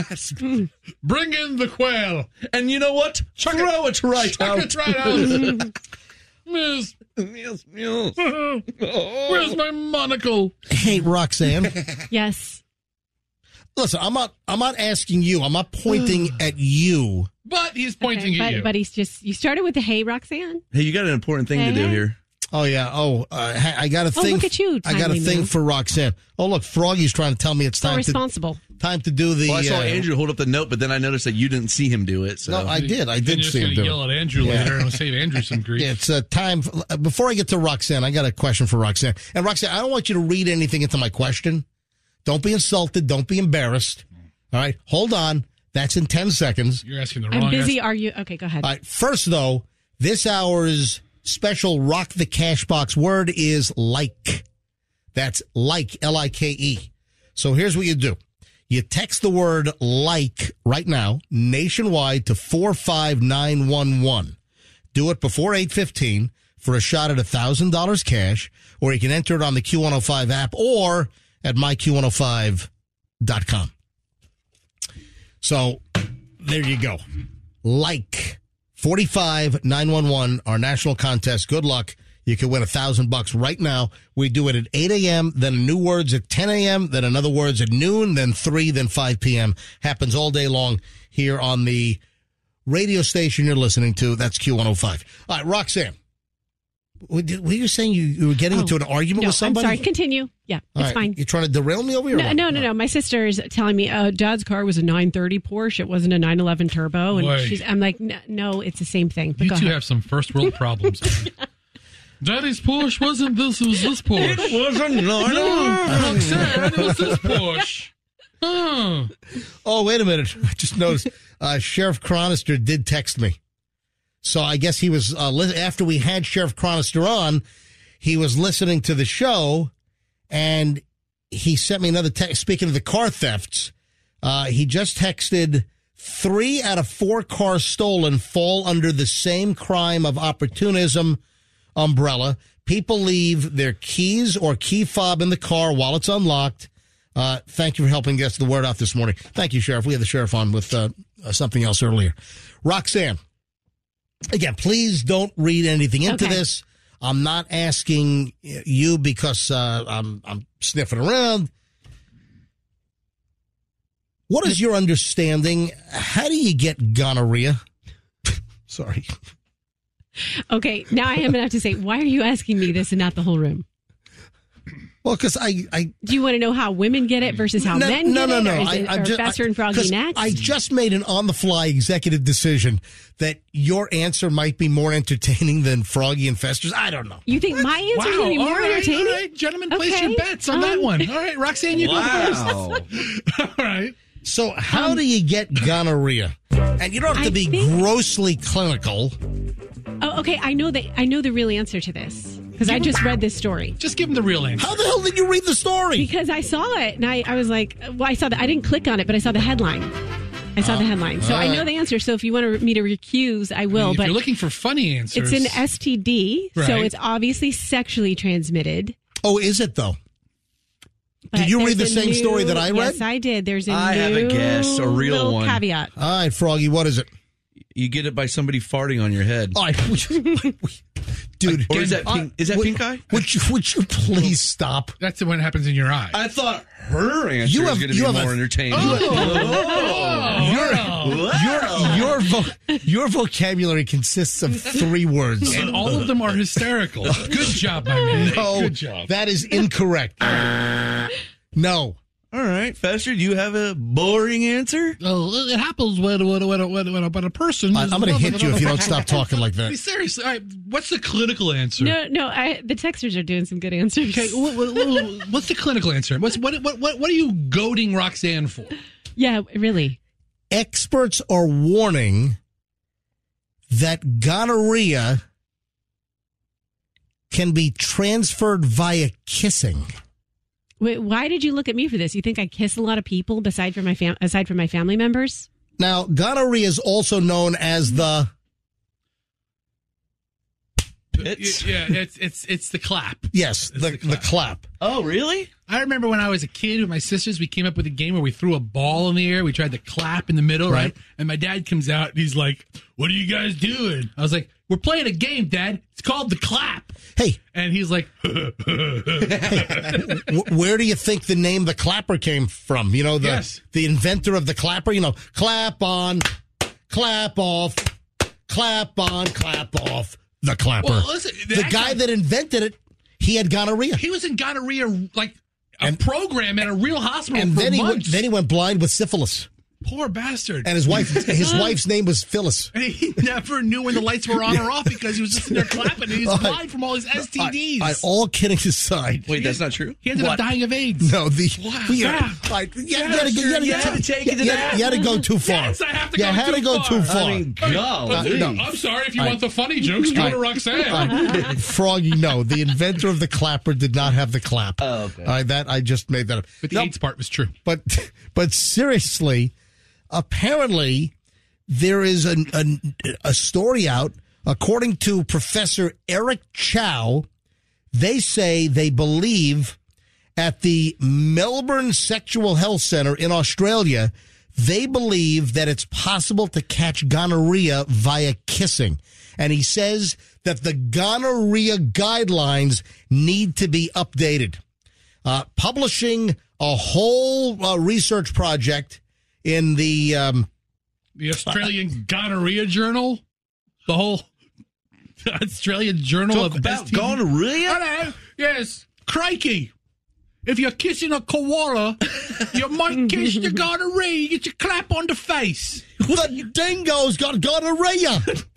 Speaker 7: bring in the quail.
Speaker 8: And you know what?
Speaker 7: Chuck
Speaker 8: throw it, right
Speaker 7: Chuck
Speaker 8: out.
Speaker 7: it right out. Miss,
Speaker 8: Yes, yes.
Speaker 7: where's my monocle?
Speaker 6: Hey, Roxanne.
Speaker 9: Yes.
Speaker 6: Listen, I'm not. I'm not asking you. I'm not pointing at you.
Speaker 7: But he's pointing
Speaker 9: Okay,
Speaker 7: at
Speaker 9: but,
Speaker 7: you.
Speaker 9: but he's just you started with the hey, Roxanne.
Speaker 8: Hey, you got an important thing to do
Speaker 9: Hey.
Speaker 8: here.
Speaker 6: Oh yeah. Oh, uh, ha- I got a
Speaker 9: Oh,
Speaker 6: thing.
Speaker 9: look at you,
Speaker 6: I got a
Speaker 9: timely
Speaker 6: thing
Speaker 9: move.
Speaker 6: for Roxanne. Oh look, Froggy's trying to tell me it's
Speaker 9: So
Speaker 6: time to
Speaker 9: responsible.
Speaker 6: time to do the.
Speaker 8: Well, I saw
Speaker 6: uh,
Speaker 8: Andrew hold up the note, but then I noticed that you didn't see him do it. So
Speaker 6: No, I did. I
Speaker 7: Then
Speaker 6: did
Speaker 7: you're just
Speaker 6: see him
Speaker 7: gonna
Speaker 6: do
Speaker 7: yell
Speaker 6: it.
Speaker 7: at Andrew
Speaker 6: Yeah.
Speaker 7: later and save Andrew some grief.
Speaker 6: Yeah, it's uh, time. For, uh, before I get to Roxanne, I got a question for Roxanne. And Roxanne, I don't want you to read anything into my question. Don't be insulted. Don't be embarrassed. All right, hold on. That's in ten seconds.
Speaker 7: You're asking the wrong.
Speaker 9: I'm busy.
Speaker 7: ass-
Speaker 9: Are you okay? Go ahead.
Speaker 6: All right. First, though, this hour's special Rock the Cash Box word is like. That's like, L I K E. So here's what you do. You text the word like right now, nationwide, to four five nine one one. Do it before eight fifteen for a shot at one thousand dollars cash, or you can enter it on the Q one oh five app or at my Q one oh five dot com. So there you go. Like forty-five nine one one, our national contest. Good luck. You can win a thousand bucks right now. We do it at eight a.m., then new words at ten a.m., then another words at noon, then three, then five p.m. Happens all day long here on the radio station you're listening to. That's Q one oh five. All right, Roxanne. Were you saying you, you were getting
Speaker 9: Oh,
Speaker 6: into an argument
Speaker 9: no,
Speaker 6: with somebody?
Speaker 9: I'm sorry. Continue. Yeah,
Speaker 6: All
Speaker 9: it's
Speaker 6: right,
Speaker 9: fine.
Speaker 6: You're trying to derail me over here? or
Speaker 9: No,
Speaker 6: what?
Speaker 9: no, no, no. My sister is telling me, "Oh, Dad's car was a nine thirty Porsche. It wasn't a nine eleven Turbo." And
Speaker 7: Boy.
Speaker 9: she's, I'm like, no, no, it's the same thing. But
Speaker 7: You
Speaker 9: go
Speaker 7: two
Speaker 9: ahead.
Speaker 7: have some first world problems. Daddy's Porsche wasn't this, it was this Porsche.
Speaker 8: It wasn't
Speaker 7: No, Roxanne, it was this Porsche. Oh.
Speaker 6: Oh, wait a minute. I just noticed uh, Sheriff Chronister did text me. So I guess he was, uh, li- after we had Sheriff Chronister on, he was listening to the show, and he sent me another text. Speaking of the car thefts, uh, he just texted Three out of four cars stolen fall under the same crime of opportunism umbrella. People leave their keys or key fob in the car while it's unlocked. Uh, thank you for helping get the word out this morning. Thank you, Sheriff. We had the Sheriff on with uh, uh, something else earlier. Roxanne, again, please don't read anything into
Speaker 9: Okay.
Speaker 6: this. I'm not asking you because uh, I'm, I'm sniffing around. What is your understanding? How do you get gonorrhea? Sorry.
Speaker 9: Okay, now I am going to have to say, why are you asking me this and not the whole room?
Speaker 6: Well, because I, I...
Speaker 9: Do you want to know how women get it versus how
Speaker 6: no,
Speaker 9: men
Speaker 6: no,
Speaker 9: get
Speaker 6: no,
Speaker 9: it?
Speaker 6: no,
Speaker 9: Or
Speaker 6: no.
Speaker 9: is it
Speaker 6: I,
Speaker 9: or
Speaker 6: just,
Speaker 9: faster and froggy
Speaker 6: 'cause
Speaker 9: next?
Speaker 6: I just made an on-the-fly executive decision that your answer might be more entertaining than Froggy and Fester's. I don't know.
Speaker 9: You think my answer is
Speaker 7: Wow.
Speaker 9: going to be
Speaker 7: All
Speaker 9: more
Speaker 7: right,
Speaker 9: entertaining?
Speaker 7: all right, gentlemen, place
Speaker 9: Okay.
Speaker 7: your bets on that
Speaker 9: Um,
Speaker 7: one. All right, Roxanne, you
Speaker 10: Wow.
Speaker 7: go first. All right.
Speaker 6: So how do you get gonorrhea? And you don't have to
Speaker 9: I
Speaker 6: be
Speaker 9: think-
Speaker 6: grossly clinical.
Speaker 9: Oh, okay. I know that. I know the real answer to this because I just read this story.
Speaker 7: Just give him the real answer.
Speaker 6: How the hell did you read the story?
Speaker 9: Because I saw it and I, I was like, well, I saw that. I didn't click on it, but I saw the headline. I saw the headline. So
Speaker 6: all
Speaker 9: I know
Speaker 6: right.
Speaker 9: the answer. So if you want me to recuse, I will.
Speaker 7: if
Speaker 9: but
Speaker 7: you're looking for funny answers,
Speaker 9: it's an S T D, so
Speaker 7: Right.
Speaker 9: it's obviously sexually transmitted.
Speaker 6: Oh, is it though?
Speaker 9: But
Speaker 6: Did you read
Speaker 9: there's
Speaker 6: the
Speaker 9: a
Speaker 6: same
Speaker 9: new-
Speaker 6: story that I read?
Speaker 9: Yes, I did. There's a
Speaker 8: I
Speaker 9: new
Speaker 8: have a guess, a real
Speaker 9: little
Speaker 8: one.
Speaker 9: caveat.
Speaker 6: All right, Froggy, what is it?
Speaker 8: You get it by somebody farting on your head.
Speaker 6: Oh, I, dude,
Speaker 8: Or is that pink, is that
Speaker 6: would,
Speaker 8: pink eye?
Speaker 6: Would you, would you please stop?
Speaker 7: That's when it happens in your eye.
Speaker 8: I thought her answer
Speaker 6: You
Speaker 8: was
Speaker 6: have-
Speaker 8: going to
Speaker 6: you
Speaker 8: be
Speaker 6: have a-
Speaker 8: more entertaining.
Speaker 6: Your your vo- your vocabulary consists of three words.
Speaker 7: and all of them are hysterical. Good job, my man.
Speaker 6: No,
Speaker 7: Good job.
Speaker 6: that is incorrect. No.
Speaker 8: All right, Fester, do you have a boring answer?
Speaker 7: Oh, it happens when when when when, when, a, when a person.
Speaker 6: I, I'm going to hit you if you don't stop talking like
Speaker 7: Hey,
Speaker 6: that.
Speaker 7: seriously, all right, what's the clinical answer?
Speaker 9: No, no. I, the texters are doing some good answers.
Speaker 7: Okay, what, what, what- what's the clinical answer? What's what what what what are you goading Roxanne for?
Speaker 9: Yeah, really.
Speaker 6: Experts are warning that gonorrhea can be transferred via kissing.
Speaker 9: Wait, why did you look at me for this? You think I kiss a lot of people beside from my fam- aside from my family members?
Speaker 6: Now, gonorrhea is also known as the
Speaker 8: It's-
Speaker 7: Yeah, it's it's it's the clap.
Speaker 6: yes, the,
Speaker 7: the
Speaker 6: the
Speaker 7: clap.
Speaker 6: clap.
Speaker 8: Oh, really?
Speaker 7: I remember when I was a kid with my sisters, we came up with a game where we threw a ball in the air. We tried to clap in the middle, right?
Speaker 6: Right.
Speaker 7: And my dad comes out and he's like, "What are you guys doing?" I was like, "We're playing a game, Dad. It's called the clap."
Speaker 6: Hey,
Speaker 7: And he's like,
Speaker 6: w- where do you think the name the clapper came from? You know, the
Speaker 7: Yes.
Speaker 6: the inventor of the clapper. You know, clap on, clap off, clap on, clap off. The clapper.
Speaker 7: Well, listen,
Speaker 6: the
Speaker 7: that
Speaker 6: guy
Speaker 7: guy-
Speaker 6: that invented it, he had gonorrhea,
Speaker 7: he was in gonorrhea, like a
Speaker 6: And-
Speaker 7: program at a real hospital
Speaker 6: and
Speaker 7: for
Speaker 6: then he went,
Speaker 7: months.
Speaker 6: then he went blind with syphilis,
Speaker 7: Poor bastard.
Speaker 6: and his wife his wife's name was Phyllis.
Speaker 7: And he never knew when the lights were on or off because he was just in there clapping and he was blind from all his S T Ds.
Speaker 6: I, I, all kidding aside,
Speaker 8: Wait, that's not true?
Speaker 7: he ended
Speaker 8: What?
Speaker 7: up dying of AIDS.
Speaker 6: no, the
Speaker 7: Wow.
Speaker 6: the-
Speaker 7: Yeah.
Speaker 6: I- you,
Speaker 7: Yeah,
Speaker 6: had to, go- you had to
Speaker 8: you
Speaker 6: go-
Speaker 8: had to take it to
Speaker 6: you
Speaker 8: that.
Speaker 6: had- you had to go too far.
Speaker 7: Yes, I have to
Speaker 6: you
Speaker 7: go
Speaker 6: had
Speaker 7: too
Speaker 6: to go
Speaker 7: far.
Speaker 6: too far.
Speaker 8: I mean,
Speaker 7: Hey,
Speaker 8: go.
Speaker 7: but-
Speaker 6: no.
Speaker 7: I'm sorry if you
Speaker 6: I-
Speaker 7: want the funny jokes, go
Speaker 6: I-
Speaker 7: to Roxanne.
Speaker 6: Uh, Froggy, no. The inventor of the clapper did not have the clap.
Speaker 8: Oh, okay.
Speaker 6: Uh, that I just made that up.
Speaker 7: But the
Speaker 6: No,
Speaker 7: AIDS part was true.
Speaker 6: but but seriously, apparently there is a, a a story out. According to Professor Eric Chow, they say they believe at the Melbourne Sexual Health Center in Australia, they believe that it's possible to catch gonorrhea via kissing. And he says that the gonorrhea guidelines need to be updated. Uh, publishing a whole uh, research project in the um,
Speaker 7: The Australian Gonorrhea Journal, the whole Australian Journal
Speaker 8: Talk
Speaker 7: of
Speaker 8: about
Speaker 7: S T D.
Speaker 8: gonorrhea?
Speaker 7: Hello, yes, crikey. If you're kissing a koala, you might kiss the gonorrhea. You get your clap on the face.
Speaker 6: the dingo's got gonorrhea.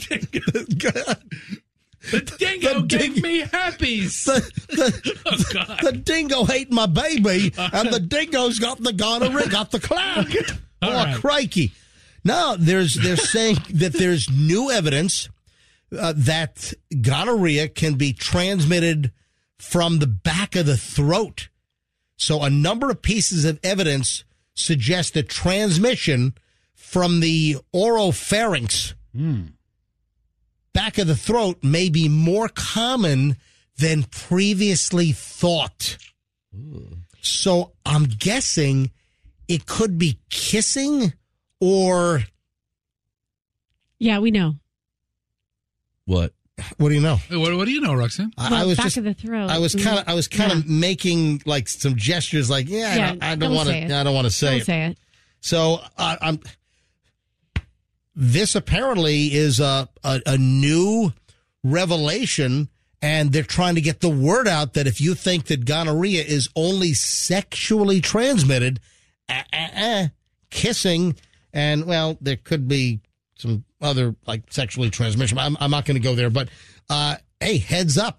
Speaker 7: The dingo
Speaker 6: The
Speaker 7: gave
Speaker 6: ding-
Speaker 7: me herpes.
Speaker 6: the, the,
Speaker 7: Oh, God.
Speaker 6: the dingo ate my baby, and the dingo's got the gonorrhea, got the clap.
Speaker 7: All
Speaker 6: Oh,
Speaker 7: right.
Speaker 6: crikey. No, there's they're saying that there's new evidence uh, that gonorrhea can be transmitted from the back of the throat. So a number of pieces of evidence suggest that transmission from the oropharynx,
Speaker 7: Mm.
Speaker 6: back of the throat, may be more common than previously thought. Ooh. So I'm guessing it could be kissing or...
Speaker 9: Yeah, we know.
Speaker 8: What?
Speaker 6: What do you know?
Speaker 7: What, what do you know, Roxanne?
Speaker 9: Well,
Speaker 6: I was
Speaker 9: back
Speaker 6: just,
Speaker 9: of the throat.
Speaker 6: I was kind of, I was kind
Speaker 9: Yeah.
Speaker 6: of making like some gestures, like, yeah,
Speaker 9: Yeah,
Speaker 6: I don't, I
Speaker 9: don't
Speaker 6: don't want
Speaker 9: say it.
Speaker 6: to, I don't want to say
Speaker 9: Don't
Speaker 6: it.
Speaker 9: say it.
Speaker 6: So uh, I'm. This apparently is a, a a new revelation, and they're trying to get the word out that if you think that gonorrhea is only sexually transmitted, uh, uh, uh, kissing, and well, there could be some other like sexually transmission. I'm, I'm not going to go there, but uh, hey, heads up.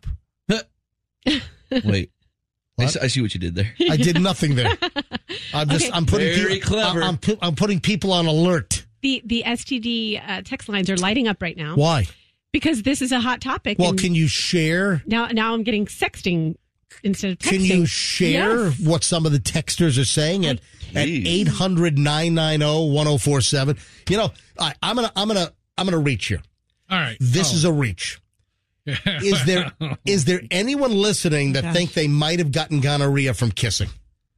Speaker 8: Wait. I,
Speaker 6: What?
Speaker 8: s- I see what you did there.
Speaker 6: I did nothing there. I'm just
Speaker 9: Okay.
Speaker 6: I'm putting
Speaker 8: Very
Speaker 6: people,
Speaker 8: clever.
Speaker 6: I'm, pu- I'm putting people on alert.
Speaker 9: The the S T D uh, text lines are lighting up right now.
Speaker 6: Why?
Speaker 9: Because this is a hot topic.
Speaker 6: Well,
Speaker 9: and
Speaker 6: can you share?
Speaker 9: now now I'm getting sexting instead of texting.
Speaker 6: Can you share
Speaker 9: Yes.
Speaker 6: what some of the texters are saying at at
Speaker 8: Please.
Speaker 6: eight hundred nine nine zero one zero four seven? You know, I, I'm gonna I'm gonna I'm gonna reach here.
Speaker 7: All right.
Speaker 6: This
Speaker 7: Oh.
Speaker 6: is a reach. Is there is there anyone listening that
Speaker 9: Gosh.
Speaker 6: think they might have gotten gonorrhea from kissing?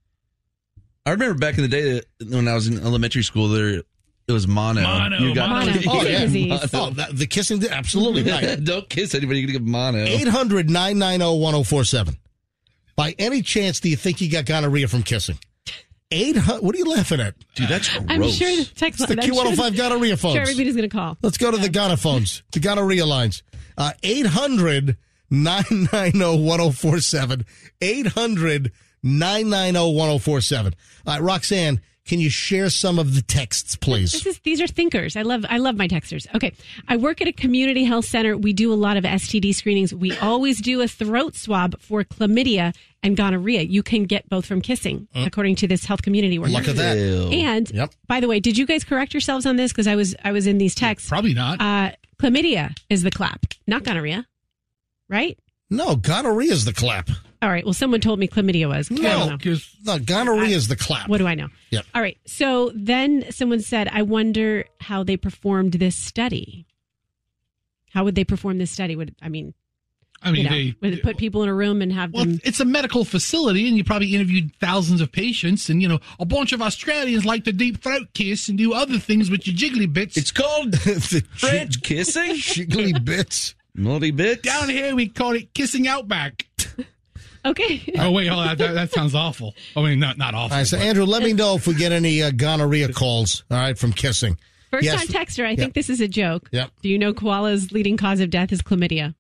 Speaker 8: I remember back in the day that when I was in elementary school, there it was mono.
Speaker 7: Mono,
Speaker 8: You got-
Speaker 9: Mono.
Speaker 6: Oh, yeah.
Speaker 9: Disease.
Speaker 6: Oh, that, the kissing, absolutely right.
Speaker 8: Don't kiss anybody. You're going to get mono.
Speaker 6: eight hundred nine nine zero one zero four seven. By any chance, do you think you got gonorrhea from kissing? eight hundred. What are you laughing at?
Speaker 8: Dude, that's gross.
Speaker 9: I'm sure the text
Speaker 6: It's the
Speaker 9: line.
Speaker 6: Q one oh five gonorrhea phones.
Speaker 9: Sure, everybody's going to call.
Speaker 6: Let's go to the gonorrhea phones, the gonorrhea lines. Uh, eight hundred nine nine zero one zero four seven. eight hundred nine nine zero one zero four seven. All right, Roxanne, can you share some of the texts, please?
Speaker 9: This is these are thinkers. I love I love my texters. Okay. I work at a community health center. We do a lot of S T D screenings. We always do a throat swab for chlamydia and gonorrhea. You can get both from kissing, according to this health community worker.
Speaker 6: Look at that.
Speaker 8: Ew.
Speaker 9: And
Speaker 6: Yep.
Speaker 9: by the way, did you guys correct yourselves on this? Because I was I was in these texts.
Speaker 7: Probably not.
Speaker 9: Uh, chlamydia is the clap, not gonorrhea, right?
Speaker 6: No, gonorrhea is the clap.
Speaker 9: All right. Well, someone told me chlamydia was. I don't
Speaker 6: No,
Speaker 9: know.
Speaker 7: Because
Speaker 6: no, gonorrhea is the clap.
Speaker 9: What do I know?
Speaker 6: Yep.
Speaker 9: All right. So then someone said, I wonder how they performed this study. How would they perform this study? Would I mean,
Speaker 7: I mean,
Speaker 9: you know,
Speaker 7: they
Speaker 9: would they put people in a room and have
Speaker 7: Well,
Speaker 9: them?
Speaker 7: it's a medical facility, and you probably interviewed thousands of patients, and you know a bunch of Australians like to deep throat kiss and do other things with your jiggly bits.
Speaker 8: It's called
Speaker 6: the
Speaker 8: French kissing.
Speaker 6: jiggly bits.
Speaker 8: Naughty bit.
Speaker 7: Down here, we call it kissing outback.
Speaker 9: Okay.
Speaker 7: Oh wait, hold on, that, that sounds awful. I mean, not not awful.
Speaker 6: All right, so
Speaker 7: but-
Speaker 6: Andrew, let me know if we get any uh, gonorrhea calls, all right, from kissing.
Speaker 9: First
Speaker 6: Yes.
Speaker 9: time texter. I
Speaker 6: Yep.
Speaker 9: think this is a joke.
Speaker 6: Yep.
Speaker 9: Do you know koala's leading cause of death is chlamydia?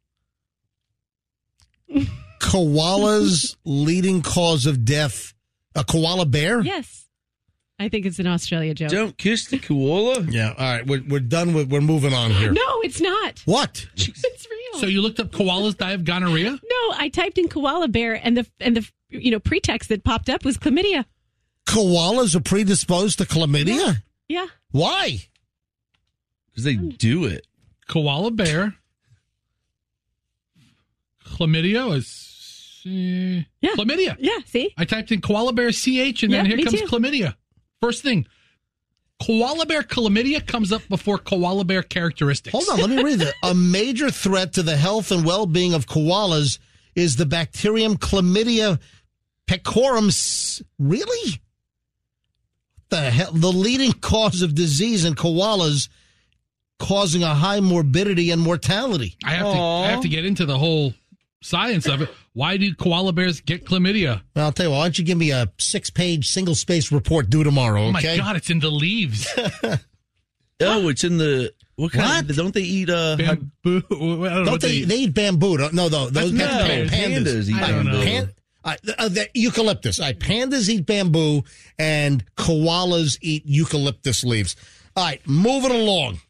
Speaker 6: Koala's leading cause of death, a koala bear?
Speaker 9: Yes. I think it's an Australia joke.
Speaker 8: Don't kiss the koala.
Speaker 6: Yeah, all right, we're, we're done with, we're moving on here.
Speaker 9: No, it's not.
Speaker 6: What?
Speaker 9: It's real.
Speaker 7: So you looked up koalas die of gonorrhea?
Speaker 9: No, I typed in koala bear, and the and the you know pretext that popped up was chlamydia.
Speaker 6: Koalas are predisposed to chlamydia?
Speaker 9: Yeah.
Speaker 6: Why?
Speaker 8: Because they do it.
Speaker 7: Koala bear. Chlamydia is uh,
Speaker 9: Yeah.
Speaker 7: chlamydia.
Speaker 9: Yeah. See.
Speaker 7: I typed in koala bear C H, and then
Speaker 9: Yeah,
Speaker 7: here
Speaker 9: me
Speaker 7: comes
Speaker 9: too.
Speaker 7: chlamydia. First thing, koala bear chlamydia comes up before koala bear characteristics.
Speaker 6: Hold on, let me read that. A major threat to the health and well-being of koalas is the bacterium Chlamydia pecorum. s- Really? The hell? The leading cause of disease in koalas, causing a high morbidity and mortality.
Speaker 7: I have to. I have to get into the whole science of it. Why do koala bears get chlamydia?
Speaker 6: Well, I'll tell you what, why don't you give me a six-page, single-space report due tomorrow,
Speaker 7: Oh my
Speaker 6: okay?
Speaker 7: god, it's in the leaves.
Speaker 8: Oh, it's in the what kind?
Speaker 6: What?
Speaker 8: Of, don't they eat? Uh,
Speaker 7: Bamboo. I don't know
Speaker 6: Don't
Speaker 7: what
Speaker 6: they, they eat bamboo? Don't- No, no, those
Speaker 7: That's
Speaker 6: that's
Speaker 7: not
Speaker 6: pan-
Speaker 8: pandas.
Speaker 6: pandas.
Speaker 8: eat
Speaker 7: I don't know.
Speaker 8: bamboo.
Speaker 6: Pan, uh, uh, the eucalyptus. Uh, pandas eat bamboo, and koalas eat eucalyptus leaves. All right, moving along.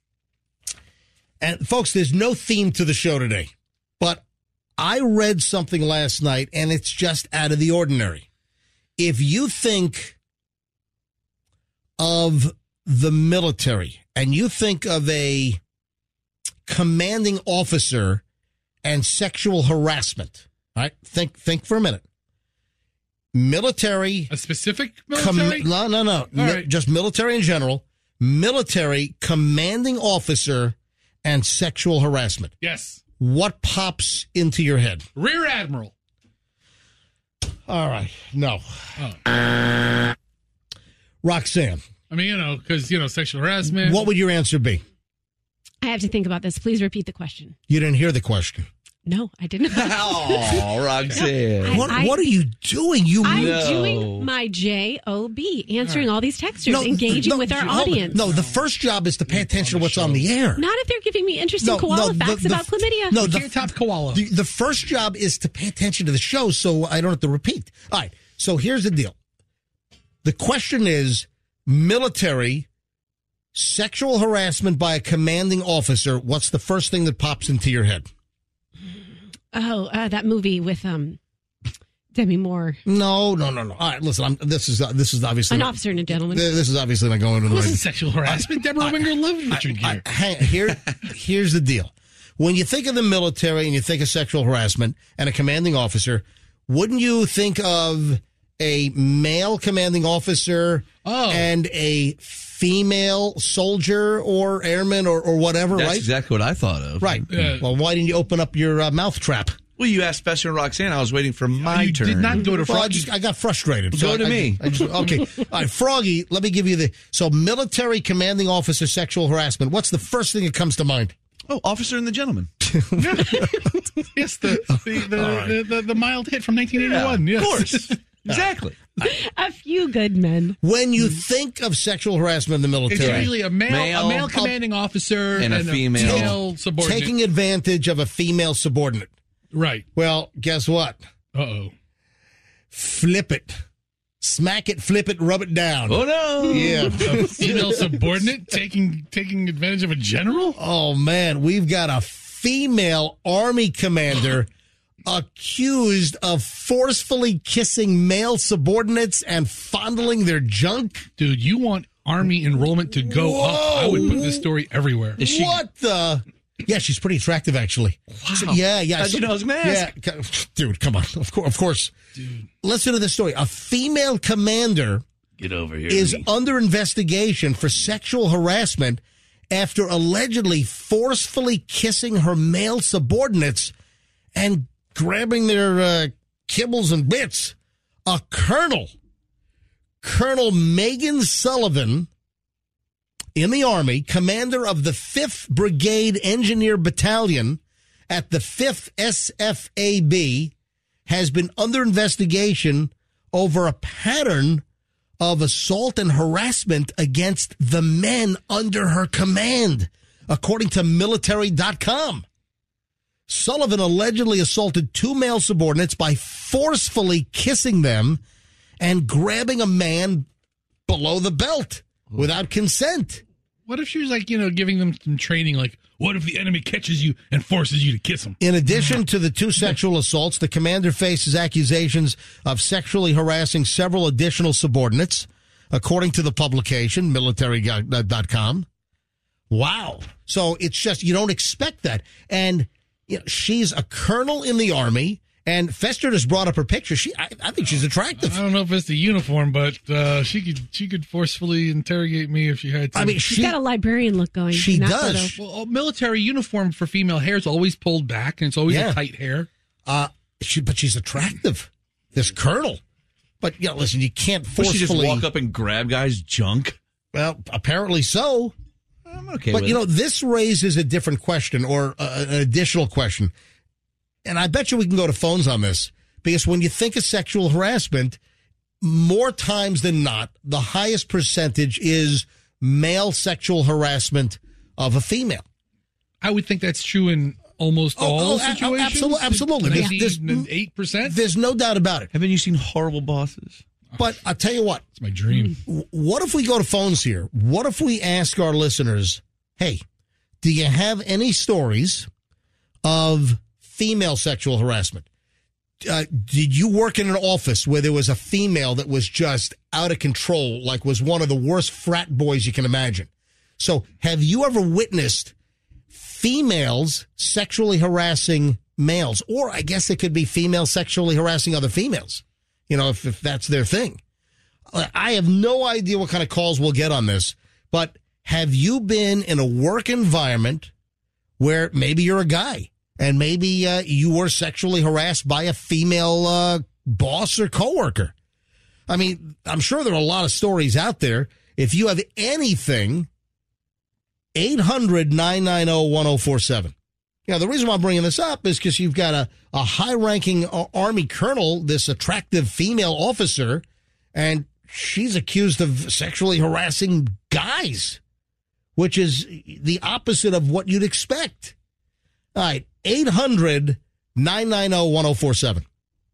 Speaker 6: And folks, there's no theme to the show today, but I read something last night, and it's just out of the ordinary. If you think of the military and you think of a commanding officer and sexual harassment, all right, think think for a minute. Military,
Speaker 7: A specific
Speaker 6: com-
Speaker 7: military?
Speaker 6: no, no, no, Mi-
Speaker 7: right.
Speaker 6: just military in general. military commanding officer and sexual harassment.
Speaker 7: Yes.
Speaker 6: What pops into your head?
Speaker 7: Rear Admiral.
Speaker 6: All right. No.
Speaker 7: Oh.
Speaker 6: Roxanne.
Speaker 7: I mean, you know, because, you know, sexual harassment.
Speaker 6: What would your answer be?
Speaker 9: I have to think about this. Please repeat the question.
Speaker 6: You didn't hear the question.
Speaker 9: No, I didn't.
Speaker 8: Oh, Roxanne.
Speaker 6: What,
Speaker 9: I-
Speaker 6: what are you doing? You
Speaker 9: I'm
Speaker 6: know.
Speaker 9: doing my J O B, answering all these texters,
Speaker 6: No,
Speaker 9: engaging
Speaker 6: no,
Speaker 9: with our
Speaker 6: hold on.
Speaker 9: audience.
Speaker 6: No, the first job is to pay attention to what's on the air.
Speaker 9: Not if they're giving me interesting
Speaker 6: No,
Speaker 9: koala
Speaker 6: no, the-
Speaker 9: facts
Speaker 6: the-
Speaker 9: about chlamydia.
Speaker 6: No, the,
Speaker 7: top koala.
Speaker 6: The, the first job is to pay attention to the show so I don't have to repeat. All right, so here's the deal. The question is military sexual harassment by a commanding officer. What's the first thing that pops into your head?
Speaker 9: Oh, uh, that movie with um, Demi Moore.
Speaker 6: No, no, no, no. All right, listen, I'm, this is uh, this is obviously
Speaker 9: An officer and a gentleman.
Speaker 6: This is obviously not going to
Speaker 7: It
Speaker 6: the
Speaker 7: wasn't
Speaker 6: right.
Speaker 7: sexual harassment. Deborah Winger loved Richard Gere.
Speaker 6: Hang, here, here's the deal. When you think of the military and you think of sexual harassment and a commanding officer, wouldn't you think of a male commanding officer
Speaker 7: Oh.
Speaker 6: and a female soldier or airman or, or whatever,
Speaker 8: That's
Speaker 6: right?
Speaker 8: exactly what I thought of.
Speaker 6: Right.
Speaker 7: Yeah.
Speaker 6: Well, why didn't you open up your uh, mouth trap?
Speaker 8: Well, you asked Special and Roxanne. I was waiting for my
Speaker 7: you
Speaker 8: turn.
Speaker 7: did not go to
Speaker 6: Well, I,
Speaker 7: Froggy.
Speaker 6: just, I got frustrated.
Speaker 8: Go
Speaker 6: I-
Speaker 8: to
Speaker 6: I-
Speaker 8: me.
Speaker 6: I just- okay. All right, Froggy, let me give you the... So, military commanding officer sexual harassment. What's the first thing that comes to mind?
Speaker 8: Oh, Officer and the Gentleman.
Speaker 7: Yes, the the the,
Speaker 6: right.
Speaker 7: the, the, the mild hit from nineteen eighty-one.
Speaker 8: Yeah,
Speaker 7: Yes.
Speaker 8: of course. Exactly.
Speaker 9: A few good men.
Speaker 6: When you think of sexual harassment in the military...
Speaker 7: It's usually a male,
Speaker 8: Male.
Speaker 7: a male commanding officer
Speaker 8: And a female.
Speaker 7: subordinate.
Speaker 6: taking advantage of a female subordinate.
Speaker 7: Right.
Speaker 6: Well, guess what?
Speaker 7: Uh oh.
Speaker 6: Flip it. Smack it, flip it, rub it down.
Speaker 8: Oh, no.
Speaker 6: Yeah.
Speaker 7: A female subordinate taking taking advantage of a general.
Speaker 6: Oh, man. We've got a female Army commander accused of forcefully kissing male subordinates and fondling their junk.
Speaker 7: Dude, you want Army enrollment to go
Speaker 6: Whoa.
Speaker 7: up? I would put this story everywhere.
Speaker 8: Is she-
Speaker 6: What the? Yeah, she's pretty attractive, actually.
Speaker 7: Wow.
Speaker 6: Yeah, yeah.
Speaker 8: How'd you know I was gonna ask?
Speaker 6: Yeah, dude, come on. Of course, of course. Dude. Listen to this story. A female commander
Speaker 8: Get over here.
Speaker 6: is
Speaker 8: Lee.
Speaker 6: under investigation for sexual harassment after allegedly forcefully kissing her male subordinates and grabbing their uh, kibbles and bits. A colonel, Colonel Megan Sullivan, in the Army, commander of the fifth Brigade Engineer Battalion at the fifth S F A B, has been under investigation over a pattern of assault and harassment against the men under her command, according to military dot com. Sullivan allegedly assaulted two male subordinates by forcefully kissing them and grabbing a man below the belt without consent.
Speaker 7: What if she was like, you know, giving them some training? Like, what if the enemy catches you and forces you to kiss him?
Speaker 6: In addition to the two sexual assaults, the commander faces accusations of sexually harassing several additional subordinates, according to the publication, military dot com. Wow. So it's just, you don't expect that. And you know, she's a colonel in the Army, and Fester just brought up her picture. She, I, I think she's attractive.
Speaker 7: I don't know if it's the uniform, but uh, she could she could forcefully interrogate me if she had to.
Speaker 6: I mean,
Speaker 9: She's
Speaker 6: she,
Speaker 9: got a librarian look going.
Speaker 6: she
Speaker 9: in that
Speaker 6: does.
Speaker 9: photo.
Speaker 7: well, a military uniform for female hair is always pulled back, and it's always
Speaker 6: Yeah.
Speaker 7: a tight hair.
Speaker 6: uh, she, but she's attractive, this colonel. But, you know, listen, you can't
Speaker 8: Would she
Speaker 6: forcefully.
Speaker 8: just walk up and grab guys' junk?
Speaker 6: Well, apparently so.
Speaker 8: I'm okay
Speaker 6: But,
Speaker 8: with
Speaker 6: you know,
Speaker 8: it.
Speaker 6: this raises a different question or uh, an additional question. And I bet you we can go to phones on this. Because when you think of sexual harassment, more times than not, the highest percentage is male sexual harassment of a female.
Speaker 7: I would think that's true in almost
Speaker 6: Oh,
Speaker 7: all
Speaker 6: oh, a-
Speaker 7: situations.
Speaker 6: absolutely, absolutely. There's- there's-
Speaker 7: eight percent.
Speaker 6: There's no doubt about it.
Speaker 8: Haven't you seen Horrible Bosses?
Speaker 6: But I'll tell you what.
Speaker 7: It's my dream.
Speaker 6: What if we go to phones here? What if we ask our listeners, hey, do you have any stories of female sexual harassment? Uh, did you work in an office where there was a female that was just out of control, like was one of the worst frat boys you can imagine? So have you ever witnessed females sexually harassing males? Or I guess it could be females sexually harassing other females, you know, if, if that's their thing. I have no idea what kind of calls we'll get on this, but have you been in a work environment where maybe you're a guy and maybe uh, you were sexually harassed by a female uh, boss or coworker? I mean, I'm sure there are a lot of stories out there. If you have anything, eight hundred, nine nine zero, one zero four seven. You know, the reason why I'm bringing this up is because you've got a, a high-ranking Army colonel, this attractive female officer, and she's accused of sexually harassing guys, which is the opposite of what you'd expect. All right, eight hundred, nine nine zero, one zero four seven.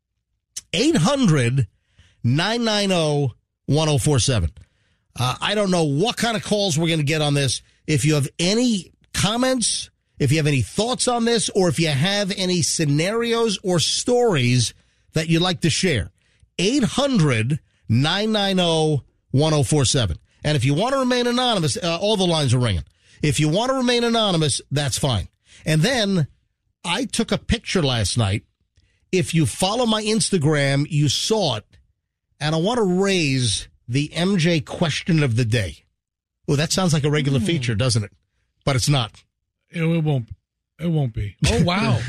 Speaker 6: eight hundred, nine nine zero, one zero four seven. Uh, I don't know what kind of calls we're going to get on this. If you have any comments, if you have any thoughts on this, or if you have any scenarios or stories that you'd like to share, eight hundred, nine nine zero, one zero four seven. And if you want to remain anonymous, uh, all the lines are ringing. If you want to remain anonymous, that's fine. And then I took a picture last night. If you follow my Instagram, you saw it. And I want to raise the M J question of the day. Oh, that sounds like a regular feature, doesn't it? But it's not.
Speaker 7: It, it won't. It won't be. Oh, wow.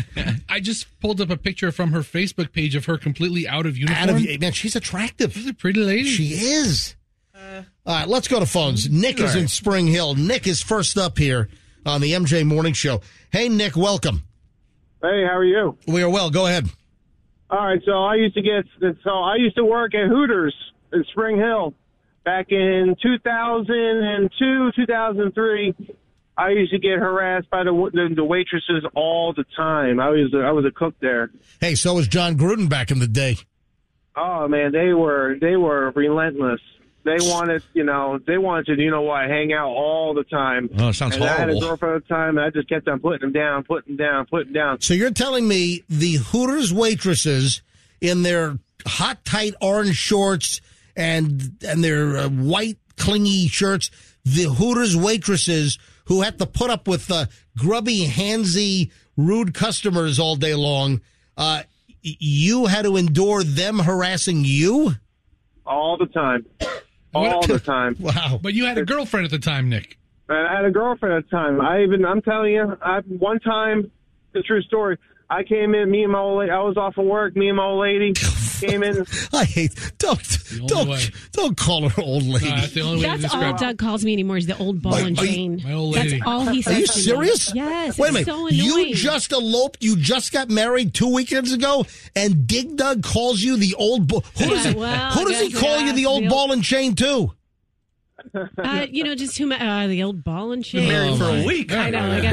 Speaker 7: I just pulled up a picture from her Facebook page of her completely out of uniform.
Speaker 6: Out of, man, she's attractive.
Speaker 7: She's a pretty lady.
Speaker 6: She is. Uh, All right, let's go to phones. Nick is in Spring Hill. Nick is first up here on the M J Morning Show. Hey, Nick, welcome.
Speaker 13: Hey, how are you?
Speaker 6: We are well. Go ahead.
Speaker 13: All right, so I used to get so I used to work at Hooters in Spring Hill back in two thousand two, two thousand three. I used to get harassed by the, the the waitresses all the time. I was I was a cook there.
Speaker 6: Hey, so was John Gruden back in the day.
Speaker 13: Oh man, they were they were relentless. They wanted, you know, they wanted to, you know what, hang out all the time.
Speaker 8: Oh, it sounds
Speaker 13: and
Speaker 8: horrible.
Speaker 13: I had a girlfriend at the time, and I just kept on putting them down, putting them down, putting them down.
Speaker 6: So you're telling me the Hooters waitresses in their hot, tight orange shorts and and their uh, white, clingy shirts, the Hooters waitresses who had to put up with uh, grubby, handsy, rude customers all day long, uh, you had to endure them harassing you?
Speaker 13: All the time. All the time.
Speaker 6: Wow.
Speaker 7: But you had a girlfriend at the time, Nick.
Speaker 13: And I had a girlfriend at the time. I even, I'm telling you, I one time, the true story, I came in, me and my old lady, I was off of work, me and my old lady came in.
Speaker 6: I hate, don't, don't,
Speaker 7: way.
Speaker 6: don't call her old lady.
Speaker 7: No, that's the only way
Speaker 9: That's
Speaker 7: to describe
Speaker 9: all Doug calls me anymore is the old ball
Speaker 6: Like,
Speaker 9: and
Speaker 6: are you-
Speaker 9: chain.
Speaker 7: My old
Speaker 9: That's
Speaker 7: lady.
Speaker 9: all he says
Speaker 6: Are you
Speaker 9: to me.
Speaker 6: serious?
Speaker 9: Yes.
Speaker 6: Wait a
Speaker 9: it's
Speaker 6: minute.
Speaker 9: so annoying.
Speaker 6: You just eloped. You just got married two weekends ago, and Dig Dug calls you the old. Bo- who does
Speaker 9: Yeah,
Speaker 6: he?
Speaker 9: well,
Speaker 6: who does he
Speaker 9: guess,
Speaker 6: call
Speaker 9: yeah,
Speaker 6: you the old
Speaker 9: the old-
Speaker 6: ball and chain too?
Speaker 9: Uh, you know, just who ma- uh, the old ball and chain.
Speaker 8: Married for
Speaker 6: my.
Speaker 8: a week.
Speaker 9: I know. I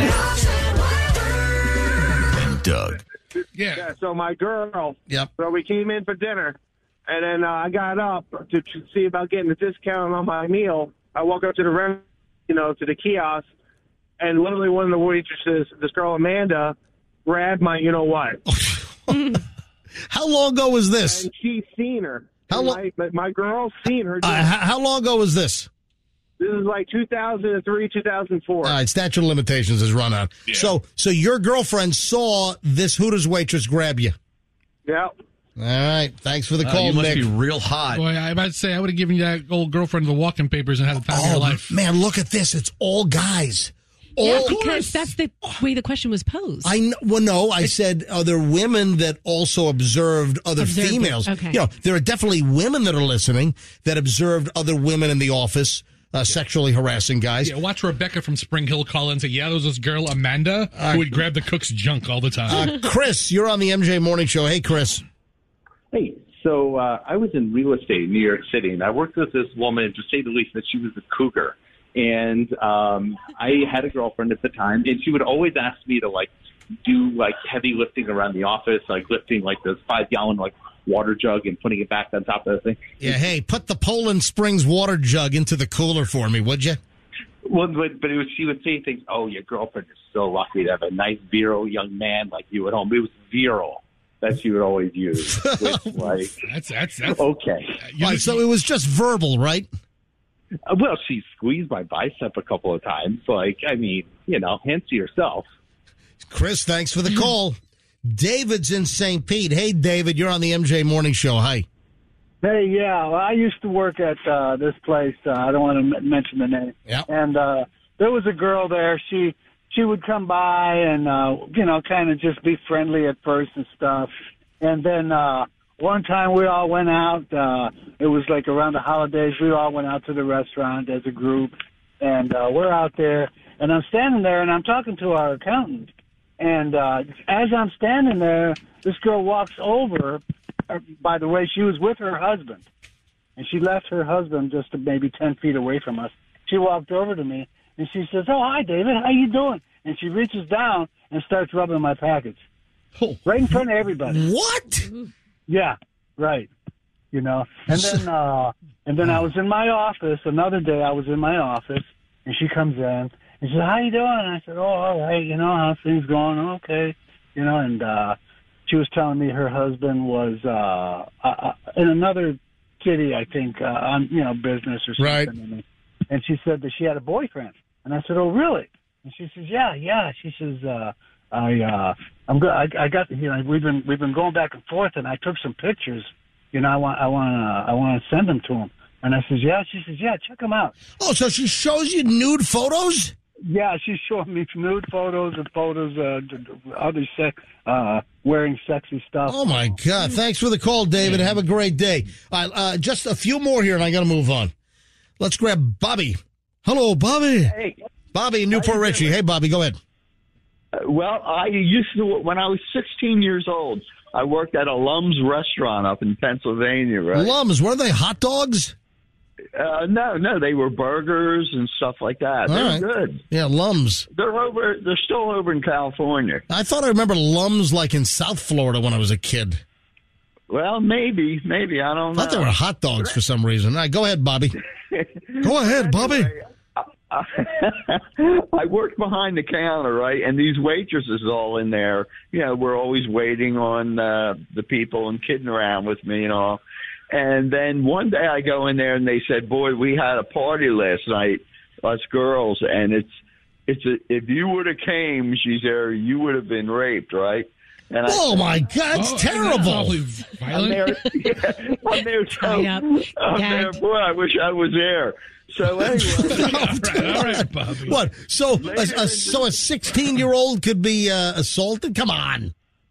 Speaker 9: gotta.
Speaker 12: Doug.
Speaker 7: Yeah.
Speaker 13: Yeah, so my girl,
Speaker 6: Yep.
Speaker 13: so we came in for dinner, and then uh, I got up to, to see about getting a discount on my meal. I walk up to the rent, you know, to the kiosk, and literally one of the waitresses, this girl Amanda, grabbed my, you know what,
Speaker 6: How long ago was this?
Speaker 13: and she's seen her.
Speaker 6: How
Speaker 13: And
Speaker 6: lo-
Speaker 13: my, my, my girl's seen her.
Speaker 6: Uh, how, how long ago was this?
Speaker 13: This is like two thousand three, two thousand four.
Speaker 6: All right, statute of limitations has run out. So, so your girlfriend saw this Hooters waitress grab you.
Speaker 13: Yeah.
Speaker 6: All right, thanks for the
Speaker 8: Oh,
Speaker 6: call,
Speaker 8: you must
Speaker 6: Nick.
Speaker 8: be real hot.
Speaker 7: Boy, I about to say I would have given you that old girlfriend the walking papers and had the time of your
Speaker 6: Oh
Speaker 7: life.
Speaker 6: man, look at this! It's all guys. All
Speaker 9: Yeah, because that's the way the question was posed.
Speaker 6: I know, well, no, I said are there women that also observed other
Speaker 9: Observed it,
Speaker 6: females?
Speaker 9: okay.
Speaker 6: You know, there are definitely women that are listening that observed other women in the office uh, sexually harassing guys.
Speaker 7: Yeah, watch Rebecca from Spring Hill call in and say, yeah, there was this girl, Amanda, who would grab the cook's junk all the time.
Speaker 6: Uh, Chris, you're on the M J Morning Show. Hey, Chris.
Speaker 14: Hey, so uh, I was in real estate in New York City, and I worked with this woman, to say the least, that she was a cougar. And um, I had a girlfriend at the time, and she would always ask me to, like, do, like, heavy lifting around the office, like lifting, like, this five-gallon, like, water jug and putting it back on top of the thing.
Speaker 6: Yeah, hey, put the Poland Springs water jug into the cooler for me, would you?
Speaker 14: Well, but, but it was, she would say things, oh, your girlfriend is so lucky to have a nice, virile young man like you at home. It was virile that she would always use. Which, like,
Speaker 7: That's, that's, that's,
Speaker 14: okay.
Speaker 6: All right, so it was just verbal, right?
Speaker 14: Uh, well, she squeezed my bicep a couple of times. Like, I mean, you know, hands to yourself.
Speaker 6: Chris, thanks for the call. David's in Saint Pete. Hey, David, you're on the M J Morning Show. Hi.
Speaker 15: Hey, yeah, well, I used to work at uh, this place. Uh, I don't want to m- mention the name.
Speaker 6: Yeah.
Speaker 15: And uh, there was a girl there. She she would come by and uh, you know, kind of just be friendly at first and stuff. And then uh, one time we all went out. Uh, it was like around the holidays. We all went out to the restaurant as a group, and uh, we're out there. And I'm standing there, and I'm talking to our accountant. And uh, as I'm standing there, this girl walks over. Uh, by the way, she was with her husband, and she left her husband just maybe ten feet away from us. She walked over to me, and she says, "Oh, hi, David. How you doing?" And she reaches down and starts rubbing my package.
Speaker 6: Oh.
Speaker 15: Right in front of everybody.
Speaker 6: What?
Speaker 15: Yeah, right. You know, and then uh, and then I was in my office. Another day, I was in my office, and she comes in. And she said, "How you doing?" And I said, "Oh, all right. You know, how's things going?" "Okay." You know, and uh, she was telling me her husband was uh, uh, in another city, I think, uh, on, you know, business or something.
Speaker 6: Right.
Speaker 15: And, and she said that she had a boyfriend. And I said, "Oh, really?" And she says, "Yeah, yeah." She says, uh, "I, uh, I'm good. I, I got, you know, we've been we've been going back and forth, and I took some pictures. You know, I want I want to I want to send them to him." And I says, "Yeah." She says, "Yeah, check them out."
Speaker 6: Oh, so she shows you nude photos?
Speaker 15: Yeah, she's showing me nude photos and photos of uh, other sex, uh, wearing sexy stuff.
Speaker 6: Oh, my God. Thanks for the call, David. Have a great day. All right, uh, just a few more here, and I got to move on. Let's grab Bobby. Hello, Bobby.
Speaker 16: Hey.
Speaker 6: Bobby in Newport Richie. Hey, Bobby, go ahead.
Speaker 16: Uh, well, I used to, when I was sixteen years old, I worked at a Lum's restaurant up in Pennsylvania, right?
Speaker 6: Lum's, were they hot dogs?
Speaker 16: Uh, no, no, they were burgers and stuff like that.
Speaker 6: All
Speaker 16: They're
Speaker 6: right.
Speaker 16: good.
Speaker 6: Yeah, Lum's.
Speaker 16: They're over. They're still over in California.
Speaker 6: I thought I remember Lum's like in South Florida when I was a kid.
Speaker 16: Well, maybe, maybe I don't
Speaker 6: I
Speaker 16: know.
Speaker 6: thought they were hot dogs for some reason. All right, go ahead, Bobby. Go ahead, Bobby.
Speaker 16: I worked behind the counter, right? And these waitresses all in there, you know, were always waiting on uh, the people and kidding around with me and all. And then one day I go in there and they said, "Boy, we had a party last night, us girls, and it's it's a, if you would have came," she said, "you would have been raped, right?" And I
Speaker 6: oh
Speaker 16: said,
Speaker 6: my God, it's
Speaker 7: Oh,
Speaker 6: terrible.
Speaker 16: I'm there, yeah, I'm there, so, I'm there, boy, I wish I was there. So anyway,
Speaker 7: all right, all right, Bobby.
Speaker 6: What? So, a, a, so a sixteen-year-old could be uh, assaulted? Come on.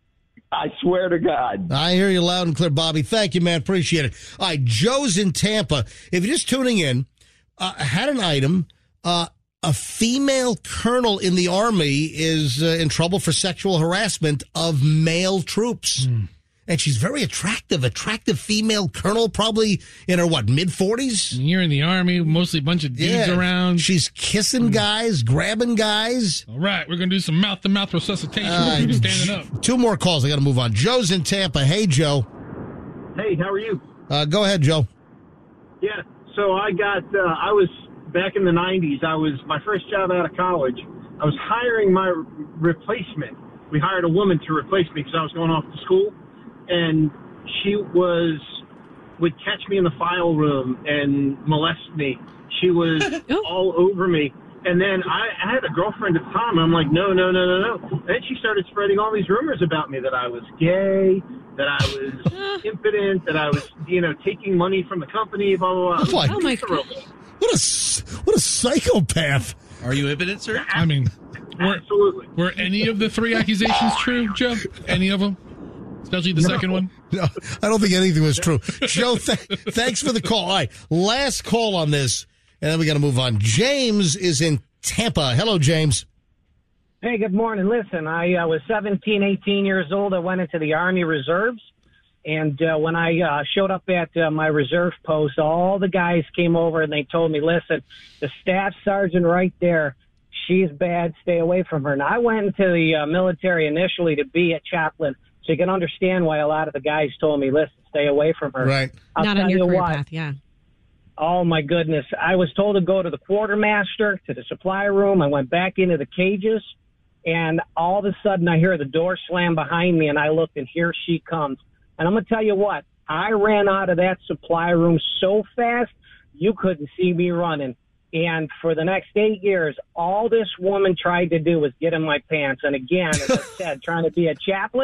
Speaker 16: I swear to God.
Speaker 6: I hear you loud and clear, Bobby. Thank you, man. Appreciate it. All right, Joe's in Tampa. If you're just tuning in, uh, had an item. Uh, a female colonel in the Army is uh, in trouble for sexual harassment of male troops. Mm. And she's very attractive, attractive female colonel, probably in her, what, mid-forties?
Speaker 7: You're in the Army, mostly a bunch of dudes
Speaker 6: Yeah.
Speaker 7: around.
Speaker 6: She's kissing guys, grabbing guys.
Speaker 7: All right, we're going to do some mouth-to-mouth resuscitation.
Speaker 6: Uh,
Speaker 7: Keep standing up.
Speaker 6: Two more calls. I got to move on. Joe's in Tampa. Hey, Joe.
Speaker 17: Hey, how are you?
Speaker 6: Uh, go ahead, Joe.
Speaker 17: Yeah, so I got, uh, I was, back in the nineties, I was, my first job out of college, I was hiring my replacement. We hired a woman to replace me because I was going off to school. And she was, would catch me in the file room and molest me. She was all over me. And then I, I had a girlfriend at the time. I'm like, no, no, no, no, no. Then she started spreading all these rumors about me, that I was gay, that I was impotent, that I was, you know, taking money from the company, blah, blah, blah.
Speaker 6: Oh, my God. What a, what a psychopath.
Speaker 8: Are you impotent, sir?
Speaker 7: I mean, were,
Speaker 17: absolutely.
Speaker 7: Were any of the three accusations true, Joe? Any of them? Especially the
Speaker 6: No.
Speaker 7: second one?
Speaker 6: No, I don't think anything was true. Joe, th- thanks for the call. All right, last call on this, and then we got to move on. James is in Tampa. Hello, James.
Speaker 18: Hey, good morning. Listen, I uh, was seventeen, eighteen years old. I went into the Army Reserves. And uh, when I uh, showed up at uh, my reserve post, all the guys came over and they told me, listen, the staff sergeant right there, she's bad. Stay away from her. And I went into the uh, military initially to be a chaplain. So you can understand why a lot of the guys told me, listen, stay away from her.
Speaker 6: Right.
Speaker 18: I'll
Speaker 9: Not
Speaker 18: tell
Speaker 9: on your
Speaker 18: you
Speaker 9: career
Speaker 18: what.
Speaker 9: path, yeah.
Speaker 18: Oh, my goodness. I was told to go to the quartermaster, to the supply room. I went back into the cages, and all of a sudden I hear the door slam behind me, and I looked, and here she comes. And I'm going to tell you what, I ran out of that supply room so fast, you couldn't see me running. And for the next eight years, all this woman tried to do was get in my pants. And again, as I said, trying to be a chaplain,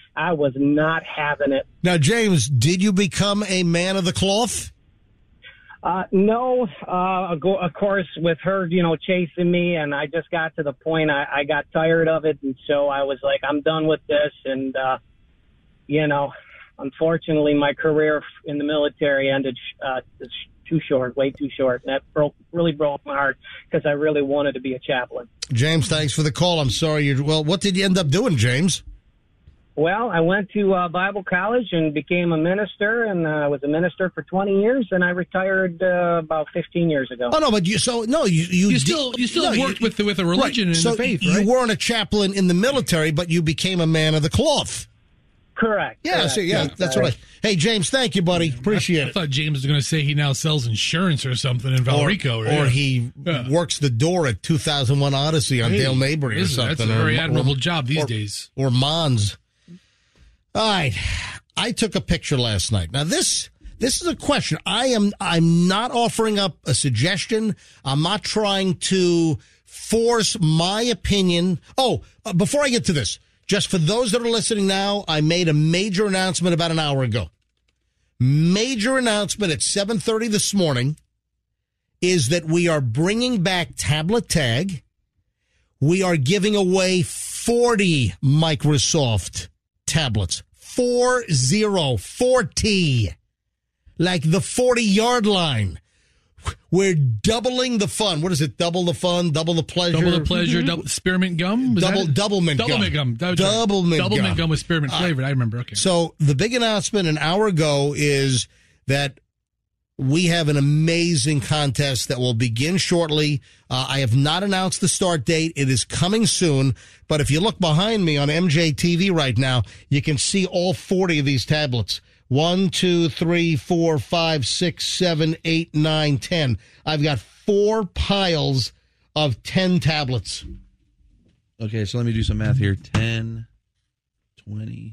Speaker 18: I was not having it.
Speaker 6: Now, James, did you become a man of the cloth?
Speaker 18: Uh, no, uh, of course, with her, you know, chasing me, and I just got to the point I, I got tired of it, and so I was like, I'm done with this, and, uh, you know, unfortunately, my career in the military ended uh, too short, way too short, and that broke, really broke my heart because I really wanted to be a chaplain.
Speaker 6: James, thanks for the call. I'm sorry. You well, what did you end up doing, James?
Speaker 18: Well, I went to uh, Bible college and became a minister, and I uh, was a minister for twenty years, and I retired uh, about fifteen years ago.
Speaker 6: Oh no, but you so no, you you,
Speaker 7: you still you still
Speaker 6: no,
Speaker 7: worked
Speaker 6: you,
Speaker 7: with the, with a religion
Speaker 6: right.
Speaker 7: and
Speaker 6: so
Speaker 7: the faith,
Speaker 6: you
Speaker 7: right?
Speaker 6: You weren't a chaplain in the military, but you became a man of the cloth.
Speaker 18: Correct.
Speaker 6: Yeah,
Speaker 18: correct.
Speaker 6: so, yeah,
Speaker 18: Yes,
Speaker 6: that's
Speaker 18: right.
Speaker 6: right. Hey, James, thank you, buddy. Appreciate
Speaker 7: I, I
Speaker 6: it.
Speaker 7: thought James was going to say he now sells insurance or something in Valrico.
Speaker 6: Or,
Speaker 7: right?
Speaker 6: or he
Speaker 7: Yeah.
Speaker 6: works the door at two thousand one Odyssey on
Speaker 7: Hey,
Speaker 6: Dale Mabry or
Speaker 7: this is-
Speaker 6: something.
Speaker 7: that's a very
Speaker 6: or,
Speaker 7: admirable
Speaker 6: or,
Speaker 7: job these
Speaker 6: or,
Speaker 7: days.
Speaker 6: Or Mons. All right. I took a picture last night. Now, this this is a question. I am I'm not offering up a suggestion. I'm not trying to force my opinion. Oh, uh, before I get to this, just for those that are listening now, I made a major announcement about an hour ago. Major announcement at seven thirty this morning is that we are bringing back Tablet Tag. We are giving away forty Microsoft tablets. Four zero, forty. Like the forty-yard line. We're doubling the fun. What is it? Double the fun, double the pleasure.
Speaker 7: Double the pleasure, double spearmint gum? Was
Speaker 6: Double,
Speaker 7: that it?
Speaker 6: doublemint gum.
Speaker 7: Doublemint gum. That was
Speaker 6: Doublemint
Speaker 7: right. Doublemint
Speaker 6: gum.
Speaker 7: gum with spearmint flavored. I remember. Okay.
Speaker 6: So the big announcement an hour ago is that we have an amazing contest that will begin shortly. Uh, I have not announced the start date. It is coming soon. But if you look behind me on M J T V right now, you can see all forty of these tablets. One, two, three, four, five, six, seven, eight, nine, ten. I've got four piles of ten tablets.
Speaker 8: Okay, so let me do some math here. ten, twenty,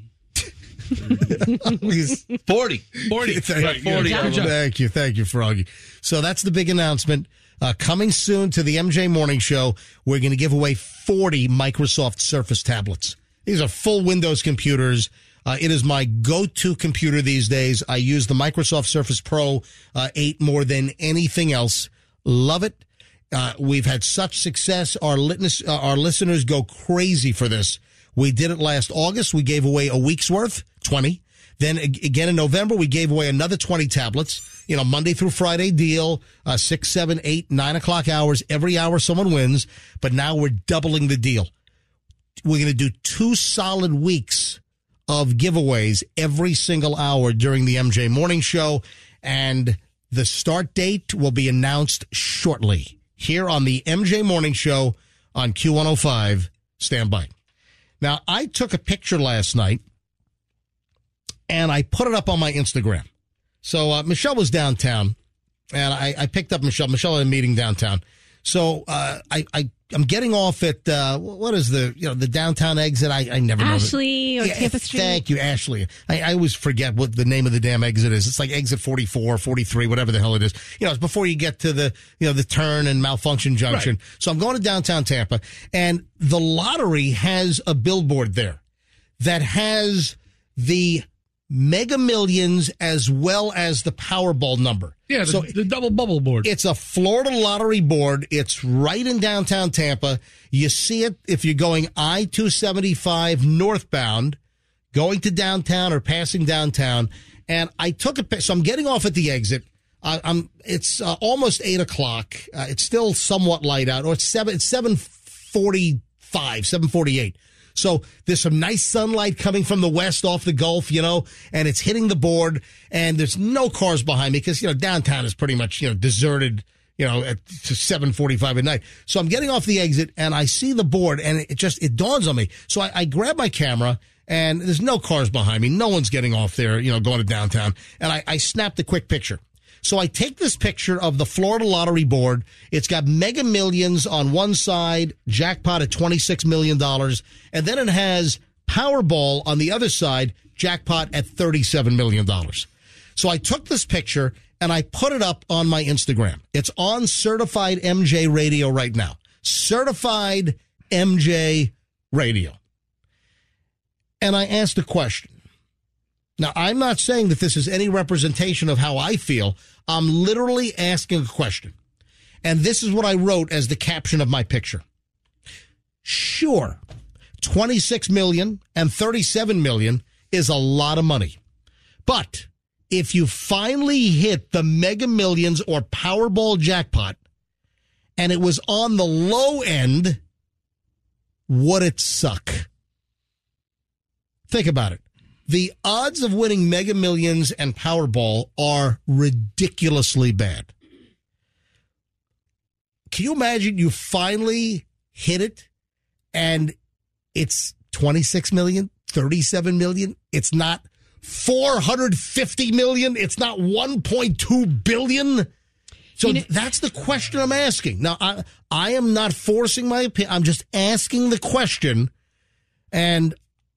Speaker 8: forty.
Speaker 7: forty.
Speaker 6: Thank,
Speaker 7: Right,
Speaker 6: forty.
Speaker 7: yeah.
Speaker 6: Thank you. Thank you, Froggy. So that's the big announcement. Uh, coming soon to the M J Morning Show, we're going to give away forty Microsoft Surface tablets. These are full Windows computers. Uh, it is my go-to computer these days. I use the Microsoft Surface Pro uh, eight more than anything else. Love it. Uh, we've had such success. Our, litness, uh, our listeners go crazy for this. We did it last August. We gave away a week's worth, twenty. Then again in November, we gave away another twenty tablets. You know, Monday through Friday deal, uh, six, seven, eight, nine o'clock hours. Every hour someone wins. But now we're doubling the deal. We're going to do two solid weeks of giveaways every single hour during the M J Morning Show. And the start date will be announced shortly here on the M J Morning Show on Q one oh five. Stand by. Now, I took a picture last night, and I put it up on my Instagram. So uh, Michelle was downtown, and I, I picked up Michelle. Michelle had a meeting downtown. So uh, I, I, I'm getting off at, uh, what is the, you know, the downtown exit? I, I never know.
Speaker 9: Ashley or
Speaker 6: Yeah,
Speaker 9: Tampa Street.
Speaker 6: Thank you, Ashley. I, I always forget what the name of the damn exit is. It's like exit forty-four, forty-three, whatever the hell it is. You know, it's before you get to the, you know, the turn and Malfunction Junction.
Speaker 7: Right.
Speaker 6: So I'm going to downtown Tampa, and the lottery has a billboard there that has the Mega Millions as well as the Powerball number.
Speaker 7: Yeah, the,
Speaker 6: so
Speaker 7: the double bubble board.
Speaker 6: it's a Florida lottery board. It's right in downtown Tampa. You see it if you're going I two seventy-five northbound, going to downtown or passing downtown. And I took a pic. So I'm getting off at the exit. I, I'm. It's uh, almost eight o'clock. Uh, it's still somewhat light out. Or it's seven. It's seven forty-five, seven forty-eight. So there's some nice sunlight coming from the west off the Gulf, you know, and it's hitting the board, and there's no cars behind me because, you know, downtown is pretty much, you know, deserted, you know, at seven forty-five at night. So I'm getting off the exit, and I see the board, and it just, it dawns on me. So I, I grab my camera, and there's no cars behind me. No one's getting off there, you know, going to downtown. And I, I snapped a quick picture. So I take this picture of the Florida lottery board. It's got Mega Millions on one side, jackpot at twenty-six million dollars. And then it has Powerball on the other side, jackpot at thirty-seven million dollars. So I took this picture and I put it up on my Instagram. It's on Certified M J Radio right now. Certified M J Radio. and I asked a question. Now, I'm not saying that this is any representation of how I feel. I'm literally asking a question. And this is what I wrote as the caption of my picture. Sure, twenty-six million dollars and thirty-seven million dollars is a lot of money. But if you finally hit the Mega Millions or Powerball jackpot, and it was on the low end, would it suck? Think about it. The odds of winning Mega Millions and Powerball are ridiculously bad. Can you imagine you finally hit it and it's twenty-six million, thirty-seven million? It's not four hundred fifty million. It's not one point two billion. So you know, that's the question I'm asking. Now, I, I am not forcing my opinion. I'm just asking the question. And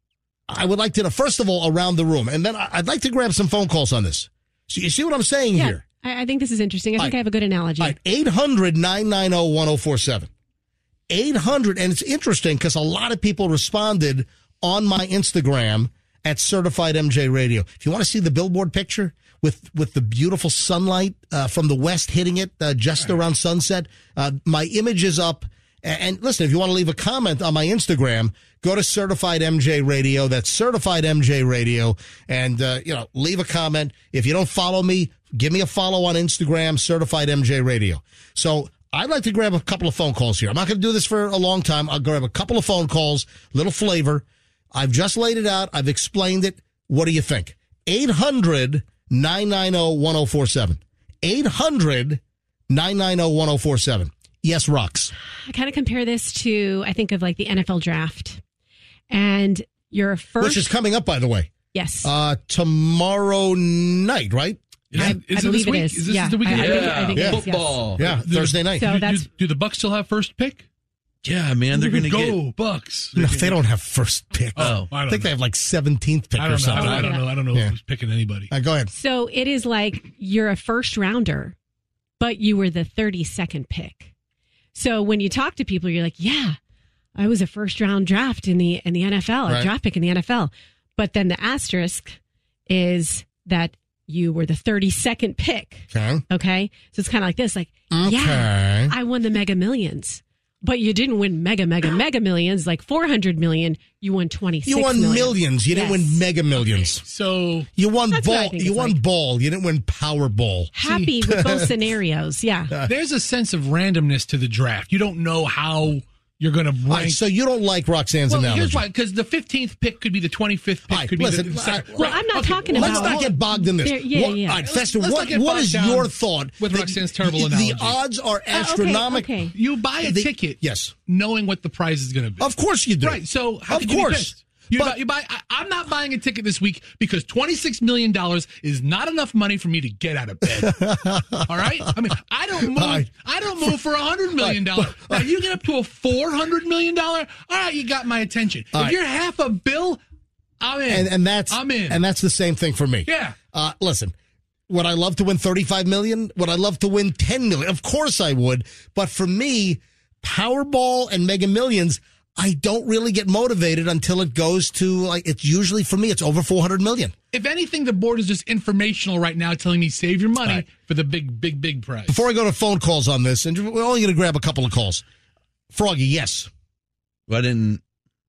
Speaker 6: I would like to know, first of all, around the room. And then I'd like to grab some phone calls on this. So you see what I'm saying
Speaker 9: yeah,
Speaker 6: here?
Speaker 9: I, I think this is interesting. I think
Speaker 6: right.
Speaker 9: I have a good analogy.
Speaker 6: All right, eight hundred, nine nine zero, one zero four seven. eight hundred, and it's interesting because a lot of people responded on my Instagram at Certified M J Radio. If you want to see the billboard picture with, with the beautiful sunlight uh, from the west hitting it uh, just around sunset, uh, my image is up. And listen, if you want to leave a comment on my Instagram, go to Certified M J Radio. That's Certified M J Radio. And, uh, you know, leave a comment. If you don't follow me, give me a follow on Instagram, Certified M J Radio. So I'd like to grab a couple of phone calls here. I'm not going to do this for a long time. I'll grab a couple of phone calls, little flavor. I've just laid it out. I've explained it. What do you think? eight hundred, nine nine zero, one zero four seven. eight hundred, nine nine zero, one zero four seven. Yes, Rox.
Speaker 9: I kind of compare this to, I think of like the N F L draft. And your first.
Speaker 6: Which is coming up, by the way.
Speaker 9: Yes.
Speaker 6: Uh, tomorrow night, right?
Speaker 9: I, I
Speaker 7: is
Speaker 9: believe
Speaker 7: it,
Speaker 9: it
Speaker 7: is.
Speaker 9: is.
Speaker 7: is this
Speaker 9: yeah.
Speaker 7: the weekend?
Speaker 9: I, I
Speaker 7: yeah.
Speaker 9: think, I think
Speaker 6: yeah.
Speaker 9: it is,
Speaker 8: Football.
Speaker 6: Yes. Yeah,
Speaker 7: do
Speaker 6: Thursday
Speaker 7: the,
Speaker 6: night.
Speaker 9: So
Speaker 7: do,
Speaker 9: that's,
Speaker 7: do, do the Bucks still have first pick?
Speaker 8: Yeah, man, they're going to
Speaker 7: go
Speaker 8: get
Speaker 7: Bucks.
Speaker 6: No, they don't have first pick.
Speaker 8: Oh,
Speaker 6: I,
Speaker 7: I,
Speaker 6: think
Speaker 7: know.
Speaker 6: they have like seventeenth pick
Speaker 7: I
Speaker 6: or
Speaker 7: don't know.
Speaker 6: something.
Speaker 7: I don't know. I don't know
Speaker 6: yeah.
Speaker 7: who's picking anybody.
Speaker 6: Uh, go ahead.
Speaker 9: So it is like you're a first rounder, but you were the thirty-second pick. So when you talk to people, you're like, yeah, I was a first round draft in the in the N F L, a
Speaker 6: right.
Speaker 9: draft pick in the N F L. But then the asterisk is that you were the thirty-second pick.
Speaker 6: Okay.
Speaker 9: Okay. So it's kind of like this, like,
Speaker 6: Okay.
Speaker 9: yeah, I won the Mega Millions. But you didn't win mega, mega, mega millions, like four hundred million. You won twenty-six
Speaker 6: You won
Speaker 9: million.
Speaker 6: millions. You didn't
Speaker 9: Yes.
Speaker 6: win mega millions.
Speaker 7: So
Speaker 6: You won
Speaker 9: That's what I
Speaker 6: ball.
Speaker 9: think
Speaker 6: You
Speaker 9: it's
Speaker 6: won
Speaker 9: like.
Speaker 6: ball. You didn't win Powerball.
Speaker 9: Happy with both scenarios. Yeah.
Speaker 7: there's a sense of randomness to the draft. You don't know how you're going to rank.
Speaker 6: All right, so you don't like Roxanne's
Speaker 7: well,
Speaker 6: analogy.
Speaker 7: here's why. Because the fifteenth pick could be the twenty-fifth pick.
Speaker 6: All right,
Speaker 7: could be
Speaker 6: listen,
Speaker 7: the second.
Speaker 9: Well, I'm not
Speaker 7: Okay,
Speaker 9: talking
Speaker 7: well,
Speaker 9: about-
Speaker 6: Let's not get bogged in this.
Speaker 9: There- yeah,
Speaker 6: what,
Speaker 9: yeah.
Speaker 6: All right, Fester,
Speaker 7: Let's not
Speaker 6: what,
Speaker 7: get
Speaker 6: what
Speaker 7: bogged
Speaker 6: is
Speaker 7: down
Speaker 6: your thought?
Speaker 7: with
Speaker 6: that
Speaker 7: Roxanne's terrible
Speaker 6: the,
Speaker 7: analogy.
Speaker 6: The odds are
Speaker 9: Uh, okay,
Speaker 6: astronomical.
Speaker 9: okay.
Speaker 7: You buy a
Speaker 6: The-
Speaker 7: ticket,
Speaker 6: yes,
Speaker 7: knowing what the prize is going to be.
Speaker 6: of course you do.
Speaker 7: Right. So how
Speaker 6: of
Speaker 7: could you be
Speaker 6: course.
Speaker 7: pissed? You
Speaker 6: But-
Speaker 7: buy, you buy. I, I'm not buying a ticket this week because twenty-six million dollars is not enough money for me to get out of bed. All right. I mean, I don't move.
Speaker 6: right.
Speaker 7: I don't move for a hundred million dollars. Now you get up to a four hundred million dollar. All right, you got my attention.
Speaker 6: All
Speaker 7: if
Speaker 6: right.
Speaker 7: you're half a bill, I'm in.
Speaker 6: And, and that's
Speaker 7: I'm in.
Speaker 6: and that's the same thing for me.
Speaker 7: Yeah.
Speaker 6: Uh, listen, would I love to win thirty-five million? Would I love to win ten million? Of course I would. But for me, Powerball and Mega Millions, I don't really get motivated until it goes to, like, it's usually for me, it's over four hundred million.
Speaker 7: If anything, the board is just informational right now, telling me save your money
Speaker 6: Right.
Speaker 7: for the big, big, big prize.
Speaker 6: Before I go to phone calls on this, and we're only going to grab a couple of calls. Froggy, yes.
Speaker 8: I didn't.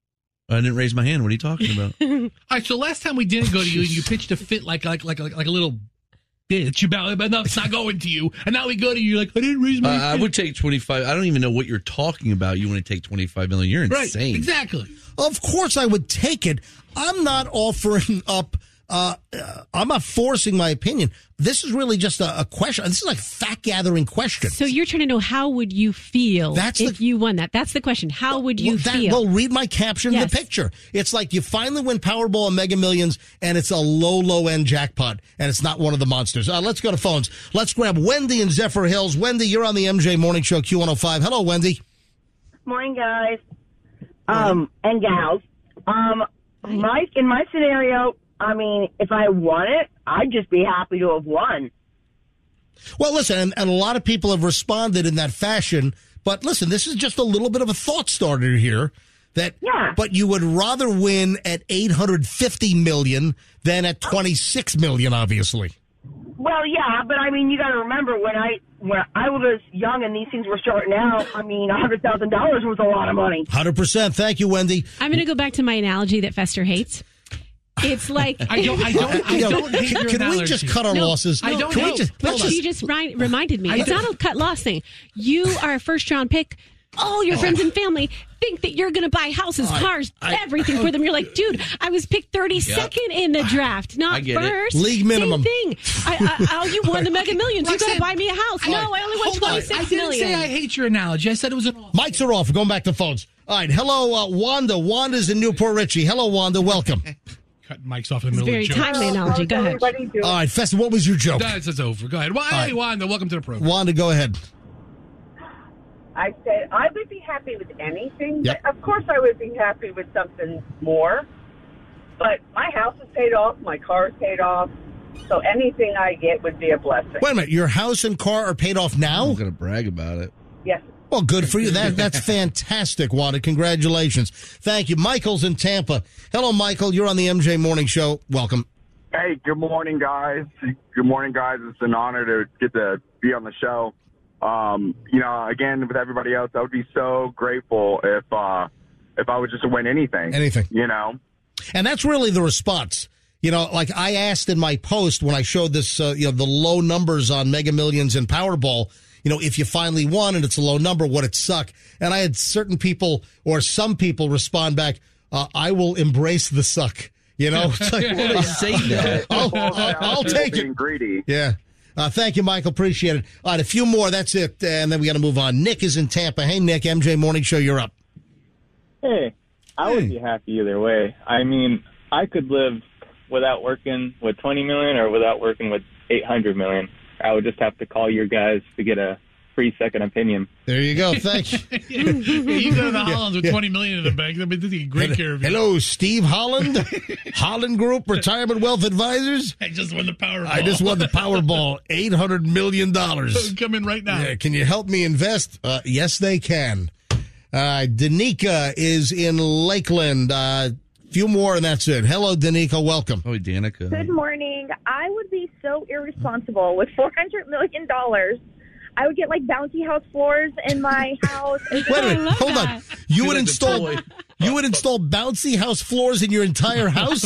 Speaker 8: I didn't raise my hand. What are you talking about?
Speaker 7: All right, so last time we didn't go to you, you pitched a fit like like like like, like a little bitch about, but no, it's not going to you. And now we go to you, you're like, I didn't raise
Speaker 8: Uh,
Speaker 7: my
Speaker 8: I
Speaker 7: hand.
Speaker 8: would take twenty-five. I don't even know what you're talking about. You want to take twenty-five million? You're
Speaker 7: Right,
Speaker 8: insane.
Speaker 7: exactly.
Speaker 6: Of course I would take it. I'm not offering up, uh, uh, I'm not forcing my opinion. This is really just a, a question. This is like fact gathering question.
Speaker 9: So you're trying to know how would you feel
Speaker 6: That's
Speaker 9: if
Speaker 6: the-
Speaker 9: you won that? That's the question. How would you
Speaker 6: Well, that-
Speaker 9: feel?
Speaker 6: Well, read my caption
Speaker 9: Yes.
Speaker 6: of the picture. It's like you finally win Powerball and Mega Millions, and it's a low, low end jackpot, and it's not one of the monsters. Uh, let's go to phones. Let's grab Wendy in Zephyr Hills. Wendy, you're on the M J Morning Show Q one oh five. Hello, Wendy.
Speaker 19: Morning, guys. Um, and gals. Um, my in my scenario, I mean, if I won it, I'd just be happy to have won.
Speaker 6: Well, listen, and, and a lot of people have responded in that fashion. But listen, this is just a little bit of a thought starter here. That,
Speaker 19: Yeah.
Speaker 6: But you would rather win at eight hundred fifty million than at twenty-six million, obviously.
Speaker 19: Well, yeah, but I mean, you got to remember when I when I was young and these things were starting out. I mean, a hundred thousand dollars was a lot of money.
Speaker 6: one hundred percent. Thank you, Wendy.
Speaker 9: I'm going to go back to my analogy that Fester hates. It's like
Speaker 7: I don't. I don't. I don't hate
Speaker 6: Can,
Speaker 7: your
Speaker 6: can we
Speaker 7: analogy.
Speaker 6: just cut our
Speaker 9: No,
Speaker 6: losses?
Speaker 7: I don't
Speaker 6: Can we
Speaker 7: know.
Speaker 6: just,
Speaker 9: But
Speaker 6: let's
Speaker 9: she
Speaker 6: just,
Speaker 9: just ri- reminded me.
Speaker 7: I
Speaker 9: It's
Speaker 7: don't-
Speaker 9: not a cut loss thing. You are a first round pick. All your friends and family think that you're going to buy houses,
Speaker 6: I-
Speaker 9: cars,
Speaker 6: I-
Speaker 9: everything for them. You're like, dude, I was picked thirty-second in the draft,
Speaker 8: I
Speaker 9: not
Speaker 8: get it.
Speaker 9: first.
Speaker 6: League minimum.
Speaker 9: Same thing. I, I, oh, you won the Mega Millions. You got to
Speaker 7: Roxanne,
Speaker 9: buy me a house. No, I only won
Speaker 7: Hold on. I
Speaker 9: twenty-six
Speaker 7: didn't
Speaker 9: million.
Speaker 7: say I hate your analogy. I said it was an awful.
Speaker 6: mics are off. We're going back to phones. All right. Hello, uh, Wanda. Wanda's in Newport Richie. Hello, Wanda. Welcome.
Speaker 7: Cut mics off in the
Speaker 9: It's
Speaker 7: middle
Speaker 9: very
Speaker 7: of the joke.
Speaker 9: timely analogy. Go ahead.
Speaker 6: All right, Festa, what was your joke?
Speaker 7: That's it's over. Go ahead. Well,
Speaker 6: right.
Speaker 7: hey, Wanda, welcome to the program.
Speaker 6: Wanda, go ahead.
Speaker 20: I said I would be happy with anything.
Speaker 6: Yep.
Speaker 20: But of course, I would be happy with something more. But my house is paid off, my car is paid off, so anything I get would be a blessing.
Speaker 6: Wait a minute. Your house and car are paid off now?
Speaker 8: I'm going to brag about it.
Speaker 20: Yes.
Speaker 6: Well, good for you. That That's fantastic, Wanda. Congratulations. Thank you. Michael's in Tampa. Hello, Michael. You're on the M J Morning Show. Welcome.
Speaker 21: Hey, good morning, guys. Good morning, guys. It's an honor to get to be on the show. Um, you know, again, with everybody else, I would be so grateful if uh, if I would just win anything.
Speaker 6: Anything.
Speaker 21: You know?
Speaker 6: And that's really the response. You know, like I asked in my post when I showed this, uh, you know, the low numbers on Mega Millions and Powerball, you know, if you finally won and it's a low number, would it suck? And I had certain people or some people respond back, uh, I will embrace the suck. You know, it's like,
Speaker 8: Well, they say that.
Speaker 6: I'll, I'll, I'll take
Speaker 21: being
Speaker 6: it.
Speaker 21: greedy.
Speaker 6: Yeah. Uh, thank you, Michael. Appreciate it. All right, a few more. That's it. And then we got to move on. Nick is in Tampa. Hey, Nick, M J Morning Show, you're up.
Speaker 22: Hey, I would be happy either way. I mean, I could live without working with twenty million or without working with eight hundred million. I would just have to call your guys to get a free second opinion.
Speaker 6: There you go. Thank you.
Speaker 7: yeah, you go to the Hollands with
Speaker 6: yeah.
Speaker 7: twenty million in the bank. They'll be taking great care of you.
Speaker 6: Hello, Steve Holland, Holland Group Retirement Wealth Advisors.
Speaker 7: I just won the Powerball.
Speaker 6: I just won the Powerball, eight hundred million dollars.
Speaker 7: Come in right now.
Speaker 6: Yeah, can you help me invest? Uh, yes, they can. Uh, Danica is in Lakeland. Uh, few more, and that's it. Hello, Danica. Welcome.
Speaker 8: Oh, Danica.
Speaker 23: Good morning. I would be so irresponsible with four hundred million dollars. I would get like bouncy house floors in my house.
Speaker 6: Wait a minute. Hold on. You would install you would install bouncy house floors in your entire house?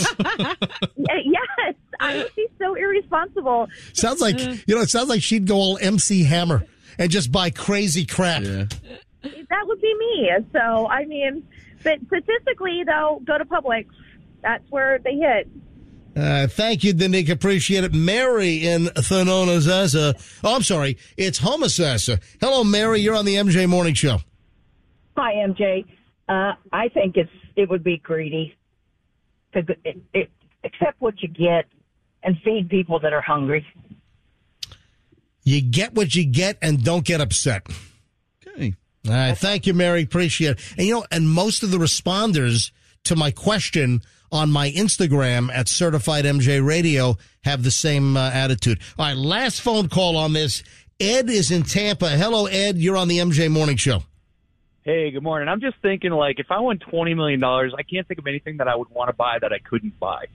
Speaker 23: Yes, I would be so irresponsible.
Speaker 6: Sounds like you know. It sounds like she'd go all M C Hammer and just buy crazy crap.
Speaker 8: Yeah.
Speaker 23: That would be me. So, I mean, but statistically, though, go to Publix. That's where they hit.
Speaker 6: Uh, thank you, Danica. Appreciate it. Mary in Thononazasa. Oh, I'm sorry. It's Homosassa. Hello, Mary. You're on the M J Morning Show.
Speaker 24: Hi, M J. Uh, I think it's it would be greedy to it, it, accept what you get and feed people that are hungry.
Speaker 6: You get what you get and don't get upset.
Speaker 8: Okay.
Speaker 6: All right. Thank you, Mary. Appreciate it. And, you know, and most of the responders to my question on my Instagram at Certified M J Radio have the same uh, attitude. All right. Last phone call on this. Ed is in Tampa. Hello, Ed. You're on the M J Morning Show.
Speaker 25: Hey, good morning. I'm just thinking, like, if I won twenty million dollars, I can't think of anything that I would want to buy that I couldn't buy.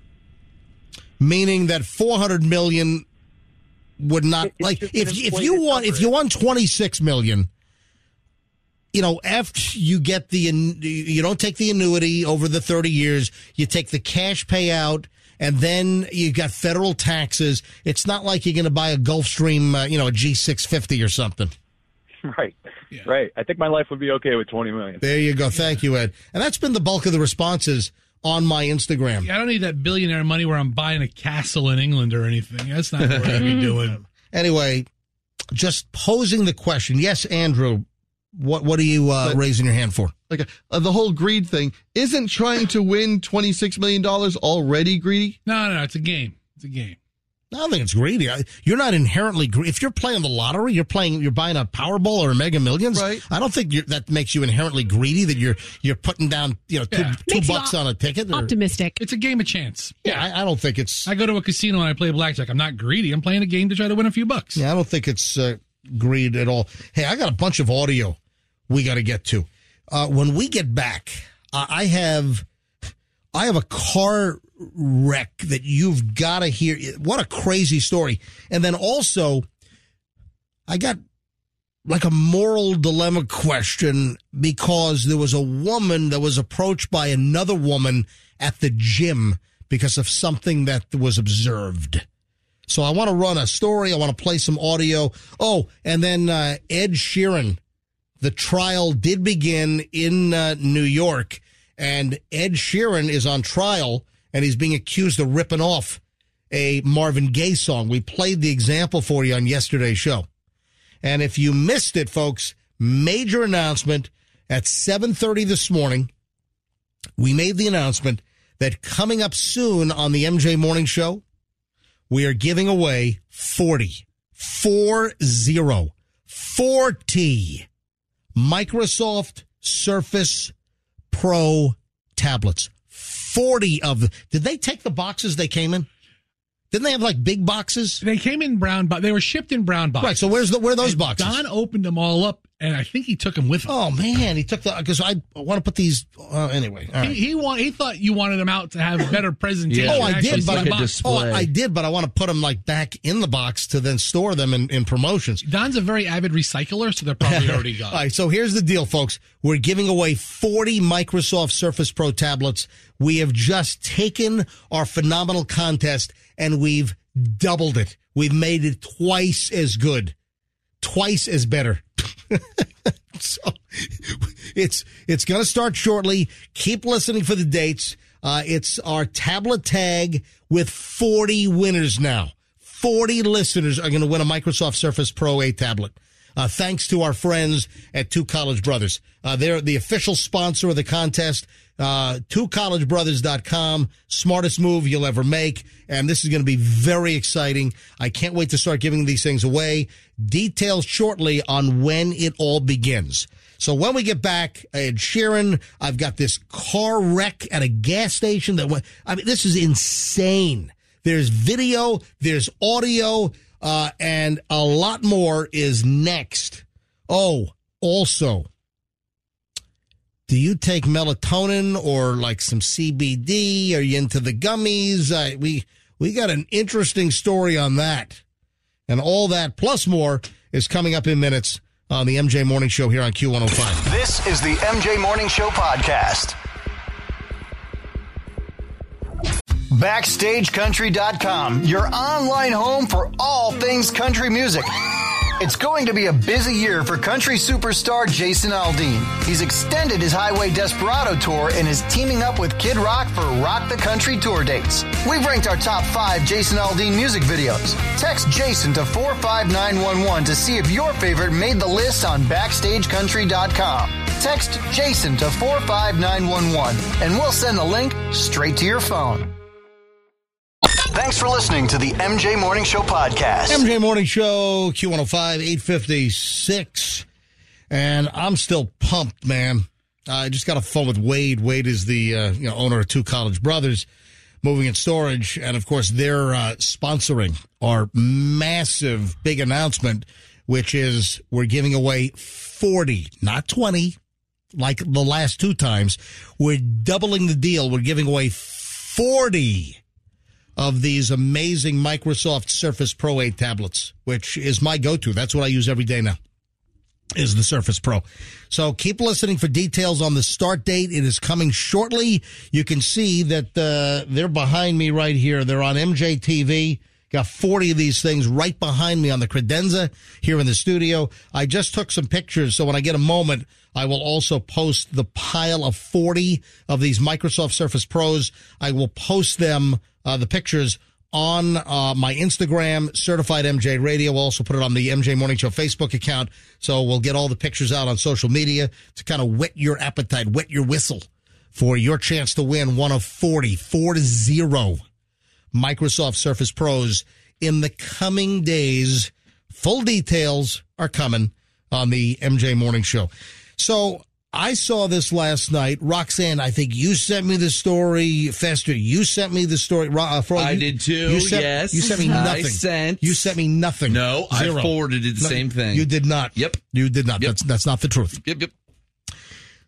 Speaker 6: Meaning that four hundred million dollars would not,
Speaker 25: It's
Speaker 6: like,
Speaker 25: just
Speaker 6: if
Speaker 25: an
Speaker 6: if you
Speaker 25: inflated
Speaker 6: won, if
Speaker 25: number.
Speaker 6: you won twenty-six million dollars, you know, after you get the, you don't take the annuity over the thirty years, you take the cash payout, and then you got federal taxes. It's not like you're going to buy a Gulfstream, uh, you know, a G six fifty or something.
Speaker 25: Right. Right. I think my life would be okay with twenty million dollars.
Speaker 6: There you go. Thank you, Ed. And that's been the bulk of the responses on my Instagram.
Speaker 7: I don't need that billionaire money where I'm buying a castle in England or anything. That's not what I'd be doing.
Speaker 6: Anyway, just posing the question. Yes, Andrew, what what are you uh,
Speaker 26: But-
Speaker 6: raising your hand for?
Speaker 26: Like uh, the whole greed thing. Isn't trying to win twenty-six million dollars already greedy?
Speaker 7: No, no, no. It's a game. It's a game.
Speaker 6: I don't think it's greedy. I- You're not inherently greedy. If you're playing the lottery, you're playing, you're buying a Powerball or a Mega Millions. Right. I don't think you're, that makes you inherently greedy. That you're you're putting down, you know, two,
Speaker 7: Yeah.
Speaker 6: two
Speaker 7: Makes you
Speaker 6: bucks
Speaker 7: op-
Speaker 6: on a ticket. Or,
Speaker 9: Optimistic.
Speaker 7: It's a game of chance.
Speaker 6: Yeah, I, I don't think it's.
Speaker 7: I go to a casino and I play blackjack. I'm not greedy. I'm playing a game to try to win a few bucks.
Speaker 6: Yeah, I don't think it's uh, greed at all. Hey, I got a bunch of audio we got to get to. uh, when we get back, uh, I have I have a car wreck that you've got to hear. What a crazy story. And then also, I got like a moral dilemma question because there was a woman that was approached by another woman at the gym because of something that was observed. So I want to run a story. I want to play some audio. Oh, and then uh, Ed Sheeran. The trial did begin in uh, New York, and Ed Sheeran is on trial, and he's being accused of ripping off a Marvin Gaye song. We played the example for you on yesterday's show. And if you missed it, folks, major announcement at seven thirty this morning. We made the announcement that coming up soon on the M J Morning Show, we are giving away forty, four zero, forty Microsoft Surface Pro tablets. forty of them. Did they take the boxes they came in? Didn't they have like big boxes?
Speaker 7: They came in brown, but they were shipped in brown boxes.
Speaker 6: Right. So where's the where are those
Speaker 7: and
Speaker 6: boxes?
Speaker 7: Don opened them all up, and I think he took them with him.
Speaker 6: Oh man, he took the because I want to put these uh, anyway. All right.
Speaker 7: He he, want, he thought you wanted them out to have better presentation.
Speaker 6: Yeah. Oh, I
Speaker 7: Actually,
Speaker 6: did, but
Speaker 7: like
Speaker 6: I, oh, I did, but I want to put them like back in the box to then store them in, in promotions.
Speaker 7: Don's a very avid recycler, so they're probably already gone.
Speaker 6: All right, so here's the deal, folks. We're giving away forty Microsoft Surface Pro tablets. We have just taken our phenomenal contest and we've doubled it. We've made it twice as good, twice as better. So it's it's going to start shortly. Keep listening for the dates. Uh, it's our tablet tag with forty winners now. forty listeners are going to win a Microsoft Surface Pro eight tablet. Uh, thanks to our friends at Two College Brothers. Uh, they're the official sponsor of the contest. Uh, two college brothers dot com, smartest move you'll ever make. And this is going to be very exciting. I can't wait to start giving these things away. Details shortly on when it all begins. So when we get back, Ed Sheeran, I've got this car wreck at a gas station that went, I mean, this is insane. There's video, there's audio, uh, and a lot more is next. Oh, also, do you take melatonin or like some C B D? Are you into the gummies? Uh, we we got an interesting story on that. And all that plus more is coming up in minutes on the M J Morning Show here on Q one oh five.
Speaker 1: This is the M J Morning Show podcast. Backstage Country dot com, your online home for all things country music. It's going to be a busy year for country superstar Jason Aldean. He's extended his Highway Desperado tour and is teaming up with Kid Rock for Rock the Country tour dates. We've ranked our top five Jason Aldean music videos. Text Jason to four five nine one one to see if your favorite made the list on Backstage Country dot com. Text Jason to four five nine one one and we'll send the link straight to your phone. Thanks for listening to the M J Morning Show podcast.
Speaker 6: M J Morning Show, Q one oh five, eight fifty-six. And I'm still pumped, man. I just got a phone with Wade. Wade is the uh, you know owner of Two College Brothers, Moving and Storage. And, of course, they're uh, sponsoring our massive big announcement, which is we're giving away forty, not twenty, like the last two times. We're doubling the deal. We're giving away forty of these amazing Microsoft Surface Pro eight tablets, which is my go-to. That's what I use every day now, is the Surface Pro. So keep listening for details on the start date. It is coming shortly. You can see that uh, they're behind me right here. They're on M J T V. Got forty of these things right behind me on the credenza here in the studio. I just took some pictures, so when I get a moment, I will also post the pile of forty of these Microsoft Surface Pros. I will post them, uh, the pictures, on uh, my Instagram, Certified M J Radio. We'll also put it on the M J Morning Show Facebook account. So we'll get all the pictures out on social media to kind of whet your appetite, wet your whistle for your chance to win one of forty, four to zero Microsoft Surface Pros in the coming days. Full details are coming on the M J Morning Show. So I saw this last night. Roxanne, I think you sent me the story. Fester, you sent me the story. Uh, Fro,
Speaker 8: I
Speaker 6: you,
Speaker 8: did too,
Speaker 6: you sent,
Speaker 8: yes.
Speaker 6: You sent me nothing.
Speaker 8: I sent.
Speaker 6: You sent me nothing.
Speaker 8: No,
Speaker 6: Zero.
Speaker 8: I forwarded it the
Speaker 6: no,
Speaker 8: same thing.
Speaker 6: You did not.
Speaker 8: Yep.
Speaker 6: You did not.
Speaker 8: Yep.
Speaker 6: That's, that's not the truth.
Speaker 8: Yep, yep.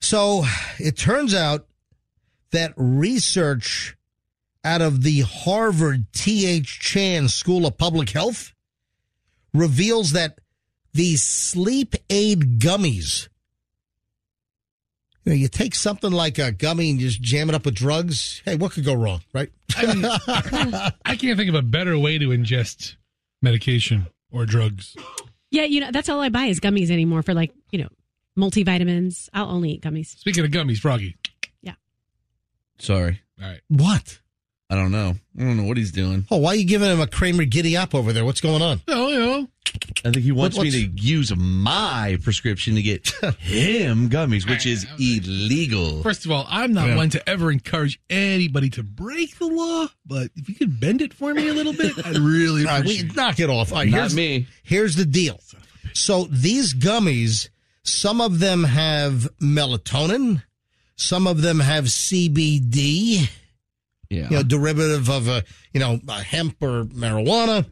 Speaker 6: So it turns out that research out of the Harvard T H Chan School of Public Health reveals that these sleep aid gummies, you know, you take something like a gummy and you just jam it up with drugs. Hey, what could go wrong, right?
Speaker 7: I mean, I can't think of a better way to ingest medication or drugs.
Speaker 9: Yeah, you know, that's all I buy is gummies anymore for like, you know, multivitamins. I'll only eat gummies.
Speaker 7: Speaking of gummies, Froggy.
Speaker 9: Yeah.
Speaker 8: Sorry.
Speaker 7: All right.
Speaker 6: What?
Speaker 8: I don't know. I don't know what he's doing.
Speaker 6: Oh, why are you giving him a Kramer giddy up over there? What's going on?
Speaker 7: Oh, yeah.
Speaker 8: I think he wants
Speaker 6: What-
Speaker 8: me to use my prescription to get him gummies, which is illegal.
Speaker 7: First of all, I'm not
Speaker 8: Yeah.
Speaker 7: one to ever encourage anybody to break the law, but if you could bend it for me a little bit, I'd really
Speaker 6: All right,
Speaker 7: appreciate
Speaker 6: we,
Speaker 7: it.
Speaker 6: knock it off. All right,
Speaker 8: Not
Speaker 6: here's,
Speaker 8: me.
Speaker 6: Here's the deal. So these gummies, some of them have melatonin, some of them have C B D,
Speaker 8: Yeah.
Speaker 6: you know, derivative of a, you know, a hemp or marijuana.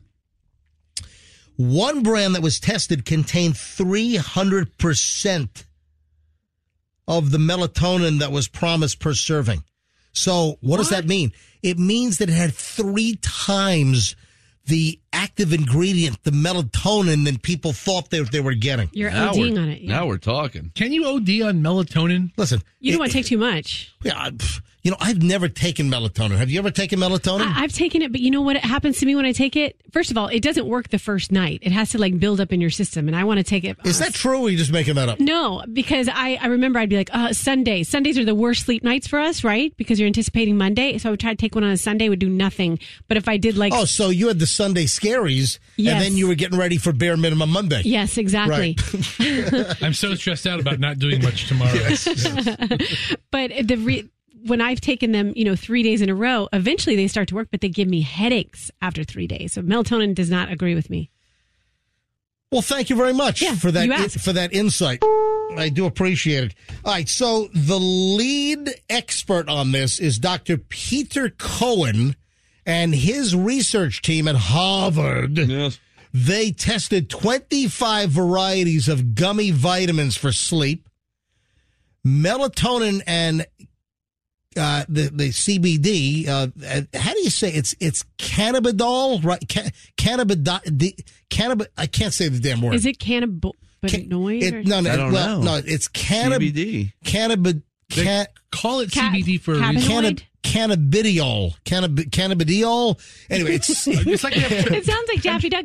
Speaker 6: One brand that was tested contained three hundred percent of the melatonin that was promised per serving. So what, does that mean? It means that it had three times the active ingredient, the melatonin, than people thought they, they were getting.
Speaker 9: You're
Speaker 8: Now
Speaker 9: ODing
Speaker 8: we're-
Speaker 9: on it. Yeah.
Speaker 8: Now we're talking.
Speaker 7: Can you O D on melatonin?
Speaker 6: Listen,
Speaker 9: You don't
Speaker 6: it-
Speaker 9: want to take too much.
Speaker 6: Yeah, I- pff, you know, I've never taken melatonin. Have you ever taken melatonin?
Speaker 9: I, I've taken it, but you know what happens to me when I take it? First of all, it doesn't work the first night. It has to like build up in your system, and I want to take it.
Speaker 6: Is that true, or are you just making that up?
Speaker 9: No, because I, I remember I'd be like, uh, Sunday. Sundays are the worst sleep nights for us, right? Because you're anticipating Monday. So I would try to take one on a Sunday, would do nothing. But if I did like.
Speaker 6: Oh, so you had the Sunday scaries,
Speaker 9: Yes.
Speaker 6: and then you were getting ready for bare minimum Monday.
Speaker 9: Yes, exactly.
Speaker 6: Right.
Speaker 7: I'm so stressed out about not doing much tomorrow.
Speaker 9: But the re- when I've taken them, you know, three days in a row, eventually they start to work, but they give me headaches after three days. So melatonin does not agree with me.
Speaker 6: Well, thank you very much
Speaker 9: Yeah,
Speaker 6: for
Speaker 9: you
Speaker 6: that
Speaker 9: asked.
Speaker 6: for that insight. I do appreciate it. All right, so the lead expert on this is Doctor Peter Cohen and his research team at Harvard.
Speaker 8: Yes.
Speaker 6: They tested twenty-five varieties of gummy vitamins for sleep, melatonin, and uh, the the C B D. Uh, how do you say it's it's cannabidiol, right? Ca- cannabid, cannabid. I can't say the damn word.
Speaker 9: Is it cannabinoid?
Speaker 6: It,
Speaker 9: or-
Speaker 6: no, no,
Speaker 8: I don't
Speaker 6: well,
Speaker 8: know.
Speaker 6: no, it's cannab-
Speaker 8: C B D.
Speaker 6: Cannabid,
Speaker 7: They
Speaker 6: can,
Speaker 7: call it
Speaker 9: Ca-
Speaker 7: C B D for a reason.
Speaker 9: cannabinoid?
Speaker 6: cannab- cannabidiol, cannab- cannabidiol. Anyway, it's
Speaker 7: It's like
Speaker 9: It sounds like Daffy Duck.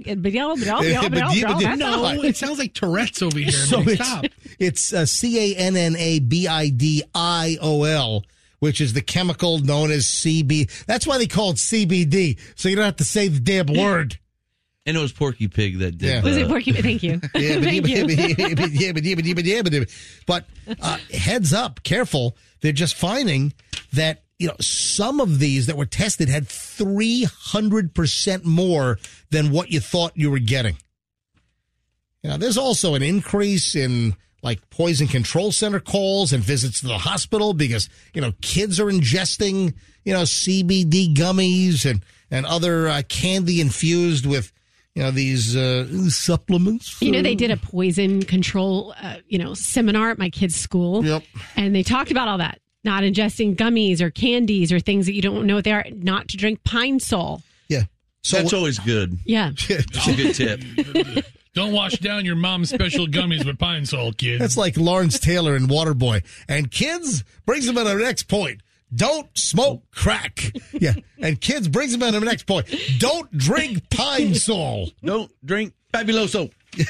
Speaker 7: no, it sounds like Tourette's over here.
Speaker 6: so
Speaker 7: I mean,
Speaker 6: it's
Speaker 7: stop.
Speaker 6: it's uh, C A N N A B I D I O L, which is the chemical known as C B. That's why they call it C B D, so you don't have to say the damn word.
Speaker 8: And it was Porky Pig that did
Speaker 6: Yeah.
Speaker 9: Was
Speaker 8: the-
Speaker 9: it Porky? Thank you.
Speaker 6: Yeah, but,
Speaker 9: Thank you.
Speaker 6: yeah, but, yeah, but, yeah, but, yeah, but, yeah, but, but uh, heads up, careful. They're just finding that, you know, some of these that were tested had three hundred percent more than what you thought you were getting. You know, there's also an increase in like poison control center calls and visits to the hospital because, you know, kids are ingesting, you know, C B D gummies and, and other uh, candy infused with, you know, these uh, supplements.
Speaker 9: You know, they did a poison control, uh, you know, seminar at my kid's school.
Speaker 6: Yep.
Speaker 9: And they talked about all that. Not ingesting gummies or candies or things that you don't know what they are. Not to drink Pine Sol.
Speaker 6: Yeah. So
Speaker 8: That's always good.
Speaker 9: Yeah.
Speaker 8: That's a good tip.
Speaker 7: Don't wash down your mom's special gummies with Pine Sol, kid.
Speaker 6: that's like Lawrence Taylor in Waterboy. And kids brings them to the next point. Don't smoke crack. Yeah. And kids brings them to the next point. Don't drink Pine Sol.
Speaker 8: Don't drink Fabuloso.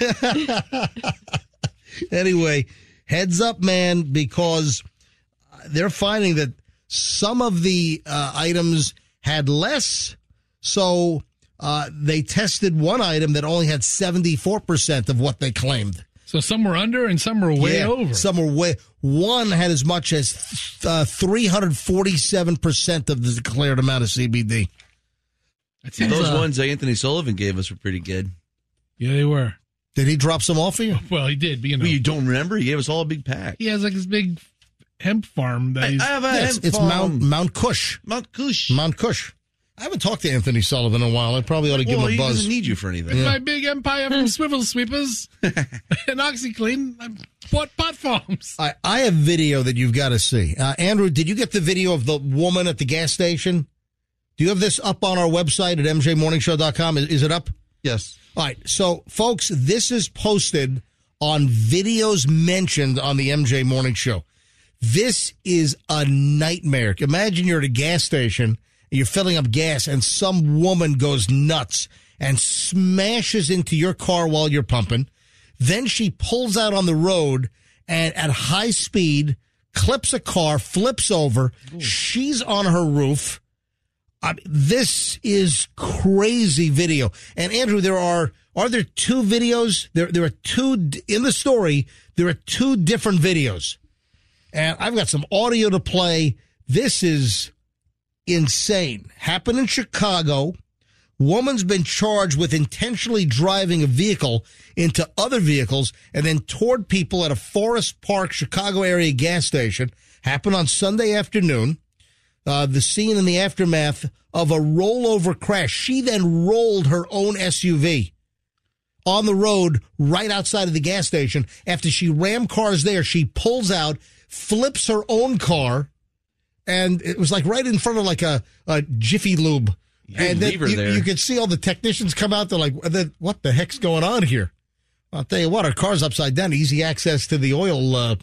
Speaker 6: Anyway, heads up, man, because they're finding that some of the uh, items had less. So uh, they tested one item that only had seventy-four percent of what they claimed.
Speaker 7: So some were under and some were way
Speaker 6: Yeah,
Speaker 7: over.
Speaker 6: Some were way. One had as much as uh, three hundred forty-seven percent of the declared amount of C B D.
Speaker 7: That seems,
Speaker 8: Those
Speaker 7: uh,
Speaker 8: ones that Anthony Sullivan gave us were pretty good.
Speaker 7: Yeah, they were.
Speaker 6: Did he drop some off for you?
Speaker 7: Well, he did, but you know.
Speaker 8: Well, you don't remember? He gave us all a big pack.
Speaker 7: He has like this big hemp farm that
Speaker 8: I,
Speaker 7: he's.
Speaker 8: I have a
Speaker 6: Yes,
Speaker 8: hemp
Speaker 6: it's
Speaker 8: farm.
Speaker 6: Mount Mount Kush.
Speaker 8: Mount Kush.
Speaker 6: Mount Kush. I haven't talked to Anthony Sullivan in a while. I probably ought to give
Speaker 8: well,
Speaker 6: him a
Speaker 8: he
Speaker 6: buzz.
Speaker 8: doesn't need you for anything.
Speaker 7: With my big empire from swivel sweepers and OxyClean, I bought pot foams.
Speaker 6: I, I have video that you've got to see. Uh, Andrew, did you get the video of the woman at the gas station? Do you have this up on our website at m j morning show dot com? Is, is it up?
Speaker 26: Yes.
Speaker 6: All right. So, folks, this is posted on videos mentioned on the M J Morning Show. This is a nightmare. Imagine you're at a gas station. You're filling up gas, and some woman goes nuts and smashes into your car while you're pumping. Then she pulls out on the road and at high speed, clips a car, flips over. Ooh. She's on her roof. I mean, this is crazy video. And Andrew, there are are there two videos? There there are two in the story. There are two different videos, and I've got some audio to play. This is insane. Happened in Chicago. Woman's been charged with intentionally driving a vehicle into other vehicles and then toward people at a Forest Park, Chicago area gas station. Happened on Sunday afternoon. Uh, the scene in the aftermath of a rollover crash. She then rolled her own S U V on the road right outside of the gas station. After she rammed cars there, she pulls out, flips her own car, and it was like right in front of like a, a Jiffy Lube.
Speaker 8: You
Speaker 6: and then
Speaker 8: leave her
Speaker 6: you,
Speaker 8: there.
Speaker 6: you could see all the technicians come out. They're like, what the heck's going on here? I'll tell you what, our car's upside down. Easy access to the oil uh,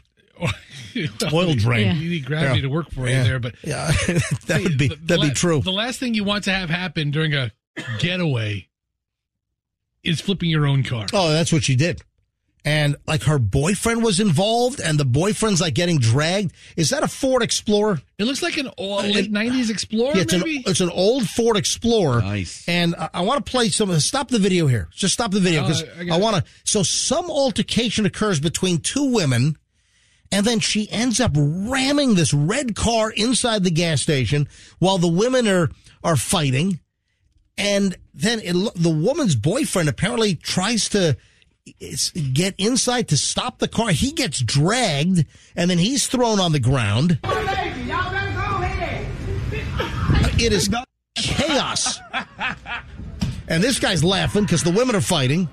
Speaker 6: oil drain.
Speaker 7: Yeah. You need gravity
Speaker 6: Yeah.
Speaker 7: to work for
Speaker 6: Yeah.
Speaker 7: you there. But
Speaker 6: yeah, that would be
Speaker 7: the,
Speaker 6: that'd
Speaker 7: the,
Speaker 6: be true.
Speaker 7: The last thing you want to have happen during a getaway is flipping your own car.
Speaker 6: Oh, that's what she did. And like her boyfriend was involved, and the boyfriend's like getting dragged. Is that a Ford Explorer?
Speaker 7: It looks like an old, late nineties Explorer,
Speaker 6: Yeah, it's,
Speaker 7: maybe?
Speaker 6: an, it's an old Ford Explorer.
Speaker 8: Nice.
Speaker 6: And I, I want to play some. Stop the video here. Just stop the video because
Speaker 7: Oh, I
Speaker 6: I,
Speaker 7: got it.
Speaker 6: want to. So some altercation occurs between two women, and then she ends up ramming this red car inside the gas station while the women are are fighting. And then it, the woman's boyfriend apparently tries to get inside to stop the car. He gets dragged, and then he's thrown on the ground. It is chaos. And this guy's laughing because the women are fighting.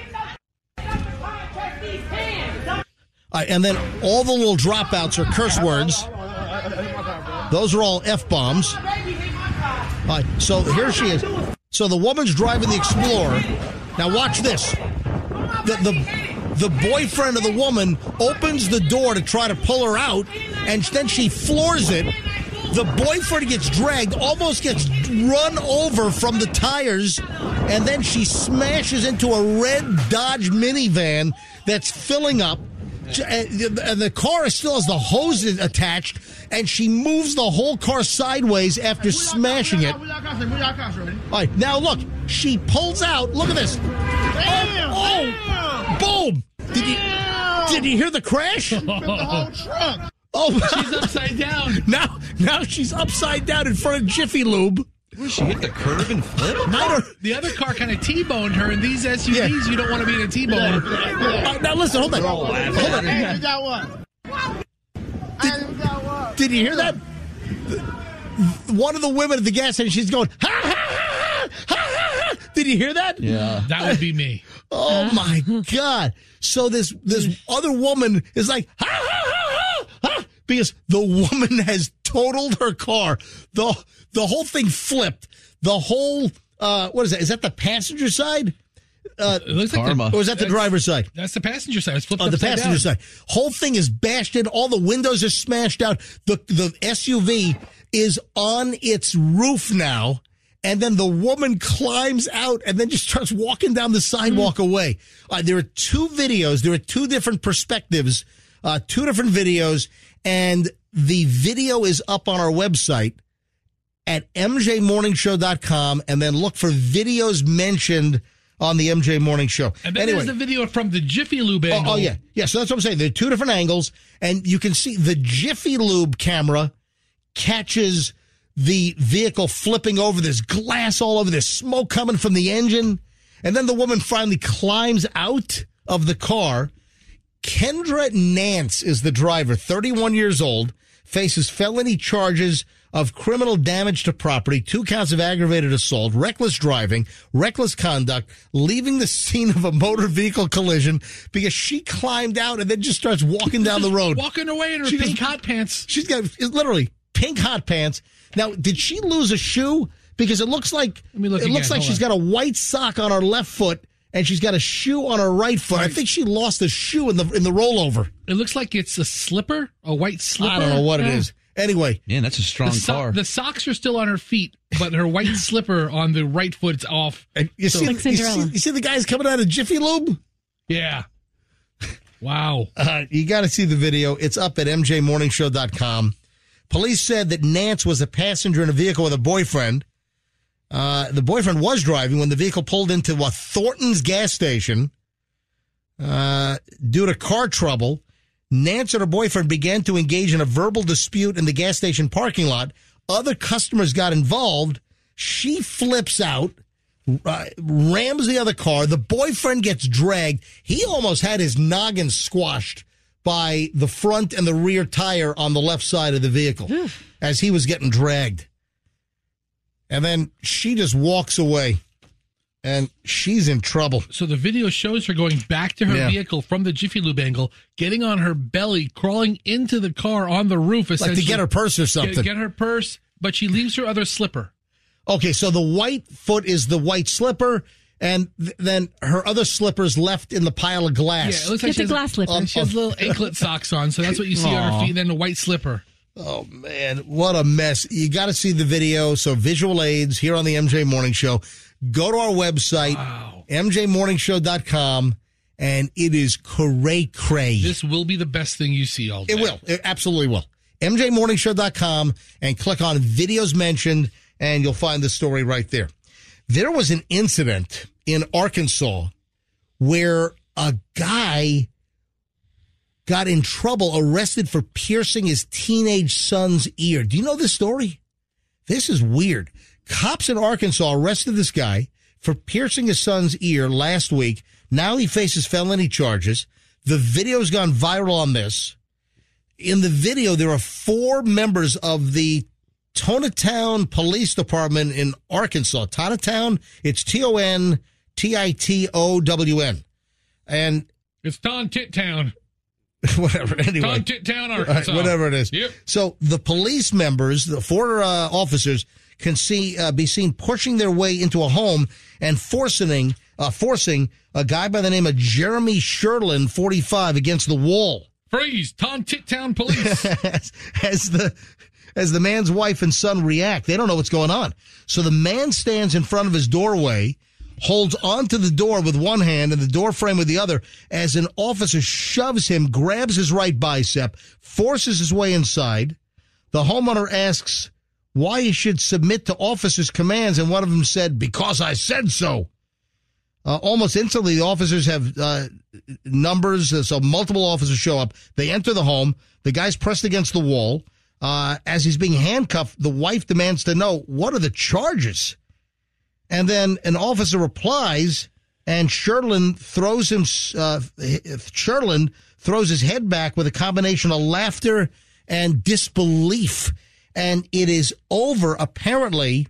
Speaker 6: Uh, and then all the little dropouts are curse words. Those are all F-bombs. All right, so here she is. So the woman's driving the Explorer. Now watch this. The, the, the boyfriend of the woman opens the door to try to pull her out, and then she floors it. The boyfriend gets dragged, almost gets run over from the tires, and then she smashes into a red Dodge minivan that's filling up. And the car still has the hose attached, and she moves the whole car sideways after smashing it. All right, now look, she pulls out. Look at this. Oh, oh, boom! Did you did you hear the crash? Oh,
Speaker 7: she's upside down.
Speaker 6: Now, now she's upside down in front of Jiffy Lube.
Speaker 8: Where she hit the curb and flip?
Speaker 6: I don't.
Speaker 7: The other car kind of T-boned her, and these S U Vs,
Speaker 6: Yeah.
Speaker 7: you don't want to be in a T-bone.
Speaker 6: Uh, now listen, hold on. Hold on. Did, did you hear that? One of the women at the gas station, she's going, ha, ha, ha, ha, ha, ha. Did you hear that?
Speaker 8: Yeah.
Speaker 7: That would be me.
Speaker 6: Oh, my God. So this this other woman is like, ha, ha, ha, ha, ha, because the woman has totaled her car. The, the whole thing flipped. The whole, uh, what is that? Is that the passenger side? Uh,
Speaker 7: It looks like
Speaker 8: Karma.
Speaker 7: the-
Speaker 6: or is that the
Speaker 7: that's-
Speaker 6: driver's side?
Speaker 7: That's the passenger side. It's flipped
Speaker 6: On the
Speaker 7: upside
Speaker 6: passenger
Speaker 7: down.
Speaker 6: side. Whole thing is bashed in. All the windows are smashed out. The the S U V is on its roof now. And then the woman climbs out and then just starts walking down the sidewalk away. Uh, there are two videos. There are two different perspectives, uh, two different videos. And the video is up on our website at m j morning show dot com. And then look for videos mentioned on the M J Morning Show.
Speaker 7: And then
Speaker 6: anyway.
Speaker 7: there's the video from the Jiffy Lube
Speaker 6: Oh,
Speaker 7: angle.
Speaker 6: oh, yeah. Yeah, so that's what I'm saying. There are two different angles, and you can see the Jiffy Lube camera catches the vehicle flipping over. There's glass all over. There's smoke coming from the engine. And then the woman finally climbs out of the car. Kendra Nance is the driver, thirty-one years old, faces felony charges of criminal damage to property, two counts of aggravated assault, reckless driving, reckless conduct, leaving the scene of a motor vehicle collision because she climbed out and then just starts walking down the road.
Speaker 7: Walking away in her
Speaker 6: She
Speaker 7: pink
Speaker 6: just-
Speaker 7: hot pants.
Speaker 6: She's got literally pink hot pants. Now, did she lose a shoe? Because it looks like
Speaker 7: me look
Speaker 6: it looks
Speaker 7: again.
Speaker 6: like
Speaker 7: Hold
Speaker 6: she's
Speaker 7: on.
Speaker 6: got a white sock on her left foot and she's got a shoe on her right foot. I think she lost a shoe in the in the rollover.
Speaker 7: It looks like it's a slipper, a white slipper.
Speaker 6: I don't know what it
Speaker 7: Yeah.
Speaker 6: is. Anyway,
Speaker 8: man, that's a strong
Speaker 7: the so-
Speaker 8: car.
Speaker 7: The socks are still on her feet, but her white slipper on the right foot's off.
Speaker 6: And you,
Speaker 7: So-
Speaker 6: see, you, see, you see the guys coming out of Jiffy Lube?
Speaker 7: Yeah. Wow.
Speaker 6: Uh, you got to see the video. It's up at m j morning show dot com. Police said that Nance was a passenger in a vehicle with a boyfriend. Uh, the boyfriend was driving when the vehicle pulled into a Thornton's gas station. Uh, due to car trouble, Nance and her boyfriend began to engage in a verbal dispute in the gas station parking lot. Other customers got involved. She flips out, uh, rams the other car. The boyfriend gets dragged. He almost had his noggin squashed by the front and the rear tire on the left side of the vehicle as he was getting dragged. And then she just walks away, and she's in trouble.
Speaker 7: So the video shows her going back to her
Speaker 6: Yeah.
Speaker 7: vehicle from the Jiffy Lube angle, getting on her belly, crawling into the car on the roof,
Speaker 6: Like to
Speaker 7: essentially.
Speaker 6: get her purse or something.
Speaker 7: Get, get her purse, but she leaves her other slipper.
Speaker 6: Okay, so the white foot is the white slipper, and th- then her other slipper's left in the pile of glass.
Speaker 7: Yeah, it looks like she has, and she has little anklet socks on, so that's what you see on
Speaker 6: Aw.
Speaker 7: her feet, and then the white slipper.
Speaker 6: Oh, man, what a mess. You got to see the video. So visual aids here on the M J Morning Show. Go to our website, m j morning show dot com, and it is cray-cray.
Speaker 7: This will be the best thing you see all day.
Speaker 6: It will. It absolutely will. m j morning show dot com and click on videos mentioned, and you'll find the story right there. There was an incident in Arkansas where a guy got in trouble, arrested for piercing his teenage son's ear. Do you know this story? This is weird. Cops in Arkansas arrested this guy for piercing his son's ear last week. Now he faces felony charges. The video's gone viral on this. In the video, there are four members of the Tonatown Police Department in Arkansas. Tonatown, it's T O N T I T O W N. And
Speaker 7: it's Ton Tit Town.
Speaker 6: Whatever. Anyway.
Speaker 7: Ton Tit Town,
Speaker 6: All right,
Speaker 7: Arkansas.
Speaker 6: whatever it is.
Speaker 7: Yep.
Speaker 6: So the police members, the four uh, officers, can see uh, be seen pushing their way into a home and forcing uh, forcing a guy by the name of Jeremy Sherlin, forty-five, against the wall.
Speaker 7: Freeze! Ton Tit Town Police.
Speaker 6: as, as the as the man's wife and son react, they don't know what's going on. So the man stands in front of his doorway, holds onto the door with one hand and the door frame with the other, as an officer shoves him, grabs his right bicep, forces his way inside. The homeowner asks why he should submit to officers' commands, and one of them said, "Because I said so." Uh, almost instantly, the officers have uh, numbers, uh, so multiple officers show up. They enter the home. The guy's pressed against the wall. Uh, as he's being handcuffed, the wife demands to know, what are the charges? And then an officer replies, and Sherlin throws him. Uh, Sherlin throws his head back with a combination of laughter and disbelief, and it is over. Apparently,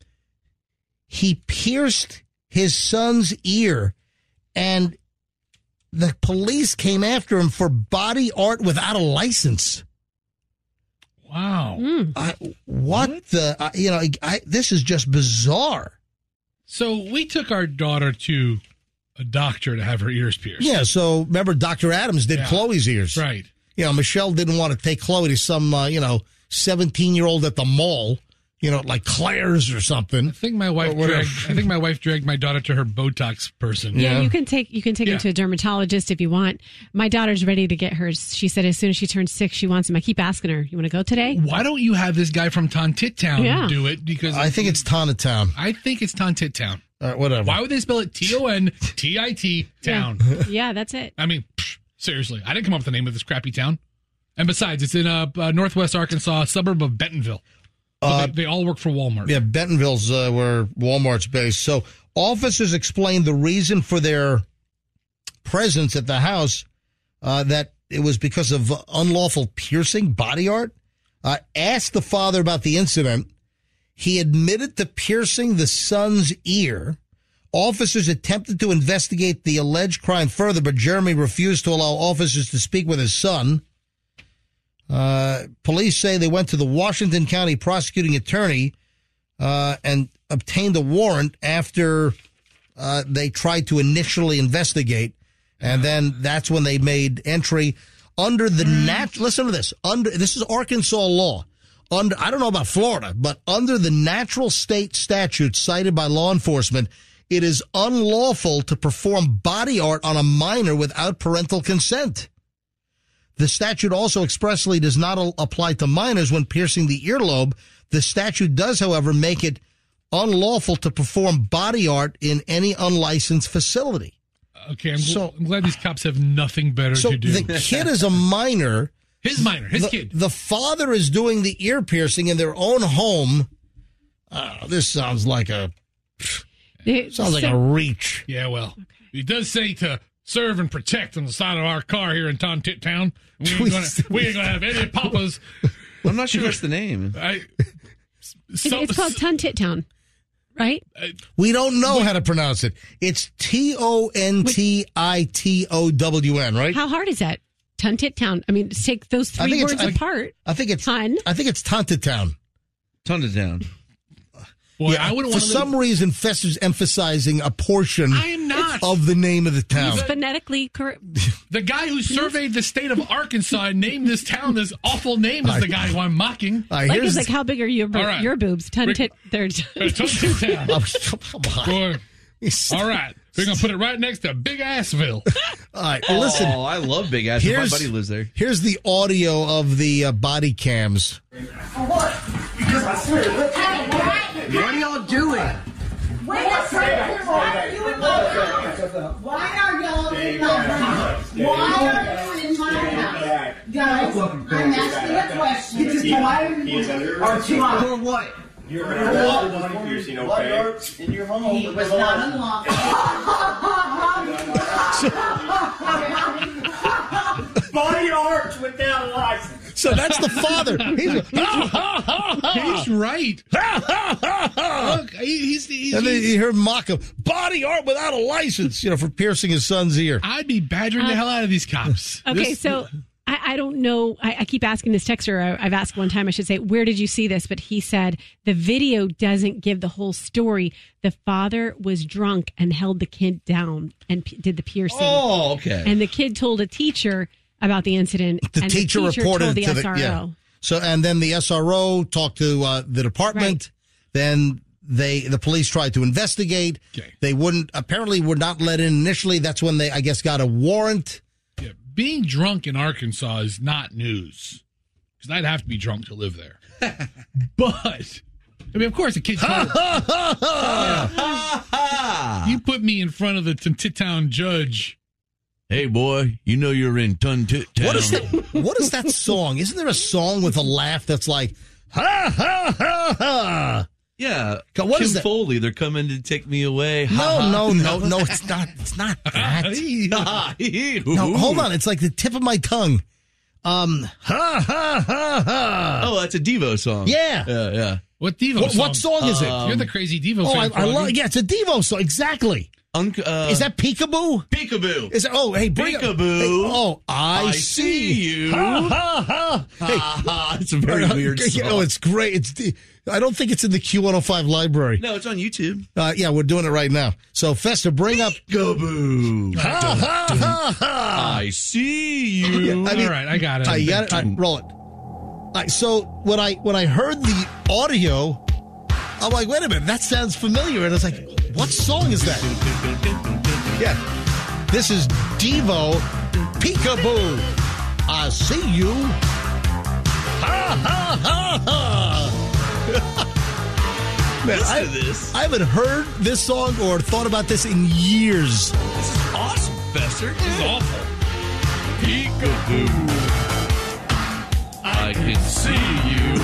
Speaker 6: he pierced his son's ear, and the police came after him for body art without a license.
Speaker 7: Wow.
Speaker 6: I, what the? I, you know, I, I, this is just bizarre.
Speaker 7: So we took our daughter to a doctor to have her ears pierced.
Speaker 6: Yeah, so remember Doctor Adams did
Speaker 7: Yeah.
Speaker 6: Chloe's ears.
Speaker 7: Right.
Speaker 6: You know, Michelle didn't want to take Chloe to some, uh, you know, seventeen-year-old at the mall, you know, like Claire's or something.
Speaker 7: I think my wife
Speaker 6: Or whatever.
Speaker 7: dragged, I think my wife dragged my daughter to her Botox person.
Speaker 9: Yeah, you can take you can take
Speaker 7: Yeah.
Speaker 9: him to a dermatologist if you want. My daughter's ready to get hers. She said as soon as she turns six, she wants him. I keep asking her, "You want to go today?"
Speaker 7: Why don't you have this guy from Ton Tit Town
Speaker 9: Yeah.
Speaker 7: do it? Because
Speaker 6: I think it's Tonatown.
Speaker 7: I think it's Ton Tit Town.
Speaker 6: All right, whatever.
Speaker 7: Why would they spell it T O N T I T Town?
Speaker 9: Yeah. Yeah, that's it.
Speaker 7: I mean, psh, seriously, I didn't come up with the name of this crappy town. And besides, it's in uh, uh, northwest Arkansas, a suburb of Bentonville. So
Speaker 6: Uh,
Speaker 7: they, they all work for Walmart.
Speaker 6: Yeah, Bentonville's uh, where Walmart's based. So officers explained the reason for their presence at the house, uh, that it was because of unlawful piercing, body art. uh, asked the father about the incident. He admitted to piercing the son's ear. Officers attempted to investigate the alleged crime further, but Jeremy refused to allow officers to speak with his son. Uh, police say they went to the Washington County prosecuting attorney uh, and obtained a warrant after uh, they tried to initially investigate. And then that's when they made entry under the nat. Listen to this. Under this is Arkansas law. Under I don't know about Florida, but under the natural state statute cited by law enforcement, it is unlawful to perform body art on a minor without parental consent. The statute also expressly does not apply to minors when piercing the earlobe. The statute does, however, make it unlawful to perform body art in any unlicensed facility.
Speaker 7: Okay, I'm,
Speaker 6: so,
Speaker 7: gl- I'm glad these cops have nothing better
Speaker 6: so
Speaker 7: to do.
Speaker 6: The kid is a minor.
Speaker 7: His minor, his
Speaker 6: the,
Speaker 7: kid.
Speaker 6: The father is doing the ear piercing in their own home. Uh, this sounds like a
Speaker 9: it,
Speaker 6: sounds like
Speaker 9: so,
Speaker 6: a reach.
Speaker 7: Yeah, well, okay. It does say to serve and protect on the side of our car here in Tontit Town. We ain't gonna, we ain't gonna have any papas.
Speaker 8: I'm not sure that's the name.
Speaker 7: I,
Speaker 9: so, it's called Tontit Town, right?
Speaker 6: We don't know how to pronounce it. It's T O N T I T O W N, right?
Speaker 9: How hard is that? Tontit Town. I mean, take those three words
Speaker 6: I,
Speaker 9: apart.
Speaker 6: I think it's
Speaker 9: Ton.
Speaker 6: I think it's Tontit Town.
Speaker 8: Tontit Town.
Speaker 7: Boy,
Speaker 6: yeah,
Speaker 7: I wouldn't
Speaker 6: for
Speaker 7: want to
Speaker 6: some
Speaker 7: live...
Speaker 6: reason, Fester's emphasizing a portion
Speaker 7: I am not.
Speaker 6: of the name of the town.
Speaker 9: It's phonetically correct.
Speaker 7: The guy who surveyed the state of Arkansas and named this town this awful name is the guy who I'm mocking.
Speaker 6: I,
Speaker 9: like, it's like, how big are your, bo-
Speaker 7: right.
Speaker 9: your boobs? Tontit. They're
Speaker 7: Tontit Town.
Speaker 6: Oh,
Speaker 7: Boy. All right. We're going to put it right next to Big Assville.
Speaker 6: All right. Well, listen.
Speaker 8: Oh, I love Big Assville. My buddy lives there.
Speaker 6: Here's the audio of the uh, body cams.
Speaker 2: What? Because I swear. What are y'all doing?
Speaker 3: Wait a second. Why are you in my house? Why are y'all in my house? Why are you in my house? Guys, I'm asking a question.
Speaker 2: You just why are you
Speaker 3: Or two hours.
Speaker 2: For what?
Speaker 3: You're body piercing, okay? In your home. He was not unlawful. Body art without a license.
Speaker 6: So that's the father. He's, ha, ha, ha, ha.
Speaker 7: He's right.
Speaker 6: Ha, ha, ha, ha.
Speaker 7: Look, he's, he's,
Speaker 6: and then
Speaker 7: he's,
Speaker 6: you hear him mock him. Body art without a license, you know, for piercing his son's ear.
Speaker 7: I'd be badgering uh, the hell out of these cops.
Speaker 9: Okay,
Speaker 7: this,
Speaker 9: so I, I don't know. I, I keep asking this texter. I, I've asked one time, I should say, where did you see this? But he said the video doesn't give the whole story. The father was drunk and held the kid down and p- did the piercing.
Speaker 8: Oh, okay.
Speaker 9: And the kid told a teacher about the incident.
Speaker 6: The
Speaker 9: and
Speaker 6: teacher,
Speaker 9: the teacher
Speaker 6: reported
Speaker 9: told the
Speaker 6: to
Speaker 9: S R O.
Speaker 6: the yeah. So and then the S R O talked to uh, the department. Right. Then they the police tried to investigate.
Speaker 7: Okay.
Speaker 6: They wouldn't. Apparently, were not let in initially. That's when they, I guess, got a warrant.
Speaker 7: Yeah, being drunk in Arkansas is not news because I'd have to be drunk to live there. But I mean, of course, the kid. Told, yeah. You put me in front of the Tontit Town judge.
Speaker 8: Hey, boy, you know you're in Tontit Town.
Speaker 6: What is that? What is that song? Isn't there a song with a laugh that's like, ha, ha, ha, ha?
Speaker 8: Yeah.
Speaker 6: God, what
Speaker 8: Kim
Speaker 6: is that?
Speaker 8: Foley, they're coming to take me away.
Speaker 6: No,
Speaker 8: Ha,
Speaker 6: no, no, no, it's not. It's not that. No, hold on. It's like the tip of my tongue. Um, ha, ha, ha, ha.
Speaker 8: Oh, that's a Devo song.
Speaker 6: Yeah.
Speaker 8: Yeah, yeah.
Speaker 7: What Devo
Speaker 6: what,
Speaker 7: song?
Speaker 6: What song is it?
Speaker 8: Um,
Speaker 7: You're the crazy Devo
Speaker 6: oh,
Speaker 7: fan.
Speaker 6: I, I love. Yeah, it's a Devo song. Exactly.
Speaker 8: Un- uh,
Speaker 6: is that Peekaboo?
Speaker 8: Peekaboo.
Speaker 6: Is it? Oh, hey, bring
Speaker 8: Peekaboo.
Speaker 6: It, hey, oh, I,
Speaker 8: I
Speaker 6: see.
Speaker 8: see you.
Speaker 6: Ha ha ha. Hey,
Speaker 8: ha, ha. It's a very weird song.
Speaker 6: Oh, it's great. It's. I don't think it's in the Q one oh five library.
Speaker 8: No, it's on YouTube.
Speaker 6: Uh, yeah, we're doing it right now. So, Fester, bring up
Speaker 8: Peekaboo.
Speaker 6: Ha ha ha ha.
Speaker 8: I see you.
Speaker 6: Yeah, I mean,
Speaker 7: all right, I got it.
Speaker 6: I got it. Right, roll it. All right, so when I when I heard the audio, I'm like, wait a minute, that sounds familiar. And I was like, what song is that? Yeah. This is Devo, Peekaboo. I see you. Ha, ha, ha, ha. Man,
Speaker 8: Listen
Speaker 6: I,
Speaker 8: to this.
Speaker 6: I haven't heard this song or thought about this in years.
Speaker 8: This is awesome, Fester.
Speaker 7: This is awful.
Speaker 8: Peekaboo. I can see you.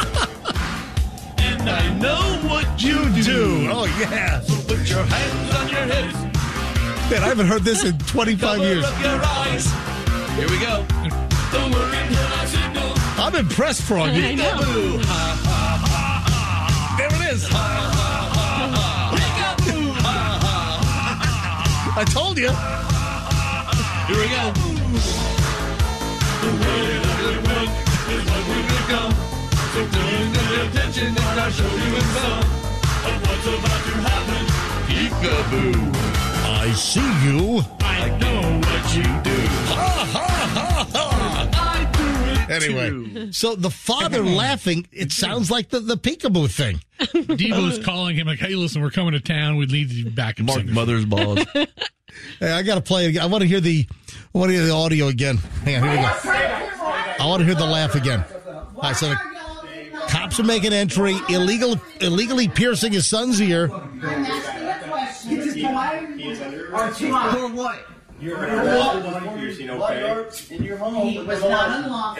Speaker 8: And I know what you do.
Speaker 6: do. Oh, yeah.
Speaker 8: So put your hands on your hips.
Speaker 6: Man, I haven't heard this in twenty-five
Speaker 8: Cover
Speaker 6: years.
Speaker 8: up your eyes. Here we go. Don't worry until I signal.
Speaker 6: I'm impressed, Froggy.
Speaker 9: I know.
Speaker 8: Peekaboo. Ha, ha, ha, ha. There it is. Ha, ha, ha, ha. Peekaboo. Ha, ha, ha, ha.
Speaker 6: I told you.
Speaker 8: Here we go. The way that it went is what we become. So turn your attention and I'll show you in some of what's about to happen. Peekaboo.
Speaker 6: I see you.
Speaker 8: I know what you do.
Speaker 6: Ha, ha, ha, ha.
Speaker 8: I do it
Speaker 6: Anyway,
Speaker 8: too.
Speaker 6: so the father laughing, it sounds like the, the peekaboo thing.
Speaker 7: Devo's calling him like, hey, listen, we're coming to town. We'd need you back.
Speaker 8: Mark Mother's balls.
Speaker 6: Hey, I got to play it. I want to hear the I want to hear the audio again. Hang on, here we go. I want to hear the laugh again. All right, so the cops are making entry, illegal, illegally piercing his son's ear.
Speaker 3: I'm asking a question. You just or two
Speaker 2: For what?
Speaker 3: You're
Speaker 2: What? Piercing, okay? In your home.
Speaker 3: He was not unlawful.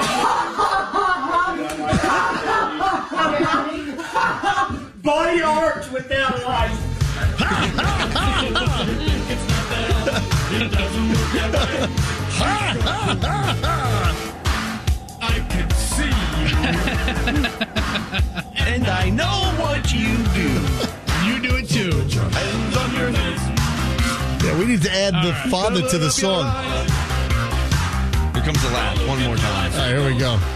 Speaker 2: Body art without life.
Speaker 8: It doesn't work that way. I can see you. And I know what you do.
Speaker 7: You do it too.
Speaker 8: Hands on your heads.
Speaker 6: Yeah, we need to add the
Speaker 8: right.
Speaker 6: father to the song.
Speaker 8: Here comes the laugh one more time.
Speaker 6: All right, here we go.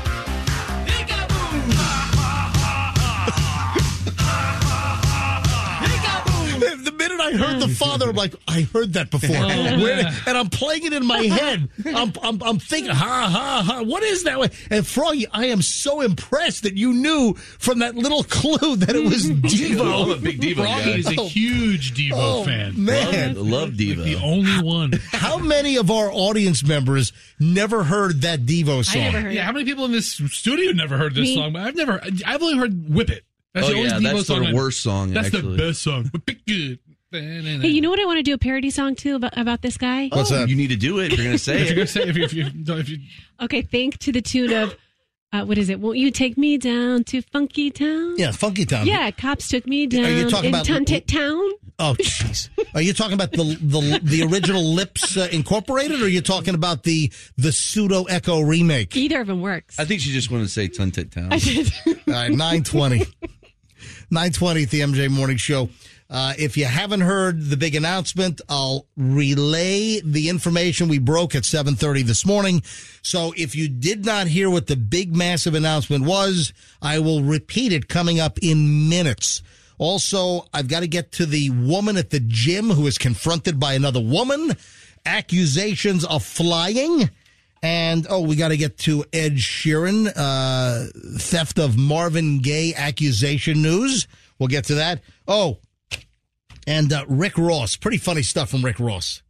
Speaker 6: The minute I heard the father, I'm like, I heard that before. Where, and I'm playing it in my head. I'm, I'm, I'm thinking, ha, ha, ha. What is that? And Froggy, I am so impressed that you knew from that little clue that it was Devo.
Speaker 8: I'm a big Devo guy.
Speaker 7: Froggy is a huge Devo
Speaker 6: Oh,
Speaker 7: fan.
Speaker 6: man.
Speaker 8: Love, love Devo.
Speaker 7: The only one.
Speaker 6: How many of our audience members never heard that Devo song?
Speaker 9: I never heard
Speaker 7: Yeah,
Speaker 9: it.
Speaker 7: how many people in this studio never heard this
Speaker 9: Me.
Speaker 7: song? I've never. I've only heard "Whip It." That's
Speaker 8: Oh,
Speaker 7: the only
Speaker 8: yeah,
Speaker 7: Devo
Speaker 8: that's
Speaker 7: song.
Speaker 8: the
Speaker 7: I-
Speaker 8: worst song,
Speaker 7: That's
Speaker 8: actually.
Speaker 7: the best song. Whip it good.
Speaker 9: Hey, you know what I want to do a parody song too about, about this guy?
Speaker 6: What's
Speaker 8: Oh,
Speaker 6: that?
Speaker 8: You need to do it if you're going to say
Speaker 7: If you're gonna
Speaker 8: it.
Speaker 7: say, if you, if you, if you,
Speaker 9: Okay, think to the tune of, uh, what is it? Won't you take me down to Funky Town?
Speaker 6: Yeah, Funky Town.
Speaker 9: Yeah, cops took me down
Speaker 6: Are you talking
Speaker 9: in
Speaker 6: about-
Speaker 9: Tuntit Town.
Speaker 6: Oh, jeez. Are you talking about the the the original Lips uh, Incorporated, or are you talking about the the pseudo Echo remake?
Speaker 9: Either of them works.
Speaker 8: I think she just wanted to say Tuntit Town.
Speaker 9: I did.
Speaker 6: All right, nine twenty. nine twenty at the M J Morning Show. Uh, if you haven't heard the big announcement, I'll relay the information we broke at seven thirty this morning. So if you did not hear what the big, massive announcement was, I will repeat it coming up in minutes. Also, I've got to get to the woman at the gym who is confronted by another woman. Accusations of flying. And, oh, we got to get to Ed Sheeran, uh, theft of Marvin Gaye accusation news. We'll get to that. Oh, and uh, Rick Ross. Pretty funny stuff from Rick Ross.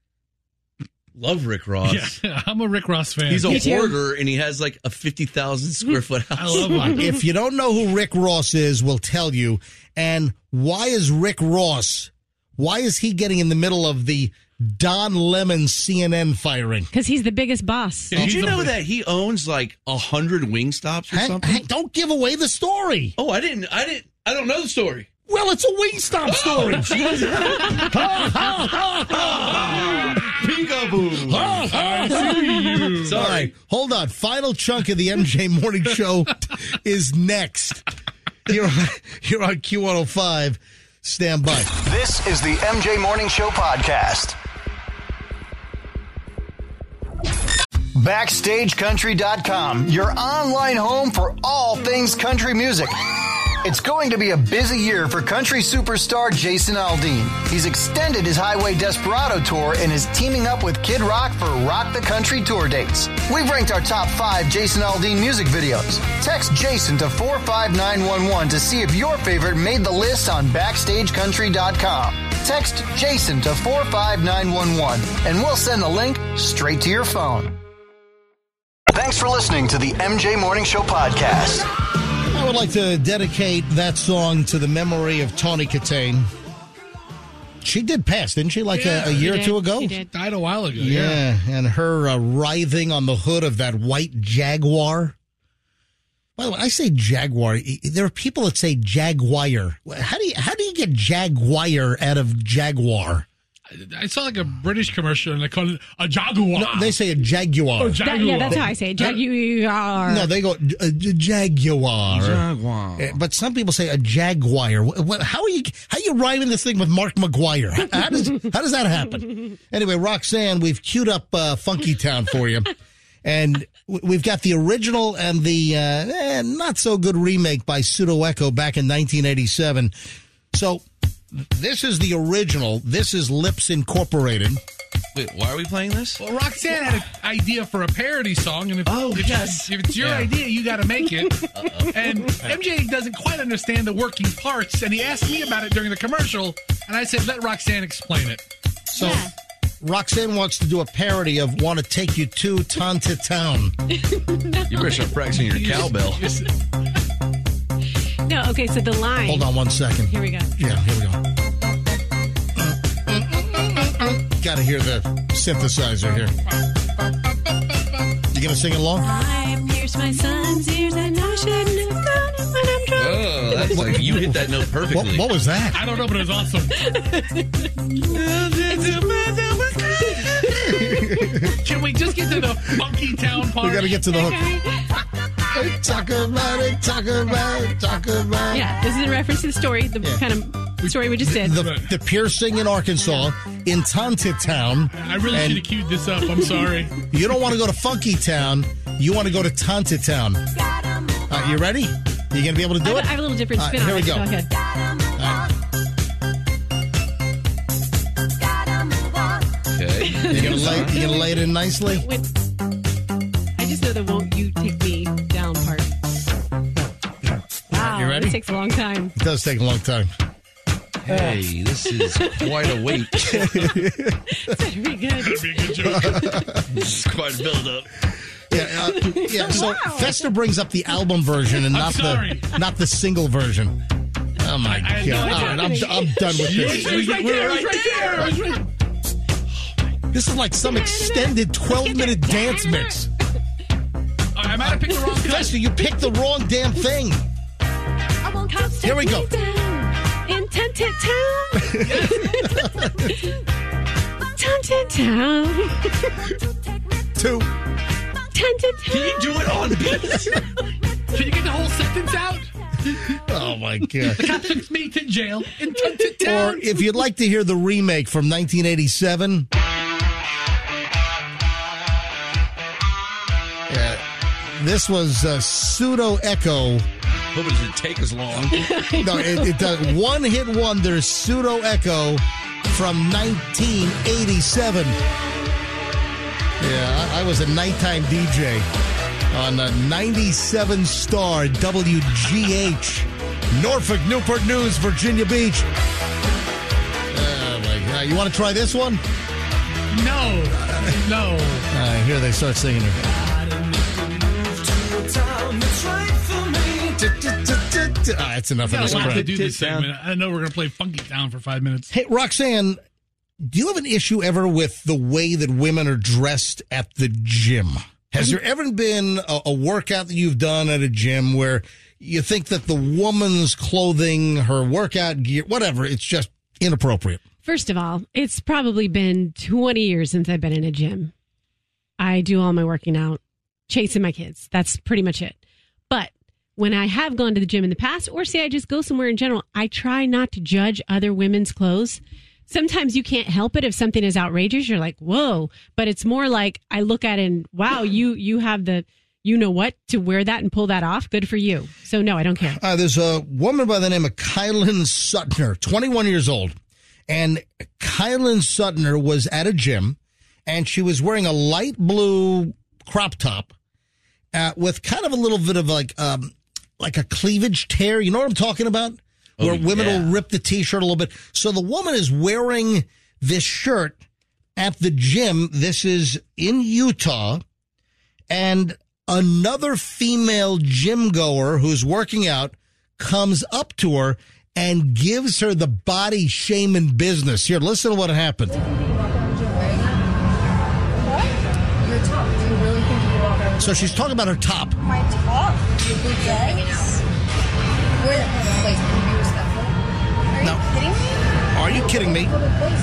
Speaker 8: Love Rick Ross.
Speaker 7: yeah, I'm a Rick Ross fan.
Speaker 8: He's a
Speaker 9: Me too.
Speaker 8: hoarder, and he has like a fifty thousand square foot house.
Speaker 7: I love him.
Speaker 6: If you don't know who Rick Ross is, we'll tell you. And why is Rick Ross, why is he getting in the middle of the Don Lemon C N N firing?
Speaker 9: Because he's the biggest boss.
Speaker 8: Did
Speaker 7: He's
Speaker 8: you
Speaker 7: the
Speaker 8: know
Speaker 7: big-
Speaker 8: that he owns like a hundred Wingstops or
Speaker 6: Hang,
Speaker 8: something?
Speaker 6: hang, don't give away the story.
Speaker 8: Oh, I didn't. I didn't. I don't know the story.
Speaker 6: Well, it's a Wingstop story.
Speaker 8: Peekaboo.
Speaker 6: All right, hold on. Final chunk of the M J Morning Show is next. You're, you're on Q one oh five. Stand by.
Speaker 1: This is the M J Morning Show podcast. Backstage Country dot com, your online home for all things country music. It's going to be a busy year for country superstar Jason Aldean. He's extended his Highway Desperado tour and is teaming up with Kid Rock for Rock the Country tour dates. We've ranked our top five Jason Aldean music videos. Text Jason to four five nine one one to see if your favorite made the list on Backstage Country dot com. Text Jason to four five nine one one and we'll send the link straight to your phone. Thanks for listening to the M J Morning Show podcast.
Speaker 6: I would like to dedicate that song to the memory of Tawny Katane. She did pass, didn't she, like
Speaker 7: Yeah,
Speaker 6: a, a year
Speaker 9: she
Speaker 6: or two
Speaker 9: did.
Speaker 6: ago?
Speaker 9: She did.
Speaker 7: Died a while ago.
Speaker 6: Yeah, and her uh, writhing on the hood of that white Jaguar. By the way, I say Jaguar. There are people that say Jaguar. How do you how do you get Jaguar out of Jaguar?
Speaker 7: I saw like a British commercial and they call it a Jaguar.
Speaker 6: No, they say a Jaguar.
Speaker 7: Oh,
Speaker 9: That-
Speaker 7: Jaguar.
Speaker 9: yeah, that's how I say it. Jaguar.
Speaker 6: No, they go uh, j- Jaguar.
Speaker 4: Jaguar.
Speaker 6: Uh, But some people say a Jaguar. Wh- wh- How are you? How are you rhyming this thing with Mark McGuire? How, how does how does that happen? Anyway, Roxanne, we've queued up uh, Funky Town for you, and w- we've got the original and the uh, eh, not so good remake by Pseudo Echo back in nineteen eighty-seven. So this is the original. This is Lips Incorporated.
Speaker 4: Wait, why are we playing this?
Speaker 7: Well, Roxanne had an idea for a parody song, and if,
Speaker 4: Oh,
Speaker 7: if,
Speaker 4: yes.
Speaker 7: if it's your
Speaker 4: Yeah.
Speaker 7: idea, you got to make it. And M J doesn't quite understand the working parts, and he asked me about it during the commercial, and I said, let Roxanne explain it.
Speaker 6: So Roxanne wants to do a parody of "Want to Take You to Tanta Town."
Speaker 4: You better start practicing your cowbell.
Speaker 9: No, okay, so the line.
Speaker 6: Hold on one second.
Speaker 9: Here we go.
Speaker 6: Yeah, here we go. Got to hear the synthesizer here. You gonna sing along?
Speaker 9: I pierced my son's ears and I shouldn't have done it when I'm drunk.
Speaker 4: Oh, that's like you hit that note perfectly.
Speaker 6: What, what was that?
Speaker 7: I don't know, but it was awesome. Can we just get to the Funky Town part?
Speaker 6: We got to get to the hook. Talk about it, talk about it, talk about it.
Speaker 9: Yeah, this is in reference to the story, the
Speaker 6: Yeah.
Speaker 9: kind of story we just did.
Speaker 6: The, the piercing in Arkansas, in Tanta Town.
Speaker 7: I really
Speaker 6: And
Speaker 7: should have queued this up. I'm sorry.
Speaker 6: You don't want to go to Funky Town. You want to go to Tanta Town. Uh, you ready? You going to be able to do
Speaker 9: I
Speaker 6: it?
Speaker 9: have, I have a little different
Speaker 6: All right,
Speaker 9: spin
Speaker 6: here
Speaker 9: on
Speaker 6: we
Speaker 9: it.
Speaker 6: go.
Speaker 9: Go ahead.
Speaker 4: Okay.
Speaker 6: You gonna lay, you gonna lay it in nicely?
Speaker 9: Wait, I just know the "Won't You Take Me Down" part. Wow,
Speaker 6: You ready?
Speaker 9: This takes a long time.
Speaker 6: It does take a long time.
Speaker 4: Hey, this is quite a wait.
Speaker 9: Very good.
Speaker 7: That'd be a good joke.
Speaker 4: This is quite a build-up.
Speaker 6: Yeah, uh, yeah. So Fester brings up the album version and
Speaker 7: I'm
Speaker 6: not
Speaker 7: sorry.
Speaker 6: the not the single version. Oh my
Speaker 7: I had no
Speaker 6: god!
Speaker 7: idea.
Speaker 6: All right, I'm, I'm done with this.
Speaker 7: It was right there. It was right there. It was right
Speaker 6: This is like some extended twelve minute dance mix.
Speaker 7: I might have picked the wrong cut.
Speaker 6: Fester, you picked the wrong damn thing. Here we go.
Speaker 9: In Tunted Town. Tunted Town.
Speaker 6: Two.
Speaker 9: Tunted Town.
Speaker 4: Can you do it on beat?
Speaker 7: Can you get the whole sentence out?
Speaker 6: Oh my god!
Speaker 7: The cop took me to jail in Tunted
Speaker 6: Or
Speaker 7: Town.
Speaker 6: if you'd like to hear the remake from nineteen eighty-seven. Yeah, this was uh, Pseudo Echo.
Speaker 4: Hope it doesn't take as long.
Speaker 6: No, it, it does. One hit wonder, Pseudo Echo from nineteen eighty-seven. Yeah, I, I was a nighttime D J on a ninety-seven star W G H, Norfolk, Newport News, Virginia Beach. Oh my God! You want to try this one?
Speaker 7: No. No.
Speaker 6: Uh, here they start singing it. Ah, that's enough of
Speaker 7: I
Speaker 6: this
Speaker 7: don't want to
Speaker 6: crap.
Speaker 7: do this segment. I know we're going to play Funky Town for five minutes.
Speaker 6: Hey, Roxanne, do you have an issue ever with the way that women are dressed at the gym? Has there ever been a, a workout that you've done at a gym where you think that the woman's clothing, her workout gear, whatever, it's just inappropriate?
Speaker 9: First of all, it's probably been twenty years since I've been in a gym. I do all my working out, chasing my kids. That's pretty much it. But when I have gone to the gym in the past, or say I just go somewhere in general, I try not to judge other women's clothes. Sometimes you can't help it if something is outrageous. You're like, whoa. But it's more like I look at it and, wow, you you have the, you know what, to wear that and pull that off. Good for you. So, no, I don't care.
Speaker 6: Uh, there's a woman by the name of Kylan Suttner, twenty-one years old. And Kylan Suttner was at a gym, and she was wearing a light blue crop top uh, with kind of a little bit of like um, like a cleavage tear. You know what I'm talking about?
Speaker 4: Oh,
Speaker 6: Where women
Speaker 4: yeah.
Speaker 6: will rip the T-shirt a little bit. So the woman is wearing this shirt at the gym. This is in Utah. And another female gym goer who's working out comes up to her and gives her the body shaming business. Here, listen to what happened.
Speaker 5: Your top. Do you really think you can walk out?
Speaker 6: So she's talking about her top.
Speaker 5: My top? Your big legs? Wear that in place. Can you be respectful? Are you
Speaker 6: No.
Speaker 5: kidding me?
Speaker 6: Are you kidding me?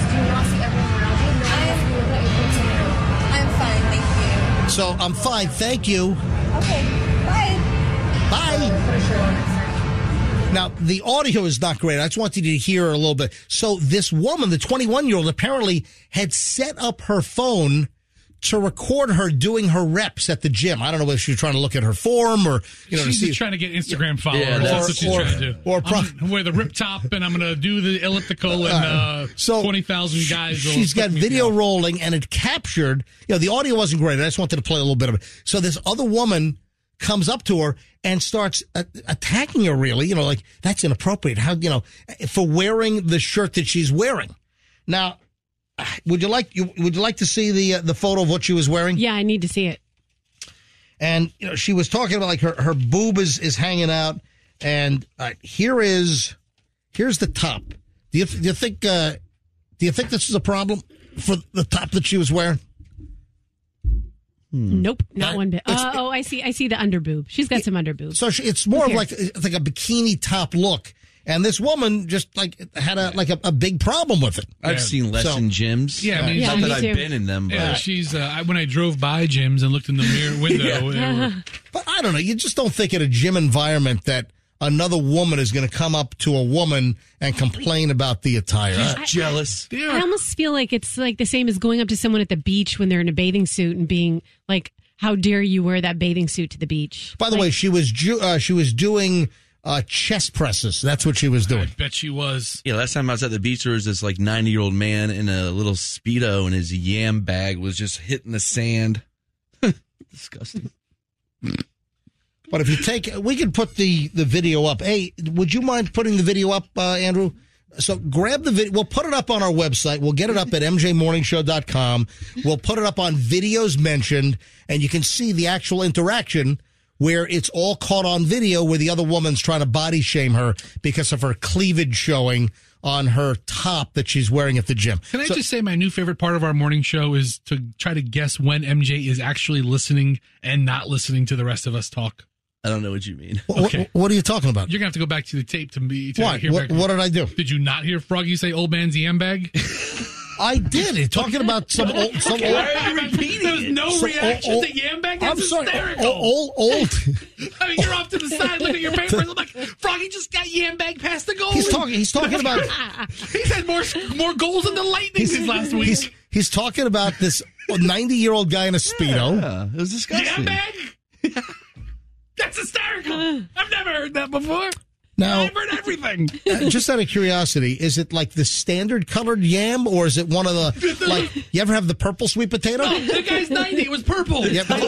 Speaker 5: I'm fine, thank you.
Speaker 6: So I'm fine, thank you.
Speaker 5: Okay, bye.
Speaker 6: Bye. Now, the audio is not great. I just wanted you to hear a little bit. So this woman, the twenty-one-year-old, apparently had set up her phone to record her doing her reps at the gym. I don't know if she was trying to look at her form or, you know,
Speaker 7: she's
Speaker 6: to see,
Speaker 7: just trying to get Instagram followers.
Speaker 6: Yeah,
Speaker 7: That's
Speaker 6: or-
Speaker 7: what she's
Speaker 6: or-
Speaker 7: trying to do.
Speaker 6: or pro-
Speaker 7: I'm gonna wear the rip top, and I'm going to do the elliptical, and uh,
Speaker 6: so
Speaker 7: twenty thousand guys. will
Speaker 6: She's got
Speaker 7: click me
Speaker 6: video
Speaker 7: down.
Speaker 6: rolling, and it captured, you know, the audio wasn't great. I just wanted to play a little bit of it. So this other woman comes up to her and starts uh, attacking her, really, you know, like, that's inappropriate. How, you know, for wearing the shirt that she's wearing. Now, would you like you would you like to see the uh, the photo of what she was wearing?
Speaker 9: Yeah, I need to see it.
Speaker 6: And you know, she was talking about like her, her boob is, is hanging out, and uh, here is here's the top. Do you do you think uh, do you think this is a problem for the top that she was wearing?
Speaker 9: Nope, not
Speaker 6: Uh,
Speaker 9: one bit.
Speaker 6: it's-
Speaker 9: Uh, oh, I see. I see the under boob. She's got some under boob.
Speaker 6: So she, it's more
Speaker 9: Here.
Speaker 6: of like it's like a bikini top look, and this woman just like had a like a, a big problem with it.
Speaker 4: I've seen less
Speaker 6: So-
Speaker 4: in gyms.
Speaker 7: Yeah, I mean,
Speaker 4: not
Speaker 7: Yeah,
Speaker 4: that
Speaker 7: me
Speaker 4: I've
Speaker 7: too.
Speaker 4: been in them, but
Speaker 7: Yeah, she's. Uh, I, when I drove by gyms and looked in the mirror window,
Speaker 6: Yeah.
Speaker 7: they were-
Speaker 6: But I don't know. You just don't think in a gym environment that another woman is going to come up to a woman and complain about the attire.
Speaker 9: I-
Speaker 4: jealous.
Speaker 9: I almost feel like it's like the same as going up to someone at the beach when they're in a bathing suit and being like, "How dare you wear that bathing suit to the beach?"
Speaker 6: By the way, she was ju- uh, she was doing uh, chest presses. That's what she was doing.
Speaker 7: bet she was.
Speaker 4: Yeah, last time I was at the beach, there was this like ninety year old man in a little Speedo, and his yam bag was just hitting the sand. Disgusting.
Speaker 6: But if you take, we could put the, the video up. Hey, would you mind putting the video up, uh, Andrew? So grab the video. We'll put it up on our website. We'll get it up at m j morning show dot com. We'll put it up on videos mentioned, and you can see the actual interaction where it's all caught on video where the other woman's trying to body shame her because of her cleavage showing on her top that she's wearing at the gym.
Speaker 7: Can I
Speaker 6: So-
Speaker 7: just say my new favorite part of our morning show is to try to guess when M J is actually listening and not listening to the rest of us talk.
Speaker 4: I don't know what you mean.
Speaker 6: What, what, what are you talking about?
Speaker 7: You're gonna have to go back to the tape to me. To
Speaker 6: Why?
Speaker 7: hear
Speaker 6: What-
Speaker 7: back-
Speaker 6: what did I do?
Speaker 7: Did you not hear Froggy say "old man's yam bag"?
Speaker 6: I did. He's talking about some old. Some
Speaker 7: Okay,
Speaker 6: old
Speaker 7: why are you repeating There was no
Speaker 6: Some
Speaker 7: reaction
Speaker 6: old-
Speaker 7: to yam bag.
Speaker 6: I'm
Speaker 7: That's
Speaker 6: sorry.
Speaker 7: hysterical.
Speaker 6: Old, old.
Speaker 7: I mean, you're off to the side looking at your papers. I'm like, Froggy just got yam bag past the goal.
Speaker 6: He's talking- he's talking about-
Speaker 7: He's had more more goals than the Lightning since last week.
Speaker 6: He's, he's talking about this ninety-year-old guy in a Speedo.
Speaker 4: Yeah, it was
Speaker 7: Yam bag? That's hysterical. I've never heard that before.
Speaker 6: Now,
Speaker 7: I've heard everything.
Speaker 6: uh, just out of curiosity, is it like the standard colored yam, or is it one of the, like, you ever have the purple sweet potato?
Speaker 7: No, the guy's ninety. It was purple.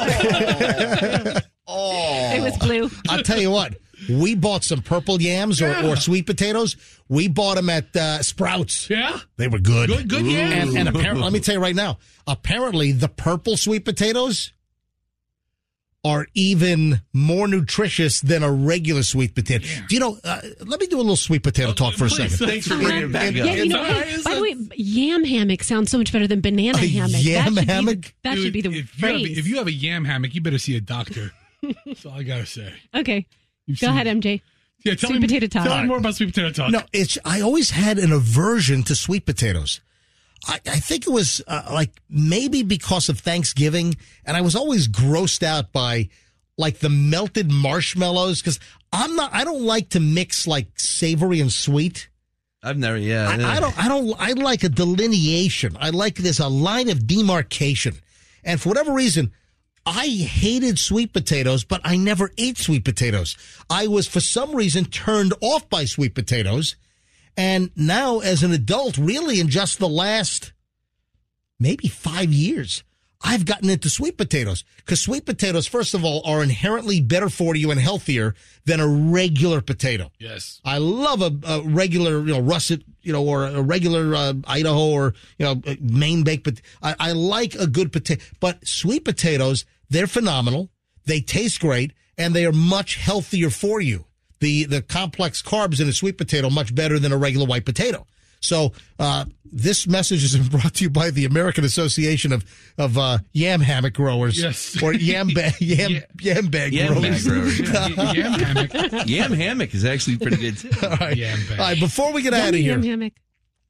Speaker 6: Oh.
Speaker 9: It was blue.
Speaker 6: I'll tell you what. We bought some purple yams or,
Speaker 7: Yeah.
Speaker 6: or sweet potatoes. We bought them at uh, Sprouts.
Speaker 7: Yeah?
Speaker 6: They were good.
Speaker 7: Good, good yams.
Speaker 6: And, and apparently, let me tell you right now, apparently the purple sweet potatoes are even more nutritious than a regular sweet potato. Do you know, uh, let me do a little sweet potato talk for a
Speaker 7: please.
Speaker 6: second.
Speaker 4: Thanks for bringing it back
Speaker 9: Yeah,
Speaker 4: up.
Speaker 9: you know, hey, by the way, yam hammock sounds so much better than banana
Speaker 6: A
Speaker 9: hammock.
Speaker 6: yam
Speaker 9: that should
Speaker 6: hammock?
Speaker 9: Be the, that
Speaker 7: Dude,
Speaker 9: should be the
Speaker 7: if you, have,
Speaker 9: phrase.
Speaker 7: if you have a yam hammock, you better see a doctor. That's all I gotta say.
Speaker 9: Okay,
Speaker 7: You've
Speaker 9: go
Speaker 7: seen-
Speaker 9: ahead, M J.
Speaker 7: Yeah, tell
Speaker 9: Sweet
Speaker 7: me,
Speaker 9: potato talk.
Speaker 7: Tell me more about sweet potato talk.
Speaker 6: No, it's, I always had an aversion to sweet potatoes. I, I think it was uh, like maybe because of Thanksgiving, and I was always grossed out by like the melted marshmallows because I'm not, I don't like to mix like savory and sweet.
Speaker 4: I've never, yeah.
Speaker 6: I,
Speaker 4: yeah.
Speaker 6: I don't, I don't, I like a delineation. I like there's a line of demarcation. And for whatever reason, I hated sweet potatoes, but I never ate sweet potatoes. I was, for some reason, turned off by sweet potatoes. And now, as an adult, really in just the last maybe five years, I've gotten into sweet potatoes. Because sweet potatoes, first of all, are inherently better for you and healthier than a regular potato.
Speaker 7: Yes.
Speaker 6: I love a, a regular, you know, russet, you know, or a regular uh, Idaho or, you know, Maine baked. But I, I like a good potato. But sweet potatoes, they're phenomenal. They taste great, and they are much healthier for you. The the complex carbs in a sweet potato much better than a regular white potato. So uh, this message is brought to you by the American Association of of uh, Yam Hammock Growers.
Speaker 7: Yes.
Speaker 6: Or Yam bag yam,
Speaker 7: Yeah.
Speaker 6: yam bag
Speaker 4: Yam bag
Speaker 6: growers.
Speaker 4: growers.
Speaker 7: Yeah, yam hammock.
Speaker 4: Yam hammock is actually pretty good too.
Speaker 6: All right.
Speaker 7: Yam bag.
Speaker 6: All right, before we get out of
Speaker 9: Yummy
Speaker 6: here,
Speaker 9: yam hammock.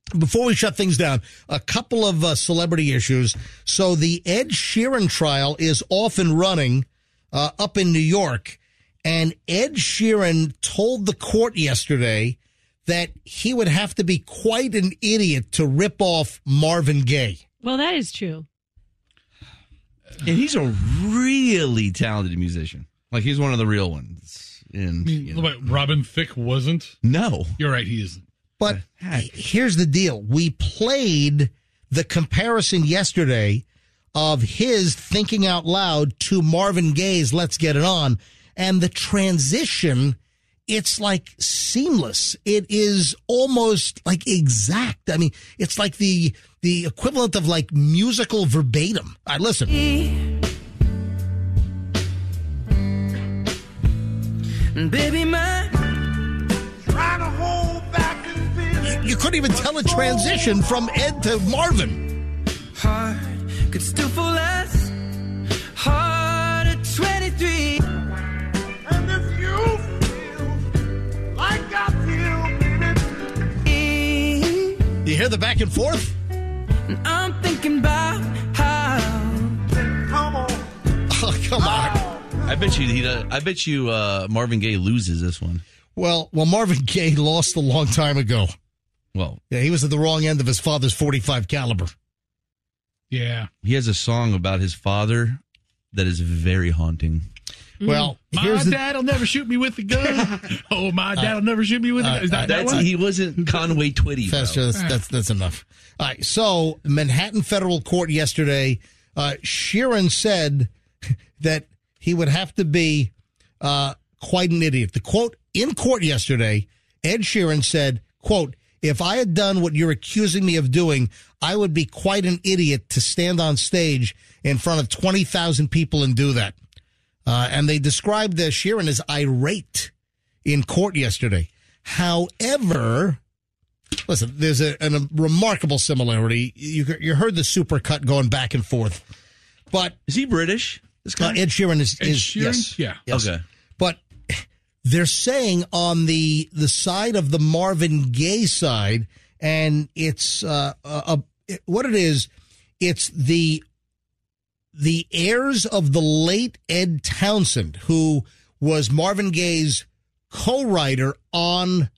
Speaker 6: before we shut things down, a couple of uh, celebrity issues. So the Ed Sheeran trial is off and running uh, up in New York. And Ed Sheeran told the court yesterday that he would have to be quite an idiot to rip off Marvin Gaye.
Speaker 9: Well, that is true.
Speaker 4: And he's a really talented musician. Like, he's one of the real ones. And, you know.
Speaker 7: Wait, Robin Thicke wasn't?
Speaker 4: No.
Speaker 7: You're right, he isn't.
Speaker 6: But here's the deal. We played the comparison yesterday of his Thinking Out Loud to Marvin Gaye's Let's Get It On. And the transition, it's like seamless. It is almost like exact. I mean, it's like the the equivalent of like musical verbatim. All right, listen.
Speaker 8: Baby, my trying to hold back
Speaker 6: You, you couldn't even tell a transition from Ed to Marvin.
Speaker 8: heart could still fall less hard at twenty-three. And if you feel like I feel, baby,
Speaker 6: You hear the back and forth?
Speaker 8: and I'm thinking about how. Come on.
Speaker 6: Oh, come on.
Speaker 4: I bet you he does, I bet you uh, Marvin Gaye loses this one.
Speaker 6: Well, well, Marvin Gaye lost a long time ago.
Speaker 4: Well,
Speaker 6: yeah, he was at the wrong end of his father's forty-five caliber.
Speaker 7: Yeah.
Speaker 4: He has a song about his father that is very haunting.
Speaker 6: Well,
Speaker 7: my
Speaker 6: here's the-
Speaker 7: dad'll never shoot me with a gun. Oh, my dad'll never shoot me with a gun. Is that that
Speaker 4: That's,
Speaker 7: one?
Speaker 4: he wasn't Conway Twitty.
Speaker 6: That's,
Speaker 4: bro.
Speaker 6: that's, that's, that's enough. All right. So, Manhattan Federal Court yesterday, uh, Sheeran said that he would have to be uh, quite an idiot. The quote in court yesterday, Ed Sheeran said, quote, "If I had done what you're accusing me of doing, I would be quite an idiot to stand on stage in front of twenty thousand people and do that." Uh, and they described uh, Sheeran as irate in court yesterday. However, listen, there's a, a remarkable similarity. You, you heard the supercut going back and forth. But
Speaker 4: is he British? This guy?
Speaker 6: Uh, Ed Sheeran is,
Speaker 7: Ed
Speaker 6: is
Speaker 7: Sheeran?
Speaker 6: yes.
Speaker 7: Yeah.
Speaker 6: Yes.
Speaker 4: Okay.
Speaker 6: But they're saying on the the side of the Marvin Gaye side, and it's uh, a, a, what it is, it's the the heirs of the late Ed Townsend, who was Marvin Gaye's co-writer on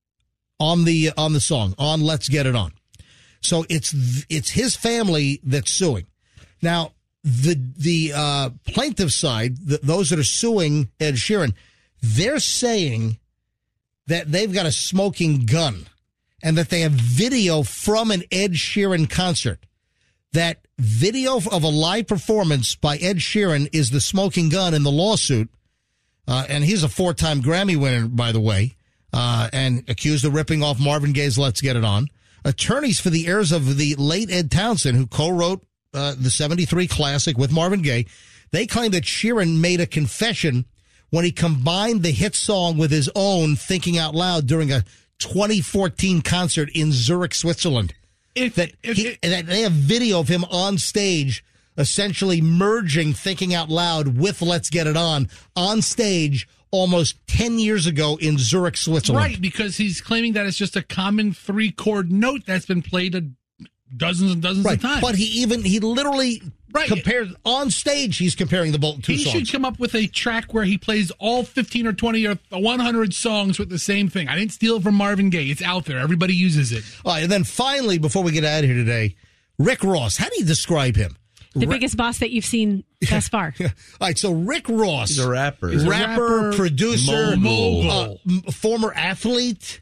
Speaker 6: on the on the song on Let's Get It On. So it's it's his family that's suing. Now, the the uh, plaintiff side, the, those that are suing Ed Sheeran, they're saying that they've got a smoking gun and that they have video from an Ed Sheeran concert. That video of a live performance by Ed Sheeran is the smoking gun in the lawsuit. Uh, and he's a four-time Grammy winner, by the way, uh, and accused of ripping off Marvin Gaye's Let's Get It On. Attorneys for the heirs of the late Ed Townsend, who co-wrote uh, the seventy-three classic with Marvin Gaye, they claim that Sheeran made a confession when he combined the hit song with his own Thinking Out Loud during a twenty fourteen concert in Zurich, Switzerland.
Speaker 7: If,
Speaker 6: that,
Speaker 7: if,
Speaker 6: he,
Speaker 7: if,
Speaker 6: that they have video of him on stage essentially merging Thinking Out Loud with Let's Get It On on stage almost ten years ago in Zurich, Switzerland.
Speaker 7: Right, because he's claiming that it's just a common three-chord note that's been played a dozens and dozens
Speaker 6: Right,
Speaker 7: of times.
Speaker 6: but he even, he literally
Speaker 7: Right.
Speaker 6: compared, on stage he's comparing the both two
Speaker 7: he
Speaker 6: songs.
Speaker 7: should come up with a track where he plays all fifteen or twenty or one hundred songs with the same thing. I didn't steal it from Marvin Gaye. It's out there. Everybody uses it.
Speaker 6: All right, and then finally, before we get out of here today, Rick Ross, how do you describe him?
Speaker 9: The
Speaker 6: Ra-
Speaker 9: biggest boss that you've seen thus far.
Speaker 6: All right, so Rick Ross.
Speaker 4: He's a rapper.
Speaker 6: He's a rapper,
Speaker 7: rapper,
Speaker 6: producer,
Speaker 7: mogul.
Speaker 6: uh, m- former athlete.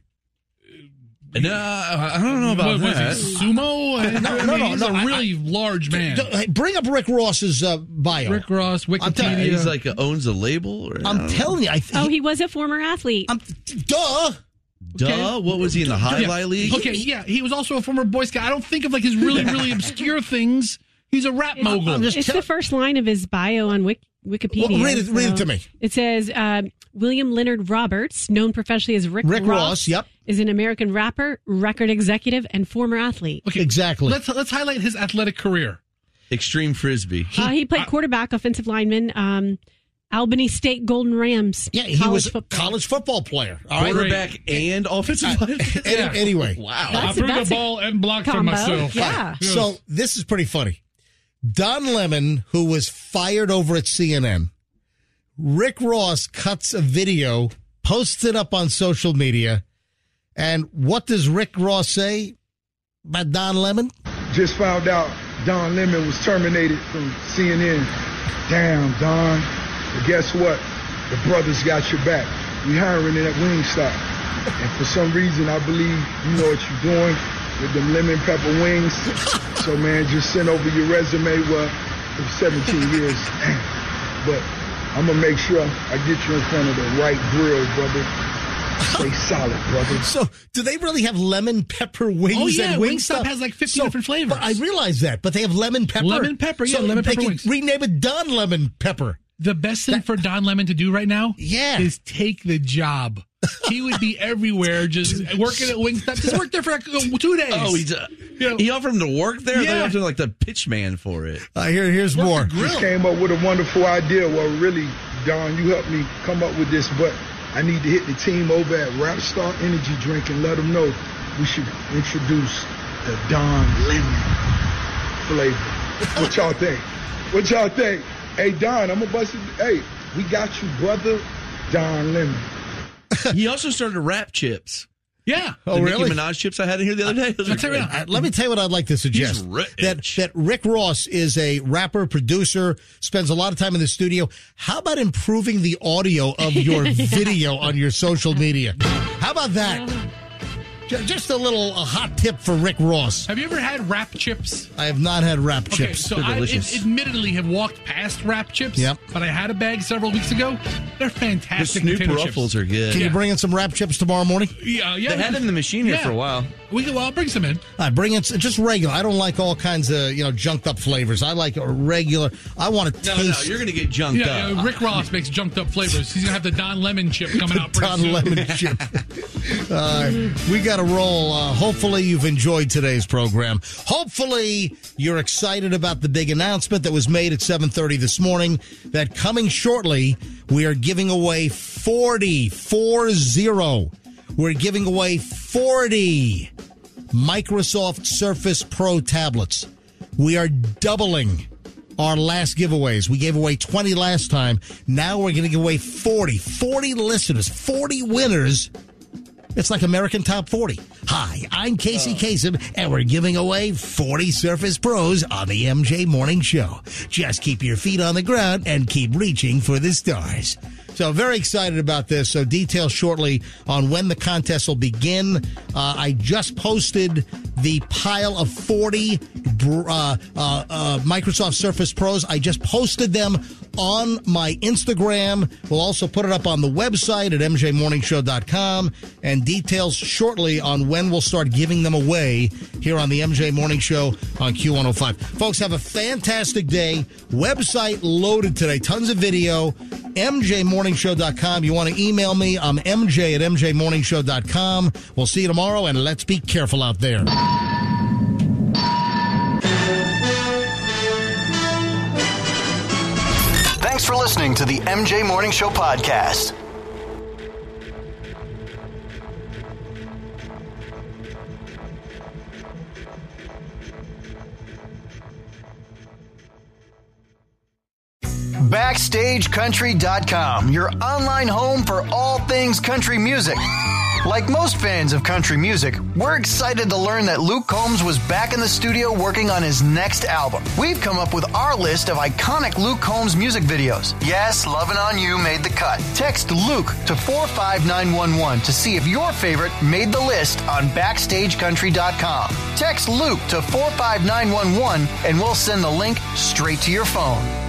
Speaker 4: No, I don't know about
Speaker 7: What,
Speaker 4: that.
Speaker 7: was he sumo? I
Speaker 6: no,
Speaker 7: mean,
Speaker 6: no, no,
Speaker 7: he's
Speaker 6: no,
Speaker 7: a
Speaker 6: I-
Speaker 7: really large man.
Speaker 6: D- hey, Bring up Rick Ross's uh, bio.
Speaker 7: Rick Ross,
Speaker 6: I'm telling
Speaker 7: Wikipedia.
Speaker 6: you,
Speaker 4: He's like uh, owns a label. Or, I
Speaker 6: I'm
Speaker 4: don't know.
Speaker 6: telling you, I th-
Speaker 9: Oh, he was a former athlete.
Speaker 6: I'm, duh.
Speaker 4: Duh.
Speaker 7: Okay.
Speaker 4: What was he in the highlight
Speaker 7: yeah.
Speaker 4: league?
Speaker 7: Okay, yeah, he was also a former Boy Scout. I don't think of like his really, really obscure things. He's a rap mogul.
Speaker 6: I'm just
Speaker 9: It's
Speaker 6: tell-
Speaker 9: the first line of his bio on Wik- Wikipedia.
Speaker 6: Well, read it- read it
Speaker 9: so
Speaker 6: to me.
Speaker 9: It says, uh, William Leonard Roberts, known professionally as Rick,
Speaker 6: Rick
Speaker 9: Ross,
Speaker 6: Ross, yep.
Speaker 9: is an American rapper, record executive, and former athlete.
Speaker 7: Okay,
Speaker 6: Exactly.
Speaker 7: Let's let's highlight his athletic career.
Speaker 4: Extreme frisbee.
Speaker 9: Uh, he played quarterback, offensive lineman, um, Albany State Golden Rams.
Speaker 6: Yeah, he
Speaker 9: college
Speaker 6: was a
Speaker 9: football.
Speaker 6: college football player. All right?
Speaker 4: Quarterback and offensive line.
Speaker 6: Any- Anyway.
Speaker 4: Wow.
Speaker 7: I threw the ball and blocked for
Speaker 9: combo.
Speaker 7: myself.
Speaker 9: Yeah.
Speaker 7: Yes.
Speaker 6: So this is pretty funny. Don Lemon, who was fired over at C N N, Rick Ross cuts a video, posts it up on social media, and what does Rick Ross say about Don Lemon?
Speaker 10: Just found out Don Lemon was terminated from C N N. Damn, Don. But guess what? The brothers got your back. We hiring in at Wingstop. And for some reason, I believe you know what you're doing with them lemon pepper wings. So, man, just send over your resume. Well, it was seventeen years. But I'm going to make sure I get you in front of the right grill, brother. Stay solid, brother.
Speaker 6: So, do they really have lemon pepper wings?
Speaker 7: Oh, yeah,
Speaker 6: at
Speaker 7: Wingstop
Speaker 6: Wingstop
Speaker 7: has like fifty
Speaker 6: So-
Speaker 7: different flavors.
Speaker 6: But I realize that, but they have lemon pepper.
Speaker 7: Lemon pepper, yeah,
Speaker 6: So
Speaker 7: lemon
Speaker 6: they
Speaker 7: pepper
Speaker 6: can
Speaker 7: wings.
Speaker 6: rename it Don Lemon Pepper.
Speaker 7: The best thing for Don Lemon to do right now
Speaker 6: Yeah.
Speaker 7: is take the job. He would be everywhere, just working at Wingstop. Just work there for like two days.
Speaker 4: Oh, he's uh,
Speaker 7: You know,
Speaker 4: he offered him to work there.
Speaker 7: Yeah.
Speaker 4: They offered him like the pitch man for it.
Speaker 6: Uh, here, here's more.
Speaker 10: Just came up with a wonderful idea. Well, really, Don, you helped me come up with this, but I need to hit the team over at Rapstar Energy Drink and let them know we should introduce the Don Lemon flavor. What y'all think? What y'all think? Hey, Don, I'm a busted. Hey, we got you, brother. Don Lemon.
Speaker 4: He also started Rap Chips.
Speaker 7: Yeah.
Speaker 6: Oh,
Speaker 4: the
Speaker 6: really?
Speaker 4: Nicki Minaj chips I had in here the other day. Those are
Speaker 7: tell you
Speaker 4: great.
Speaker 7: what,
Speaker 6: Uh, let me tell you what I'd like to suggest.
Speaker 4: He's rich.
Speaker 6: That that Rick Ross is a rapper, producer, spends a lot of time in the studio. How about improving the audio of your video on your social media? How about that? Ju- Just a little a hot tip for Rick Ross.
Speaker 7: have you ever had Rap Chips?
Speaker 6: I have not had rap
Speaker 7: Okay,
Speaker 6: chips.
Speaker 7: so
Speaker 4: They're
Speaker 7: I
Speaker 4: delicious.
Speaker 7: ad- admittedly have walked past Rap Chips.
Speaker 6: Yep.
Speaker 7: But I had a bag several weeks ago. They're
Speaker 4: The
Speaker 7: fantastic.
Speaker 4: Snoop
Speaker 7: potato
Speaker 4: Ruffles
Speaker 7: chips.
Speaker 4: are good.
Speaker 6: Can you
Speaker 7: yeah.
Speaker 6: bring in some rap chips tomorrow morning?
Speaker 7: Yeah, yeah.
Speaker 4: They had it in the machine here
Speaker 7: Yeah.
Speaker 4: for a while.
Speaker 7: We can, well, I'll bring some in.
Speaker 6: I bring in s- just regular. I don't like all kinds of you know junked up flavors. I like a regular. I want to
Speaker 4: No, no,
Speaker 6: taste
Speaker 4: you're going to get junked
Speaker 7: Yeah,
Speaker 4: up.
Speaker 7: uh, Rick Ross makes junked up flavors. He's gonna have the Don Lemon chip coming out pretty
Speaker 6: Don
Speaker 7: soon.
Speaker 6: Lemon chip. Uh, we got to roll. Uh, hopefully, you've enjoyed today's program. Hopefully, you're excited about the big announcement that was made at seven thirty this morning. That coming shortly, we are giving away forty, four zero. We're giving away forty Microsoft Surface Pro tablets. We are doubling our last giveaways. We gave away twenty last time. Now we're going to give away forty. forty listeners, forty winners. It's like American Top forty. Hi, I'm Casey Kasem, and we're giving away forty Surface Pros on the M J Morning Show. Just keep your feet on the ground and keep reaching for the stars. So very excited about this. So details shortly on when the contest will begin. Uh, I just posted the pile of forty uh, uh, uh, Microsoft Surface Pros. I just posted them on my Instagram. We'll also put it up on the website at m j morning show dot com, and details shortly on when we'll start giving them away here on the M J Morning Show on Q one oh five. Folks, have a fantastic day. Website loaded today. Tons of video. m j morning show dot com. You want to email me? I'm m j at m j morning show dot com. We'll see you tomorrow, and let's be careful out there.
Speaker 1: Thanks for listening to the M J Morning Show podcast. Backstage Country dot com, your online home for all things country music. Like most fans of country music, we're excited to learn that Luke Combs was back in the studio working on his next album. We've come up with our list of iconic Luke Combs music videos. Yes, Lovin' On You made the cut. Text Luke to four five nine one one to see if your favorite made the list on Backstage Country dot com. Text Luke to four five nine one one and we'll send the link straight to your phone.